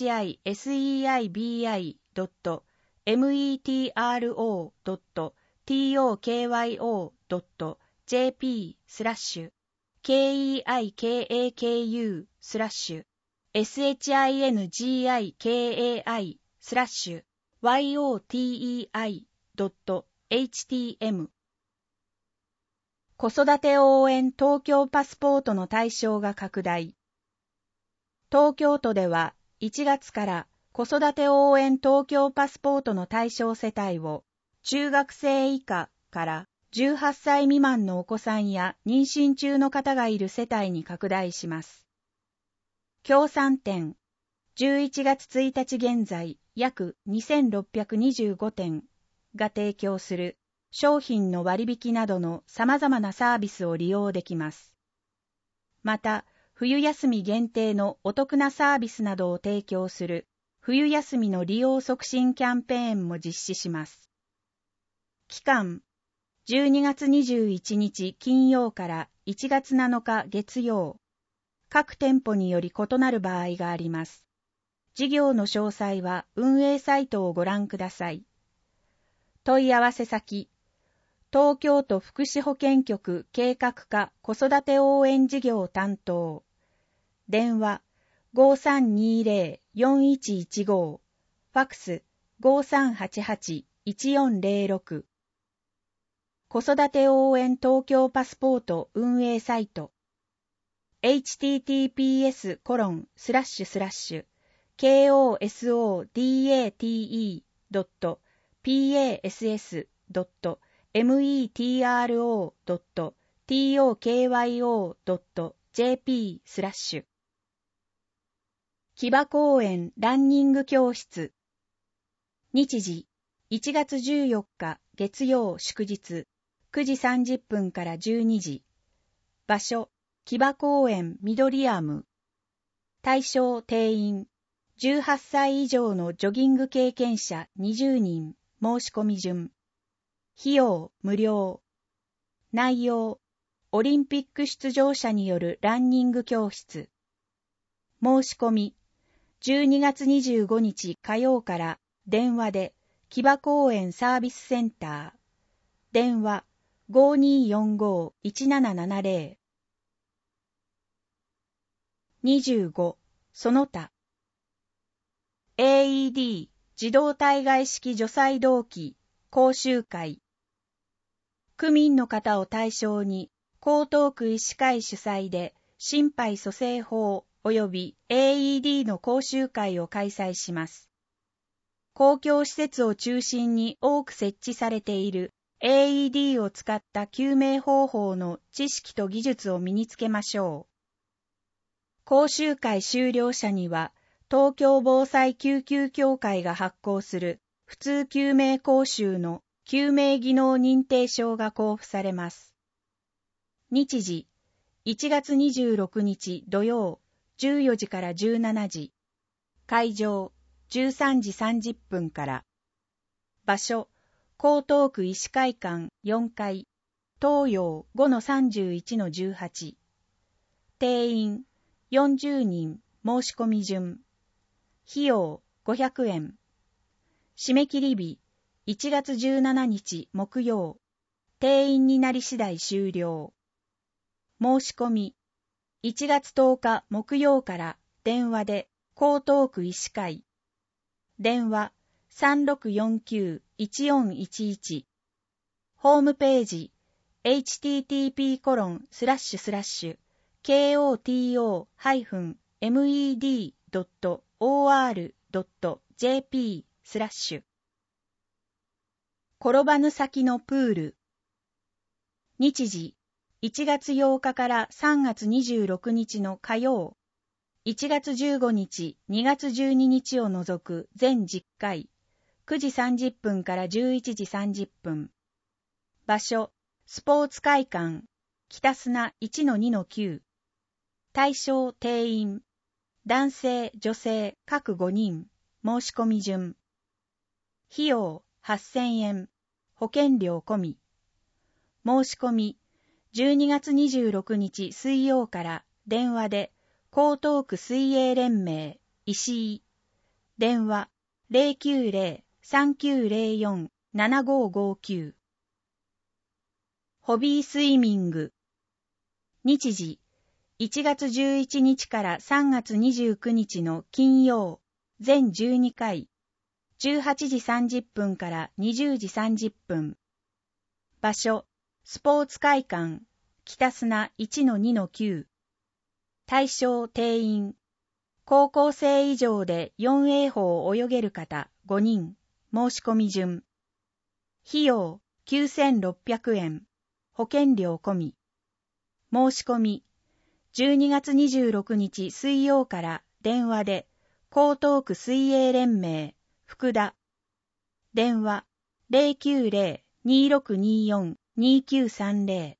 スドットメトロドットトキヨドットジェーピー スラッシュ ケーイーアイケーエーケーユー スラッシュ エスエイチアイエヌジーアイケーエーアイ スラッシュ ワイオーティーイーアイ ドット エイチティーエム。 子育て応援東京パスポートの対象が拡大。東京都ではいちがつから子育て応援東京パスポートの対象世帯を中学生以下からじゅうはっさい未満のお子さんや妊娠中の方がいる世帯に拡大します。協賛店、じゅういちがつついたち現在約にせんろっぴゃくにじゅうごてんが提供する商品の割引などの様々なサービスを利用できます。また、冬休み限定のお得なサービスなどを提供する冬休みの利用促進キャンペーンも実施します。期間、じゅうにがつにじゅういちにち金曜からいちがつなのか月曜。各店舗により異なる場合があります。事業の詳細は運営サイトをご覧ください。問い合わせ先、東京都福祉保健局計画課子育て応援事業担当。電話 ごさんにぜろよんいちいちご。ファックス ごさんはちはちいちよんぜろろく。子育て応援東京パスポート運営サイトエイチティーティーピーエスコロンスラッシュスラッシュケーオーエスオーディーエーティーイードットピーエーエスエスドットメトロドットトクヨドットジェーピースラッシュ木場公園ランニング教室。日時いちがつじゅうよっか月曜祝日くじさんじゅっぷんからじゅうにじ。場所木場公園緑アーム。対象定員じゅうはっさい以上のジョギング経験者にじゅうにん。申し込み順。費用無料。内容オリンピック出場者によるランニング教室。申し込みじゅうにがつにじゅうごにち火曜から電話で木場公園サービスセンター。電話 ごーにーよんごーいちななななゼロ。にじゅうご. その他 エーイーディー 自動体外式除細動器講習会。区民の方を対象に江東区医師会主催で心肺蘇生法及び エーイーディー の講習会を開催します。公共施設を中心に多く設置されている エーイーディー を使った救命方法の知識と技術を身につけましょう。講習会修了者には東京防災救急協会が発行する普通救命講習の救命技能認定証が交付されます。日時いちがつにじゅうろくにち土曜じゅうよじからじゅうしちじ。会場じゅうさんじさんじゅっぷんから。場所江東区医師会館よんかい東洋 ごのさんじゅういちのじゅうはち。定員よんじゅうにん。申し込み順。費用ごひゃくえん。締め切り日いちがつじゅうしちにち木曜。定員になり次第終了。申し込みいちがつとおか木曜から電話で江東区医師会。電話 さんろくよんきゅういちよんいちいち。ホームページ エイチティーティーピーコロンスラッシュスラッシュケーオーティーオーハイフンメドドットオーアールドットジェーピースラッシュ。転ばぬ先のプール。日時いちがつようかからさんがつにじゅうろくにちの火曜、いちがつじゅうごにち、にがつじゅうににちを除く全じゅっかい、くじさんじゅっぷんからじゅういちじさんじゅっぷん。場所、スポーツ会館、北砂 いちのにのきゅう。対象定員、男性、女性各ごにん、申し込み順。費用はっせんえん、保険料込み。申し込み、じゅうにがつにじゅうろくにち水曜から電話で江東区水泳連盟石井。電話 ゼロきゅうゼロ さんきゅうゼロよん ななごごきゅう。ホビースイミング。日時いちがつじゅういちにちからさんがつにじゅうくにちの金曜、全じゅうにかい、じゅうはちじさんじゅっぷんからにじゅうじさんじゅっぷん。場所、スポーツ会館、北砂 いちのにのきゅう。対象定員、高校生以上で よんエー 法を泳げる方ごにん、申し込み順。費用きゅうせんろっぴゃくえん、保険料込み。申し込み、じゅうにがつにじゅうろくにち水曜から電話で江東区水泳連盟福田。電話 ゼロきゅうゼロ にろくによん にきゅうさんゼロ。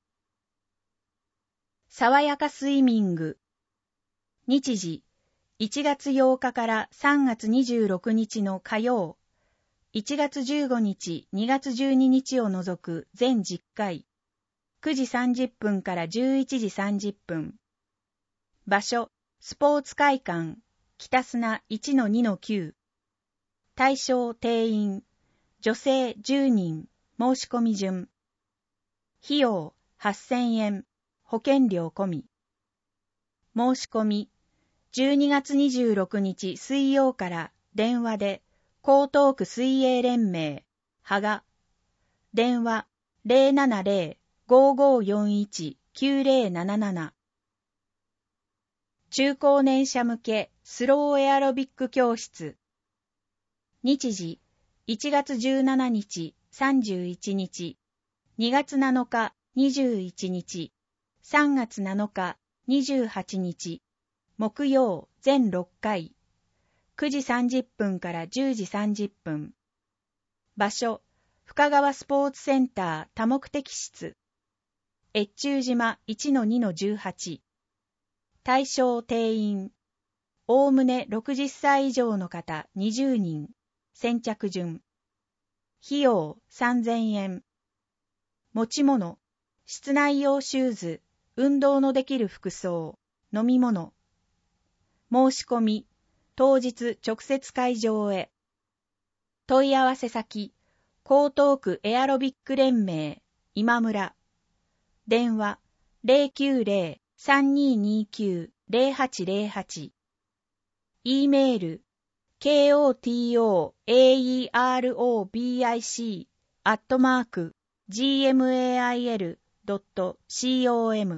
爽やかスイミング。日時いちがつようかからさんがつにじゅうろくにちの火曜、いちがつじゅうごにち、にがつじゅうににちを除く全じゅっかい、くじさんじゅっぷんからじゅういちじさんじゅっぷん。場所、スポーツ会館、北砂 いちのにのきゅう。対象定員、女性じゅうにん、申し込み順。費用はっせんえん、保険料込み。申し込み、じゅうにがつにじゅうろくにち水曜から電話で江東区水泳連盟芳賀。電話 ゼロななゼロ ごーごーよんいち きゅうゼロなななな。 中高年者向けスローエアロビック教室。日時、いちがつじゅうしちにち、さんじゅういちにち、にがつなのか、にじゅういちにち、さんがつなのか、にじゅうはちにち、木曜全ろっかい、くじさんじゅっぷんからじゅうじさんじゅっぷん。場所、深川スポーツセンター多目的室。越中島 いちのにのじゅうはち。対象定員。おおむねろくじゅっさい以上の方にじゅうにん。先着順。費用さんぜんえん。持ち物、室内用シューズ、運動のできる服装、飲み物。申し込み、当日直接会場へ。問い合わせ先、江東区エアロビック連盟、今村。電話、ゼロきゅうゼロ さんにーにーきゅう ゼロはちゼロはち。e メール、ケーオーティーオーエーイーアールオービーアイシー アットマーク ジーエムエーアイエルドットコム。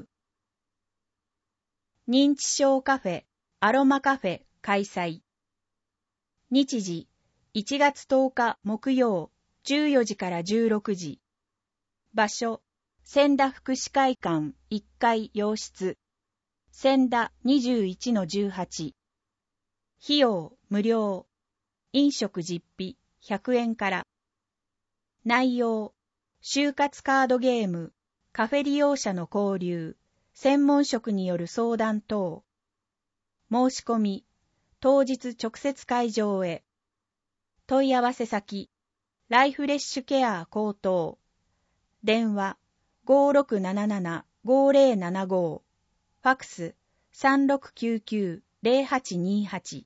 認知症カフェ、アロマカフェ開催。日時、いちがつとおか木曜、じゅうよじからじゅうろくじ。場所、千田福祉会館いっかい洋室。千田 にじゅういちのじゅうはち。費用無料。飲食実費ひゃくえんから。内容、就活カードゲーム、カフェ利用者の交流、専門職による相談等。申し込み、当日直接会場へ。問い合わせ先、ライフレッシュケア江東。電話、ごろくなななな ごゼロななご。ファクス、さんろくきゅうきゅう ゼロはちにはち。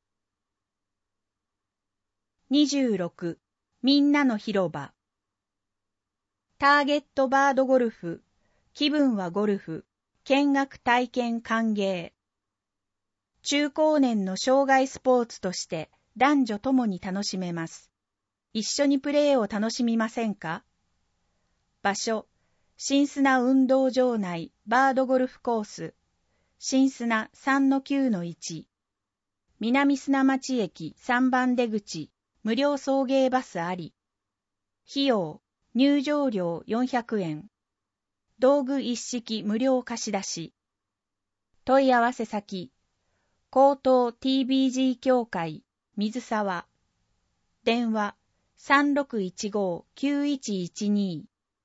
にじゅうろく、みんなの広場。ターゲットバードゴルフ、気分はゴルフ、見学体験歓迎。中高年の障害スポーツとして男女ともに楽しめます。一緒にプレーを楽しみませんか？場所、新砂運動場内バードゴルフコース、新砂 さんのきゅうのいち。南砂町駅さんばん出口、無料送迎バスあり。費用、入場料よんひゃくえん。道具一式無料貸し出し。問い合わせ先、江東 ティービージー 協会、水沢。電話、さんろくいちご きゅういちいちに。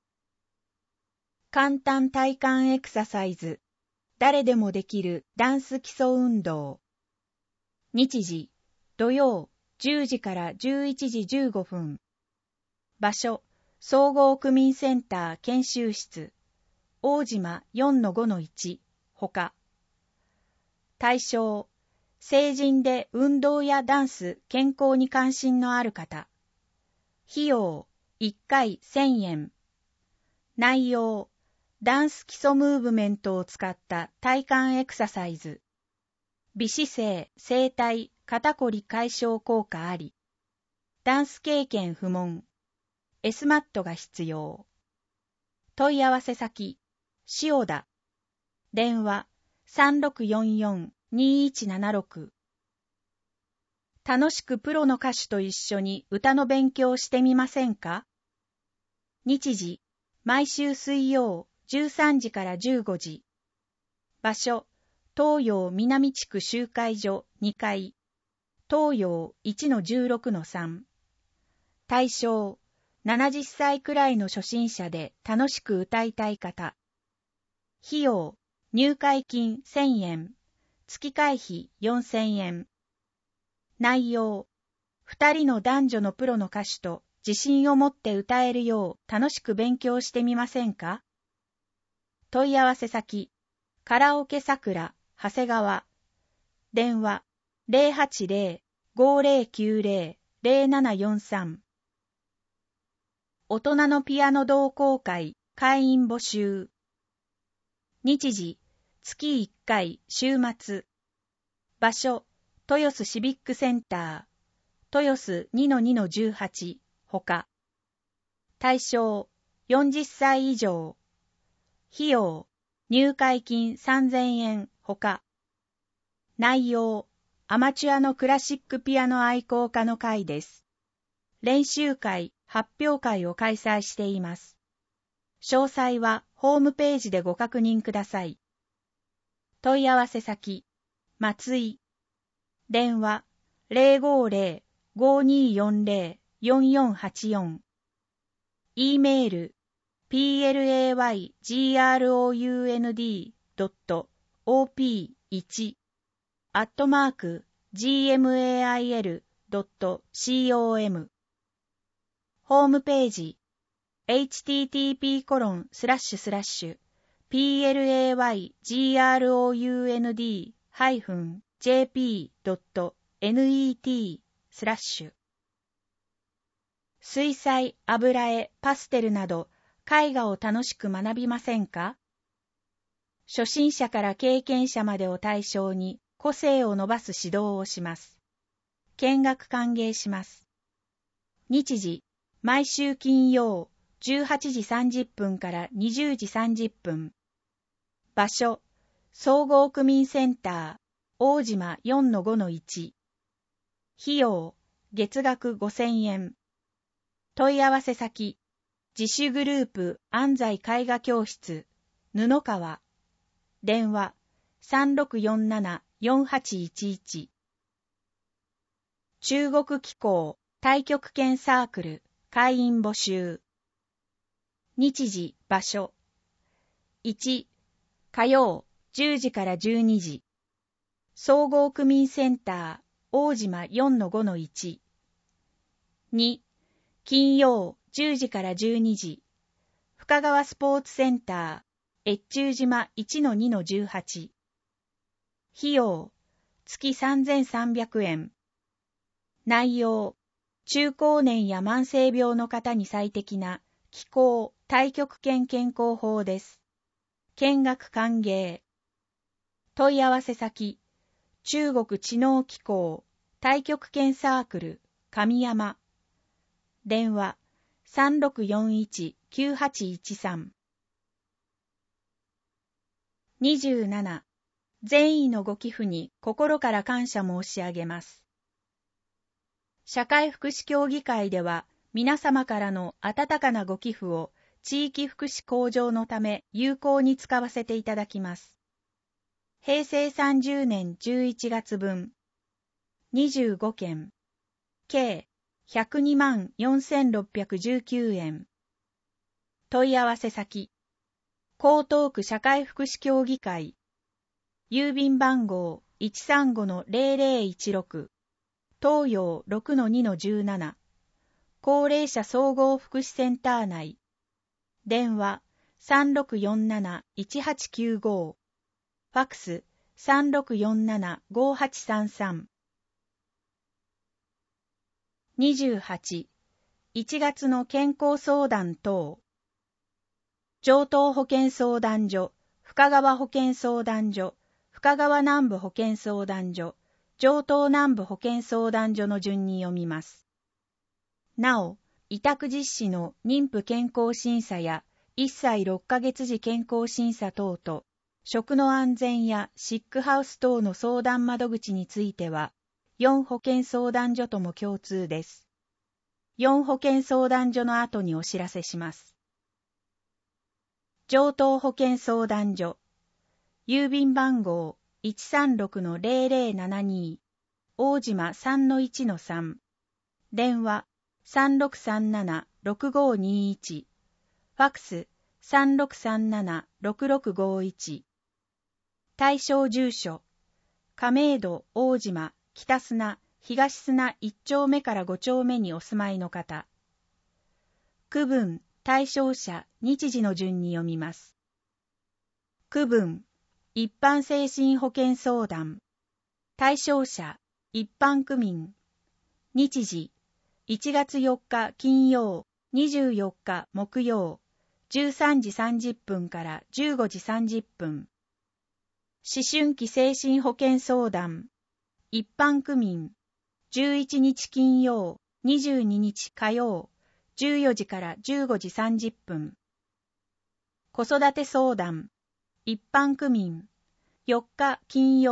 簡単体幹エクササイズ。誰でもできるダンス基礎運動。日時、土曜、じゅうじからじゅういちじじゅうごふん。場所、総合区民センター研修室。大島 よんのごのいち、ほか。対象、成人で運動やダンス、健康に関心のある方。費用、いっかいせんえん。内容、ダンス基礎ムーブメントを使った体幹エクササイズ。微姿勢、整体、肩こり解消効果あり。ダンス経験不問。S マットが必要。問い合わせ先、塩田。電話、さんろくよんよん にいちななろく。楽しくプロの歌手と一緒に歌の勉強してみませんか？日時、毎週水曜、じゅうさんじからじゅうごじ。場所、東洋南地区集会所にかい。東洋 いちのじゅうろくのさん。対象、ななじゅっさいくらいの初心者で楽しく歌いたい方。費用、入会金せんえん。月会費よんせんえん。内容、二人の男女のプロの歌手と自信を持って歌えるよう楽しく勉強してみませんか？問い合わせ先、カラオケさくら、長谷川。電話、ゼロはちゼロ ごゼロきゅうゼロ ゼロななよんさん。大人のピアノ同好会、会員募集。日時、月いっかい、週末。場所、豊洲シビックセンター、豊洲 にのにのじゅうはち、ほか。対象、よんじゅっさい以上。費用、入会金さんぜんえん、ほか。 内容、アマチュアのクラシックピアノ愛好家の会です。練習会、発表会を開催しています。詳細はホームページでご確認ください。問い合わせ先、松井。電話、ゼロごゼロ ごにーよんゼロ よんよんはちよん。e メール、プライグロウンド ドット オーピーワン アットマーク ジーエムエーアイエル ドット コム。ホームページ、エイチティーティーピーコロンスラッシュスラッシュプライグロウンド ジェーピー ドット ネット スラッシュ。水彩、油絵、パステルなど絵画を楽しく学びませんか？初心者から経験者までを対象に個性を伸ばす指導をします。見学歓迎します。日時、毎週金曜じゅうはちじさんじゅっぷんからにじゅうじさんじゅっぷん。場所、総合区民センター、大島 よんのごのいち。費用、月額ごせんえん。問い合わせ先、自主グループ安西絵画教室、布川。電話、さんろくよんなな よんはちいちいち。中国機構太極拳サークル会員募集。日時、場所。いち、火曜じゅうじからじゅうにじ。総合区民センター大島 よんのごのいち。に、金曜じゅうじからじゅうにじ。深川スポーツセンター越中島 いちのにのじゅうはち。費用、月さんぜんさんびゃくえん。内容、中高年や慢性病の方に最適な気功太極拳健康法です。見学歓迎。問い合わせ先、中国知能機構太極拳サークル神山。電話、さんろくよんいち きゅうはちいちさん。にじゅうなな、善意のご寄付に心から感謝申し上げます。社会福祉協議会では、皆様からの温かなご寄付を地域福祉向上のため有効に使わせていただきます。へいせいさんじゅうねんじゅういちがつぶん、にじゅうごけん、計ひゃくにまんよんせんろっぴゃくじゅうきゅうえん。問い合わせ先、江東区社会福祉協議会。郵便番号 いちさんごのゼロゼロいちろく、東洋 ろくのにのじゅうなな、高齢者総合福祉センター内。電話 さんろくよんなないちはちきゅうご、ファックス さんろくよんななごはちさんさん。にじゅうはち、いちがつの健康相談等。上東保健相談所、深川保健相談所、深川南部保健相談所、上東南部保健相談所の順に読みます。なお、委託実施の妊婦健康審査やいっさいろっかげつ時健康審査等と、食の安全やシックハウス等の相談窓口については、よん保健相談所とも共通です。よん保健相談所の後にお知らせします。上東保健相談所。郵便番号 いちさんろくのゼロゼロななに、大島 さんのいちのさん。電話 さんろくさんななろくごにいち。ファックス さんろくさんななろくろくごいち。対象住所、亀戸大島北砂東砂いっ丁目からご丁目にお住まいの方。区分、対象者、日時の順に読みます。区分、一般精神保健相談。対象者、一般区民。日時、いちがつよっか金曜、にじゅうよっか木曜、じゅうさんじさんじゅっぷんからじゅうごじさんじゅっぷん。思春期精神保健相談。一般区民。じゅういちにち金曜、にじゅうににち火曜、じゅうよじからじゅうごじさんじゅっぷん。子育て相談。一般区民。よっか金曜、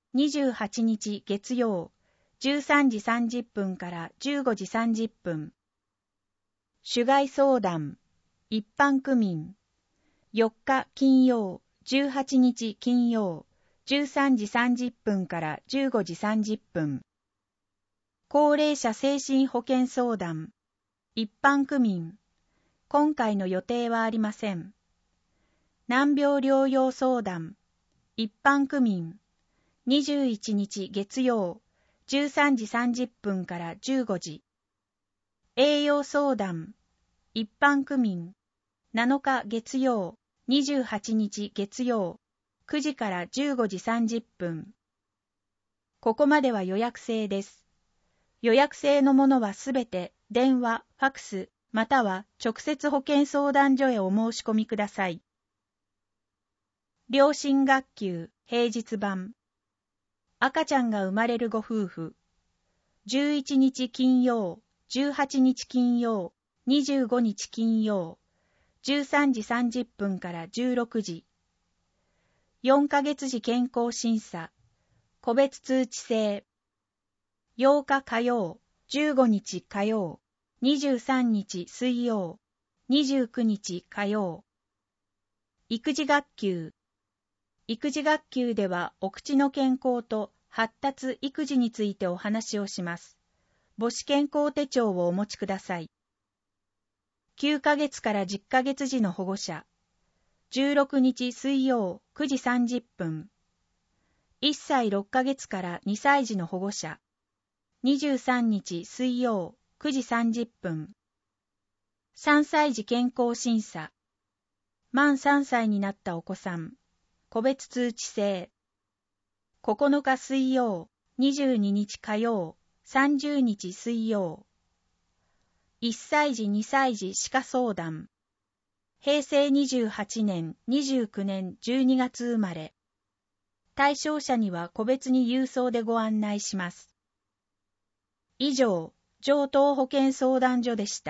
にじゅうはちにち月曜、じゅうさんじさんじゅっぷんからじゅうごじさんじゅっぷん。主外相談、一般区民。よっか金曜、じゅうはちにち金曜、じゅうさんじさんじゅっぷんからじゅうごじさんじゅっぷん。高齢者精神保健相談、一般区民。今回の予定はありません。難病療養相談、一般区民。にじゅういちにち月曜、じゅうさんじさんじゅっぷんからじゅうごじ。栄養相談、一般区民。なのか月曜、にじゅうはちにち月曜、くじからじゅうごじさんじゅっぷん。ここまでは予約制です。予約制のものはすべて電話、ファクス、または直接保健相談所へお申し込みください。両親学級平日版。赤ちゃんが生まれるご夫婦。じゅういちにち金曜、じゅうはちにち金曜、にじゅうごにち金曜、じゅうさんじさんじゅっぷんからじゅうろくじ。よんかげつ時健康審査。個別通知制。ようか火曜、じゅうごにち火曜、にじゅうさんにち水曜、にじゅうくにち火曜。育児学級。育児学級ではお口の健康と発達育児についてお話をします。母子健康手帳をお持ちください。きゅうかげつからじゅっかげつ時の保護者。じゅうろくにち水曜くじさんじゅっぷん。いっさいろっかげつからにさい児の保護者。にじゅうさんにち水曜くじさんじゅっぷん。さんさい児健康審査。満さんさいになったお子さん。個別通知制。ここのか水曜、にじゅうににち火曜、さんじゅうにち水曜。いっさい児にさい児歯科相談。平成にじゅうはちねん、にじゅうくねんじゅうにがつ生まれ。対象者には個別に郵送でご案内します。以上、上東保健相談所でした。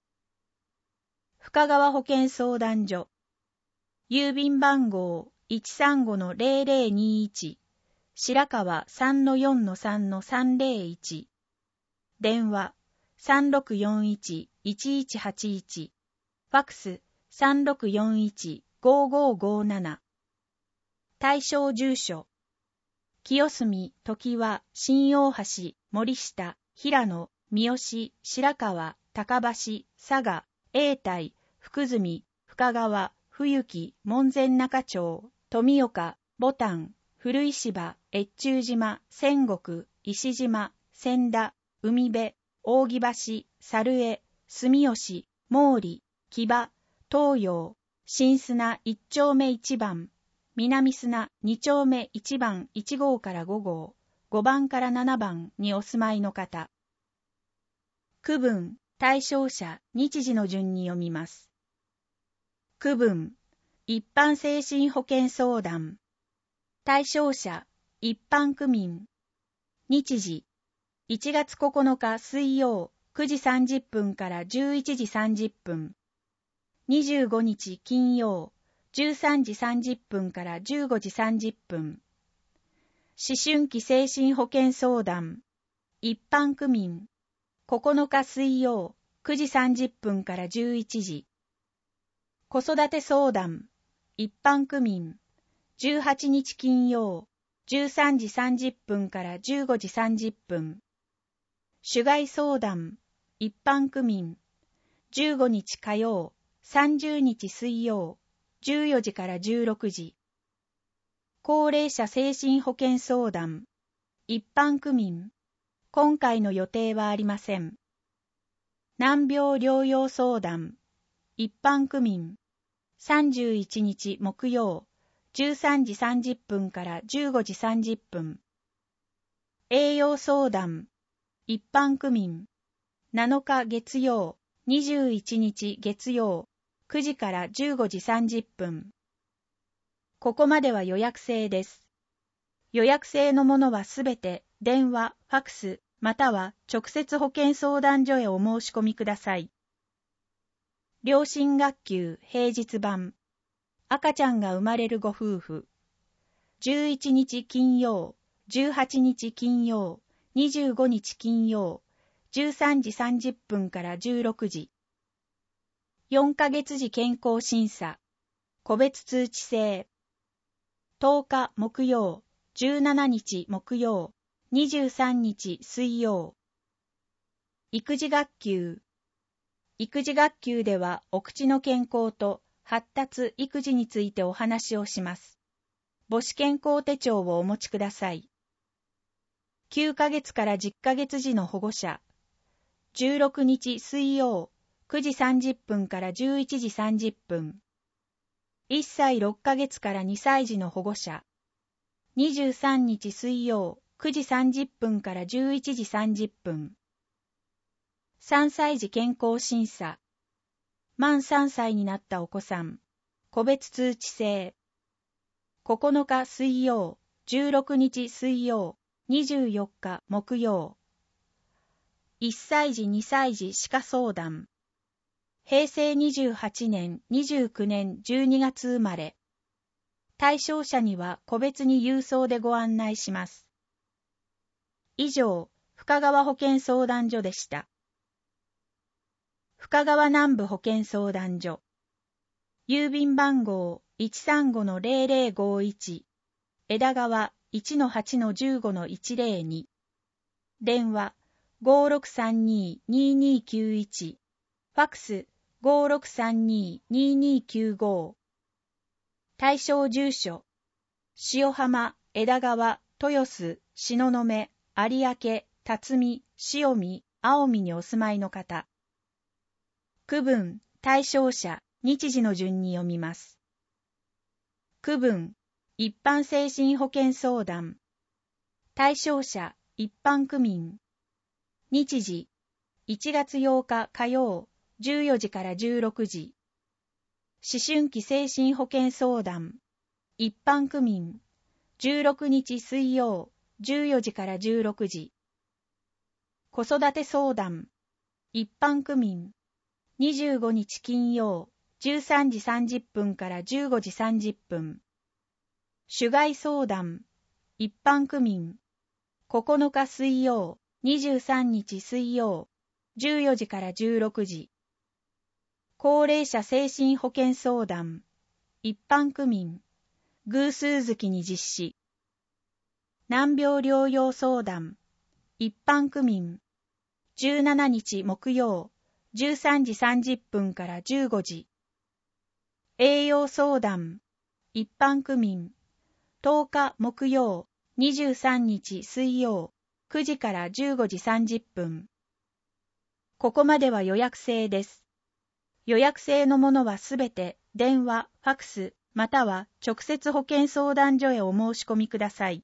深川保健相談所。郵便番号 いちさんごのゼロゼロにいち、白川 さんのよんのさんのさんぜろいち。電話 さんろくよんいちいちいちはちいち。ファクス さんろくよんいちごごごなな。対象住所。清澄、常盤、新大橋、森下、平野、三好、白川、高橋、佐賀、永代、福住、深川、冬木、門前仲町、富岡、牡丹、古石場、越中島、仙石、石島、千田、海辺、扇橋、猿江、住吉、毛利、木場、東洋、新砂いっちょうめいちばん、南砂にちょうめいちばんいちごうからごごう、ごばんからななばんにお住まいの方。区分、対象者、日時の順に読みます。区分、一般精神保健相談。対象者、一般区民。日時、いちがつここのか水曜くじさんじゅっぷんからじゅういちじさんじゅっぷん。にじゅうごにち金曜、じゅうさんじさんじゅっぷんからじゅうごじさんじゅっぷん。思春期精神保健相談。一般区民。ここのか水曜くじさんじゅっぷんからじゅういちじ。子育て相談。一般区民。じゅうはちにち金曜、じゅうさんじさんじゅっぷんからじゅうごじさんじゅっぷん。主外相談。一般区民。じゅうごにち火曜、さんじゅうにち水曜、じゅうよじからじゅうろくじ。高齢者精神保健相談。一般区民。今回の予定はありません。難病療養相談。一般区民。さんじゅういちにち木曜、じゅうさんじさんじゅっぷんからじゅうごじさんじゅっぷん。栄養相談。一般区民。なのか月曜、にじゅういちにち月曜、くじからじゅうごじさんじゅっぷん。ここまでは予約制です。予約制のものはすべて電話、ファクス、または直接保健相談所へお申し込みください。両親学級平日版。赤ちゃんが生まれるご夫婦。じゅういちにち金曜、 じゅうはちにち金曜、にじゅうごにち金曜、じゅうさんじさんじゅっぷんからじゅうろくじ。よんかげつ時健康審査、個別通知制。とおか木曜、じゅうしちにち木曜、にじゅうさんにち水曜。育児学級。育児学級ではお口の健康と発達育児についてお話をします。母子健康手帳をお持ちください。きゅうかげつからじゅっかげつ時の保護者。じゅうろくにち水曜、くじさんじゅっぷんからじゅういちじさんじゅっぷん。いっさいろっかげつからにさい児の保護者。にじゅうさんにち水曜、くじさんじゅっぷんからじゅういちじさんじゅっぷん。さんさい児健康審査。満さんさいになったお子さん。個別通知制。ここのか水曜、じゅうろくにち水曜、にじゅうよっか木曜。いっさい児にさい児歯科相談。へいせいにじゅうはちねん、にじゅうきゅうねんじゅうにがつ生まれ。対象者には個別に郵送でご案内します。以上、深川保健相談所でした。深川南部保健相談所。郵便番号 いちさんごのゼロゼロごいち、枝川 いちのはちのじゅうごのいちゼロに。電話 ごろくさんにーにーにーきゅういち。ファックス ごろくさんにーにーにーきゅうご。対象住所、塩浜、枝川、豊洲、東雲、有明、辰巳、塩見、青海にお住まいの方。区分、対象者、日時の順に読みます。区分、一般精神保健相談。対象者、一般区民。日時、いちがつようか火曜、じゅうよじからじゅうろくじ。思春期精神保健相談。一般区民。じゅうろくにち水曜、じゅうよじからじゅうろくじ。子育て相談。一般区民。にじゅうごにち金曜、じゅうさんじさんじゅっぷんからじゅうごじさんじゅっぷん。種害相談。一般区民。ここのか水曜、にじゅうさんにち水曜、じゅうよじからじゅうろくじ。高齢者精神保健相談。一般区民。偶数月に実施。難病療養相談。一般区民。じゅうしちにち木曜、じゅうさんじさんじゅっぷんからじゅうごじ。栄養相談。一般区民。とおか木曜、にじゅうさんにち水曜、くじからじゅうごじさんじゅっぷん。ここまでは予約制です。予約制のものはすべて電話、ファクス、または直接保健相談所へお申し込みください。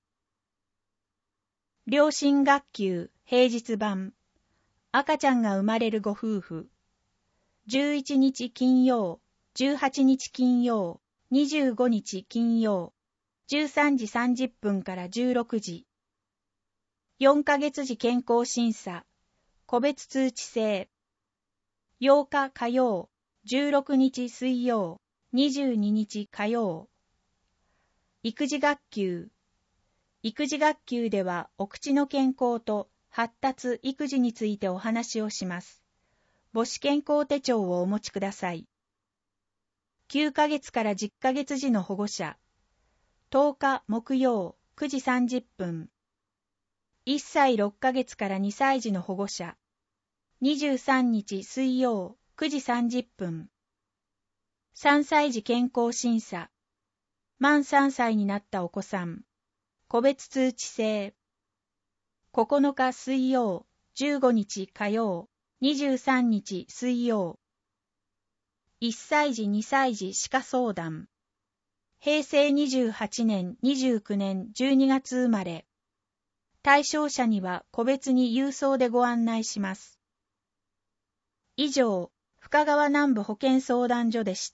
両親学級平日版。赤ちゃんが生まれるご夫婦。じゅういちにち金曜、じゅうはちにち金曜、にじゅうごにち金曜、じゅうさんじさんじゅっぷんからじゅうろくじ。よんかげつ時健康審査。個別通知制。ようか火曜、じゅうろくにち水曜、にじゅうににち火曜。育児学級。育児学級ではお口の健康と発達育児についてお話をします。母子健康手帳をお持ちください。きゅうかげつからじゅっかげつ時の保護者。とおか木曜、くじさんじゅっぷん。いっさいろっかげつからにさい児の保護者。にじゅうさんにち水曜、くじさんじゅっぷん。さんさい児健康審査。満さんさいになったお子さん。個別通知制。ここのか水曜、じゅうごにち火曜、にじゅうさんにち水曜。いっさい児にさい児歯科相談。へいせいにじゅうはちねん、にじゅうきゅうねんじゅうにがつ生まれ。対象者には個別に郵送でご案内します。以上、深川南部保健相談所でした。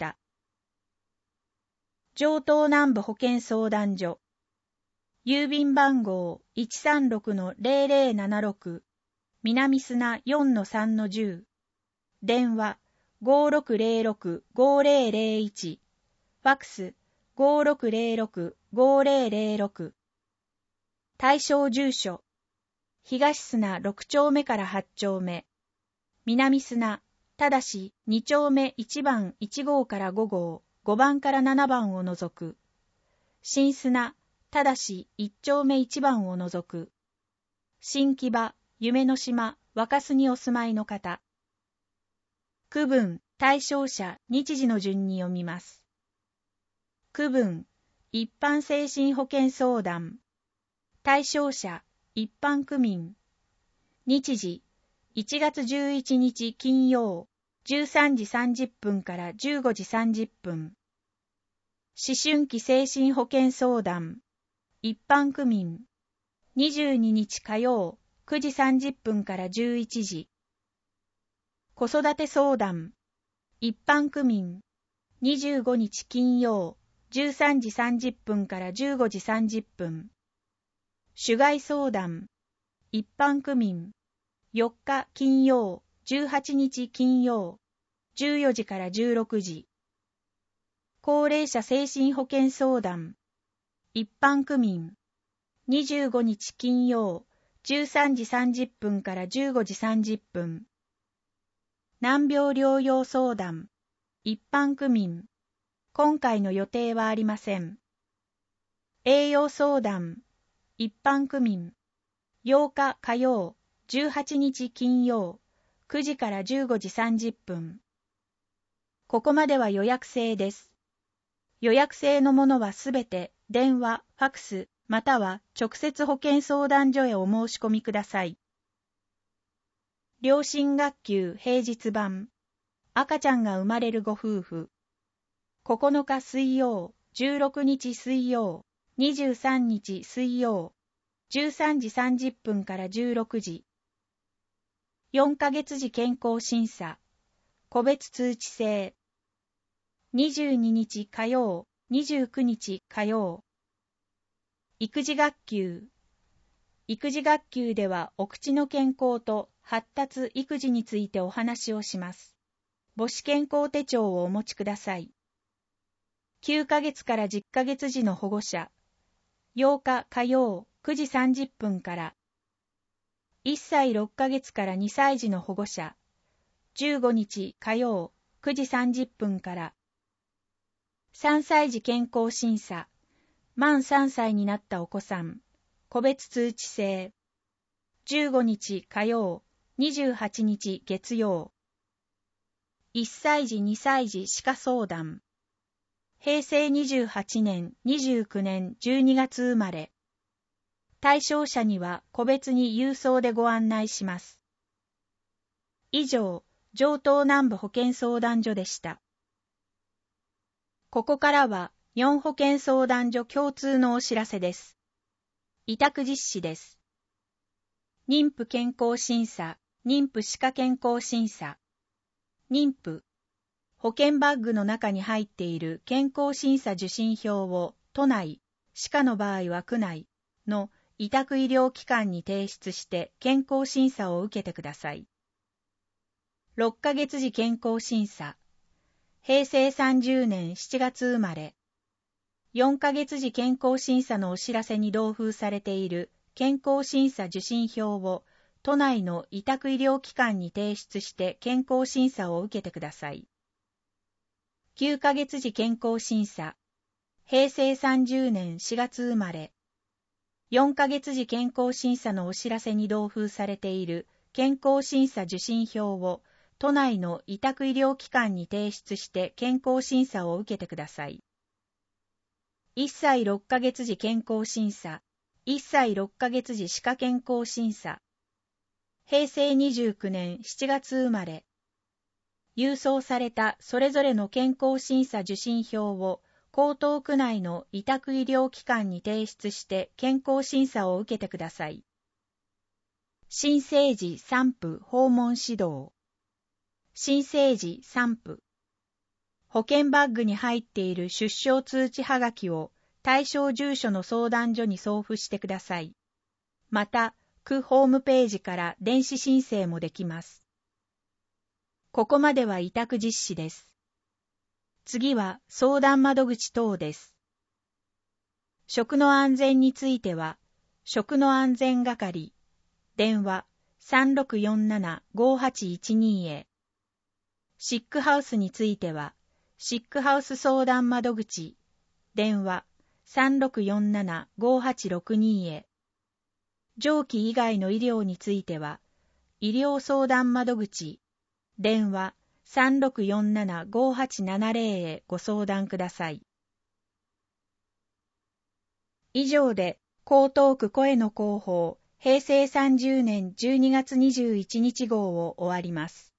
城東南部保健相談所。郵便番号 いちさんろくのゼロゼロななろく、南砂 よんのさんのじゅう。電話 ごろくゼロろくごゼロゼロいち。ファックス ごろくゼロろくごゼロゼロろく。 対象住所、東砂ろく丁目からはち丁目、南砂、ただしに丁目いち番いち号からご号、ご番からなな番を除く。新砂、ただしいち丁目いち番を除く。新木場、夢の島、若洲にお住まいの方。区分、対象者、日時の順に読みます。区分、一般精神保健相談。対象者、一般区民。日時、いちがつじゅういちにち金曜、じゅうさんじさんじゅっぷんからじゅうごじさんじゅっぷん。思春期精神保健相談。一般区民。にじゅうににち火曜、くじさんじゅっぷんからじゅういちじ。子育て相談。一般区民。にじゅうごにち金曜、じゅうさんじさんじゅっぷんからじゅうごじさんじゅっぷん。種害相談。一般区民。よっか金曜、じゅうはちにち金曜、じゅうよじからじゅうろくじ。高齢者精神保健相談。一般区民。にじゅうごにち金曜、じゅうさんじさんじゅっぷんからじゅうごじさんじゅっぷん。難病療養相談。一般区民。今回の予定はありません。栄養相談。一般区民。ようか火曜、じゅうはちにち金曜、くじからじゅうごじさんじゅっぷん。ここまでは予約制です。予約制のものはすべて電話、ファクス、または直接保健相談所へお申し込みください。両親学級平日版。赤ちゃんが生まれるご夫婦。ここのか水曜、じゅうろくにち水曜、にじゅうさんにち水曜、じゅうさんじさんじゅっぷんからじゅうろくじ。よんかげつ時健康審査。個別通知制。にじゅうににち火曜、にじゅうくにち火曜。育児学級。育児学級ではお口の健康と発達育児についてお話をします。母子健康手帳をお持ちください。きゅうかげつからじゅっかげつ時の保護者。ようか火曜、くじさんじゅっぷんから。いっさいろっかげつからにさい児の保護者。じゅうごにち火曜、くじさんじゅっぷんから。さんさい児健康審査。満さんさいになったお子さん。個別通知制。じゅうごにち火曜、にじゅうはちにち月曜。いっさい児にさい児歯科相談。平成にじゅうはちねん、にじゅうきゅうねんじゅうにがつ生まれ。対象者には個別に郵送でご案内します。以上、城東南部保健相談所でした。ここからはよん保健相談所共通のお知らせです。委託実施です。妊婦健康審査、妊婦歯科健康審査。妊婦。保健バッグの中に入っている健康審査受診票を都内、歯科の場合は区内の委託医療機関に提出して健康審査を受けてください。ろっかげつ時健康審査。平成さんじゅうねんしちがつ生まれ。よんかげつ時健康審査のお知らせに同封されている健康審査受診票を都内の委託医療機関に提出して健康審査を受けてください。きゅうかげつ時健康審査。平成さんじゅうねんしがつ生まれ。よんかげつ時健康審査のお知らせに同封されている健康審査受診票を都内の委託医療機関に提出して健康審査を受けてください。いっさいろっかげつ時健康審査。いっさいろっかげつ時歯科健康審査。平成にじゅうきゅうねんしちがつ生まれ。郵送されたそれぞれの健康審査受診票を江東区内の委託医療機関に提出して健康審査を受けてください。新生児産婦訪問指導。新生児産婦。保健バッグに入っている出生通知はがきを対象住所の相談所に送付してください。また、区ホームページから電子申請もできます。ここまでは委託実施です。次は相談窓口等です。食の安全については、 食の安全係、電話 さんろくよんなな ごはちいちに へ。シックハウスについては、シックハウス相談窓口、電話 さんろくよんなな ごはちろくに へ。上記以外の医療については、医療相談窓口、電話 さんろくよんなな ごはちななぜろ へご相談ください。以上で、江東区声の広報、へいせいさんじゅうねんじゅうにがつにじゅういちにち号を終わります。